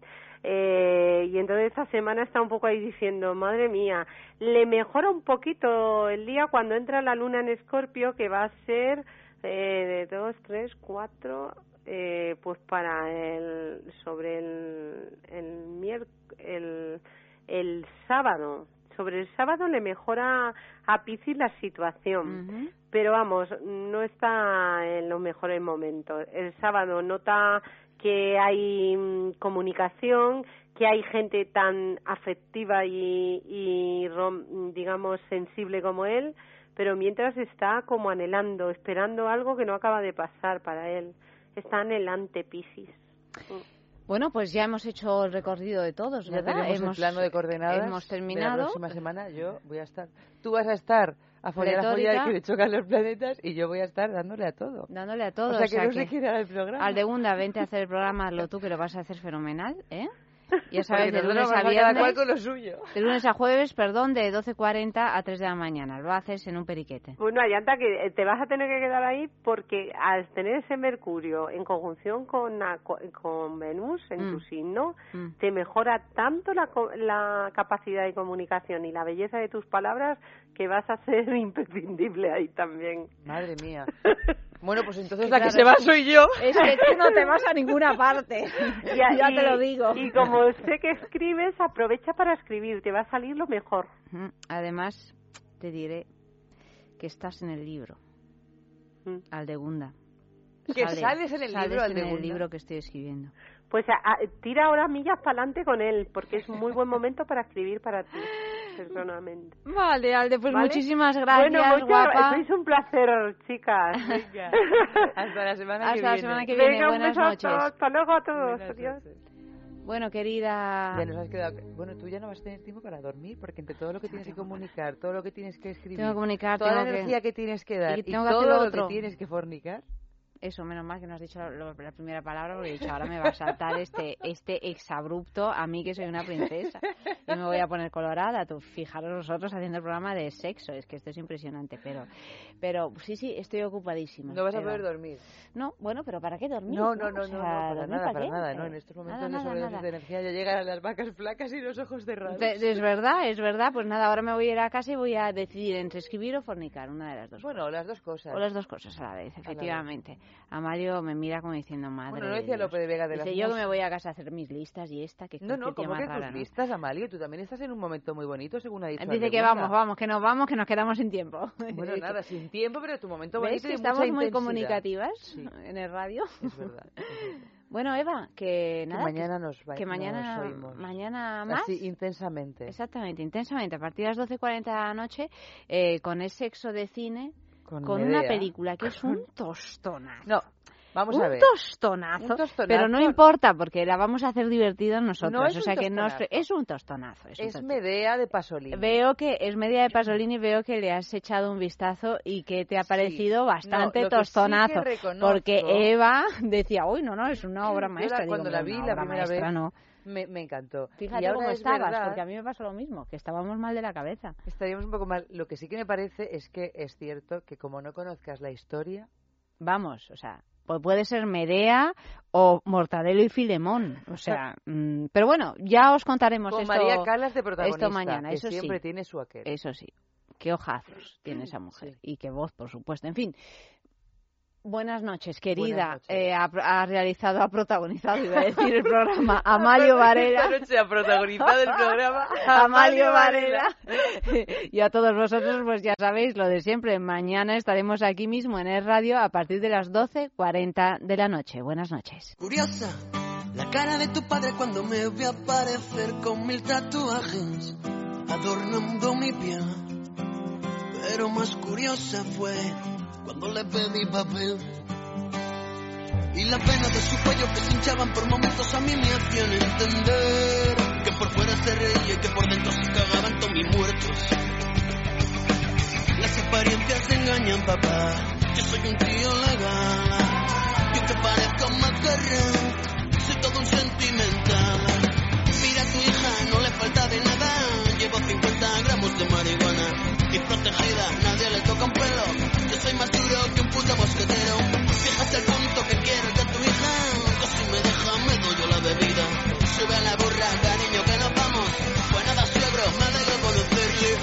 S22: Y entonces esta semana está un poco ahí diciendo, madre mía, le mejora un poquito el día cuando entra la luna en Escorpio, que va a ser... de 2, 3, 4, pues para sobre el sábado, sobre el sábado le mejora a Piscis la situación, pero vamos, no está en los mejores momentos. El sábado nota que hay comunicación, que hay gente tan afectiva y digamos sensible como él, pero mientras está como anhelando, esperando algo que no acaba de pasar para él. Está anhelante Piscis.
S2: Bueno, pues ya hemos hecho el recorrido de todos, ¿verdad?
S4: Ya tenemos el plano de coordenadas.
S2: Hemos terminado.
S4: La próxima semana yo voy a estar... Tú vas a estar a follar que le chocan los planetas y yo voy a estar dándole a todo.
S2: Dándole a todo.
S4: O sea, que no se quiere dar el programa.
S2: Aldegunda, vente a hacer el programa, hazlo tú, que lo vas a hacer fenomenal, ¿eh? Ya sabes, de
S4: lunes
S2: lunes a
S4: cada
S2: viernes,
S4: cual con lo suyo.
S2: De lunes a jueves, perdón, de 12:40 a 3 de la mañana. Lo haces en un periquete.
S22: Bueno, Ayanta, que te vas a tener que quedar ahí porque al tener ese Mercurio en conjunción con Venus en tu signo, te mejora tanto la capacidad de comunicación y la belleza de tus palabras que vas a ser imprescindible ahí también.
S4: Madre mía. Bueno, pues entonces la que se va soy yo.
S2: Es que tú no te vas a ninguna parte. Ya te lo digo.
S22: Y como sé que escribes, aprovecha para escribir. Te va a salir lo mejor.
S2: Además, te diré que estás en el libro. Aldegunda.
S4: Que sales en el libro,
S2: Aldegunda. En el libro que estoy escribiendo.
S22: Pues tira ahora millas para adelante con él, porque es muy buen momento para escribir para ti, personalmente.
S2: Vale, Alde, pues muchísimas gracias,
S22: bueno,
S2: guapa.
S22: Sois un placer, chicas.
S4: Hasta la semana
S2: que viene.
S22: Venga,
S2: buenas noches.
S22: Hasta luego a todos. Adiós.
S2: Bueno, querida...
S4: Ya nos has quedado... Bueno, tú ya no vas a tener tiempo para dormir, porque entre todo lo que tienes que comunicar, todo lo que tienes que escribir,
S2: tengo que comunicar,
S4: toda la energía que tienes que dar y todo lo que tienes que fornicar...
S2: Eso, menos mal que no has dicho la primera palabra, porque he dicho, ahora me va a saltar este exabrupto a mí que soy una princesa. Y me voy a poner colorada. Tú, fijaros nosotros haciendo el programa de sexo, es que esto es impresionante. Pero sí, estoy ocupadísima.
S4: No vas a poder dormir.
S2: No, bueno, pero ¿para qué dormir?
S4: No, para nada, no. En estos momentos de sobredosis de energía ya llegan las vacas flacas y los ojos cerrados.
S2: Es verdad. Pues nada, ahora me voy a ir a casa y voy a decidir entre escribir o fornicar, una de las dos.
S4: Bueno, las dos cosas.
S2: O las dos cosas a la vez, efectivamente. Amalio me mira como diciendo, madre.
S4: Bueno, no decía López de Vega de las...
S2: Dice, yo que me voy a casa a hacer mis listas y esta, que
S4: No, ¿cómo que tus listas, Amalio? Tú también estás en un momento muy bonito, según ha dicho.
S2: Dice que vamos, que nos quedamos sin tiempo.
S4: Bueno, nada, sin tiempo, pero tu momento bonito.
S2: ¿Ves que estamos muy comunicativas en el radio?
S4: Es verdad.
S2: Bueno, Eva, que nada.
S4: Que mañana nos
S2: mañana más.
S4: Así, intensamente.
S2: Exactamente, intensamente. A partir de las 12:40 de la noche, con ese sexo de cine, con una película que es un tostonazo.
S4: No. Vamos a ver.
S2: Un tostonazo, pero no importa porque la vamos a hacer divertida nosotros.
S4: No es
S2: o sea que no es un tostonazo.
S4: Es Medea de Pasolini.
S2: Veo que es Medea de Pasolini, veo que le has echado un vistazo y que te ha parecido bastante tostonazo.
S4: Sí
S2: porque Eva decía, uy, no, es una obra maestra.
S4: Cuando la vi la primera vez,
S2: no.
S4: Me encantó.
S2: Fíjate cómo estabas, porque a mí me pasó lo mismo, que estábamos mal de la cabeza.
S4: Estaríamos un poco mal. Lo que sí que me parece es que es cierto que como no conozcas la historia...
S2: Vamos, o sea... Pues puede ser Medea o Mortadelo y Filemón, o sea, pero bueno, ya os contaremos
S4: con
S2: esto.
S4: María Calas de protagonista,
S2: esto mañana,
S4: que
S2: eso
S4: siempre
S2: sí.
S4: Tiene su aquel.
S2: Eso sí, qué ojazos tiene esa mujer y qué voz, por supuesto. En fin, buenas noches, querida. Ha realizado, ha protagonizado, iba a decir, el programa Amalio Varela.
S4: Esta noche ha protagonizado el programa
S2: Amalio Varela. Y a todos vosotros, pues ya sabéis lo de siempre. Mañana estaremos aquí mismo en el radio a partir de las 12:40 de la noche. Buenas noches.
S7: Curiosa, la cara de tu padre cuando me vi aparecer con 1000 tatuajes adornando mi piel. Pero más curiosa fue cuando le pedí papel y la pena de su cuello que se hinchaban por momentos a mí me hacían entender que por fuera se reía y que por dentro se cagaban todos mis muertos. Las apariencias engañan, papá. Yo soy un tío legal y aunque parezca un macarrón soy todo un sentimental. Mira a tu hija, no le falta de nada. Llevo 50 gramos de marihuana y protegida, nadie le toca un pelo. Yo soy más duro que un puto mosquetero. Fíjate el punto que quiero de tu hija, que si me deja me doy yo la bebida. Sube a la burra, cariño, que nos vamos. Pues nada, suegro, me alegro conocerle.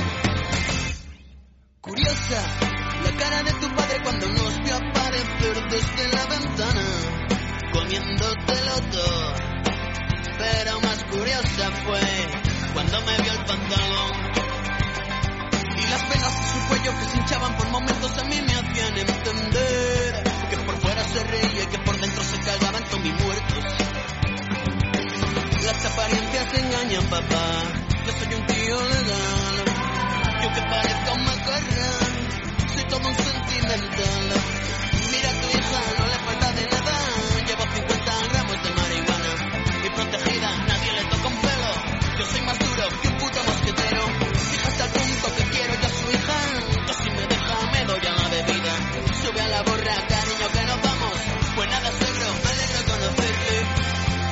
S7: Curiosa, la cara de tu padre cuando nos vio aparecer desde la ventana, comiéndotelo todo. Pero más curiosa fue cuando cuando me vio el pantalón. Y las venas de su cuello que se hinchaban por momentos a mí me hacían entender que por fuera se reía y que por dentro se cagaban con mis muertos. Las apariencias engañan, papá. Yo soy un tío legal. Yo que parezco un macarrón, soy todo un sentimental. Mira a tu hija, no le falta de nada. Llevo 50 gramos de marihuana y protegida, nadie le toca un pelo. Yo soy más duro que un puto mosquetero. Fíjate al punto que quiero yo a su hija. Yo si me deja me doy a la bebida. Sube a la borra, cariño, que nos vamos. Pues nada, suegro, me alegro conocerle.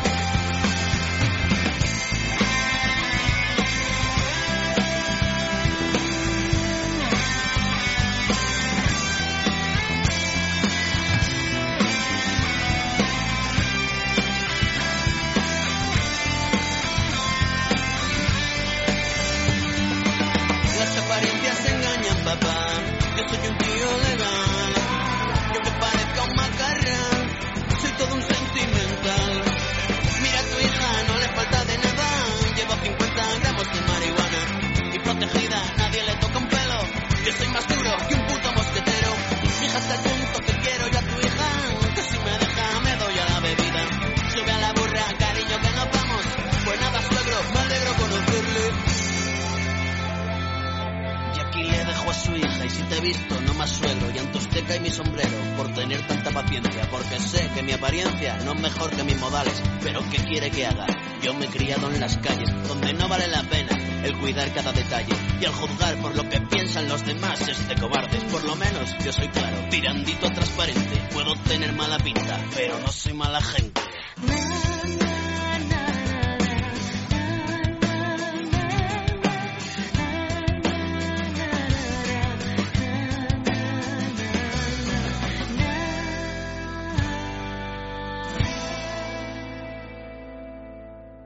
S7: Papá, yo soy un tío legal. Yo que parezca un macarrón, soy todo un sentimental. Mira a tu hija, no le falta de nada. Llevo 50 gramos de marihuana y protegida, nadie le toca un pelo. Yo soy más duro que un puto mosquetero. Fija hasta el punto que quiero yo a tu hija, que si me deja me doy a la bebida. Sube a la burra, cariño, que nos vamos. Pues nada, suegro, me alegro conocerle. Y le dejo a su hija y si te he visto, no más suegro. Y Antosteca y mi sombrero, por tener tanta paciencia. Porque sé que mi apariencia no es mejor que mis modales. Pero ¿qué quiere que haga? Yo me he criado en las calles, donde no vale la pena el cuidar cada detalle. Y al juzgar por lo que piensan los demás es de cobardes. Por lo menos yo soy claro, tirandito transparente. Puedo tener mala pinta, pero no soy mala gente.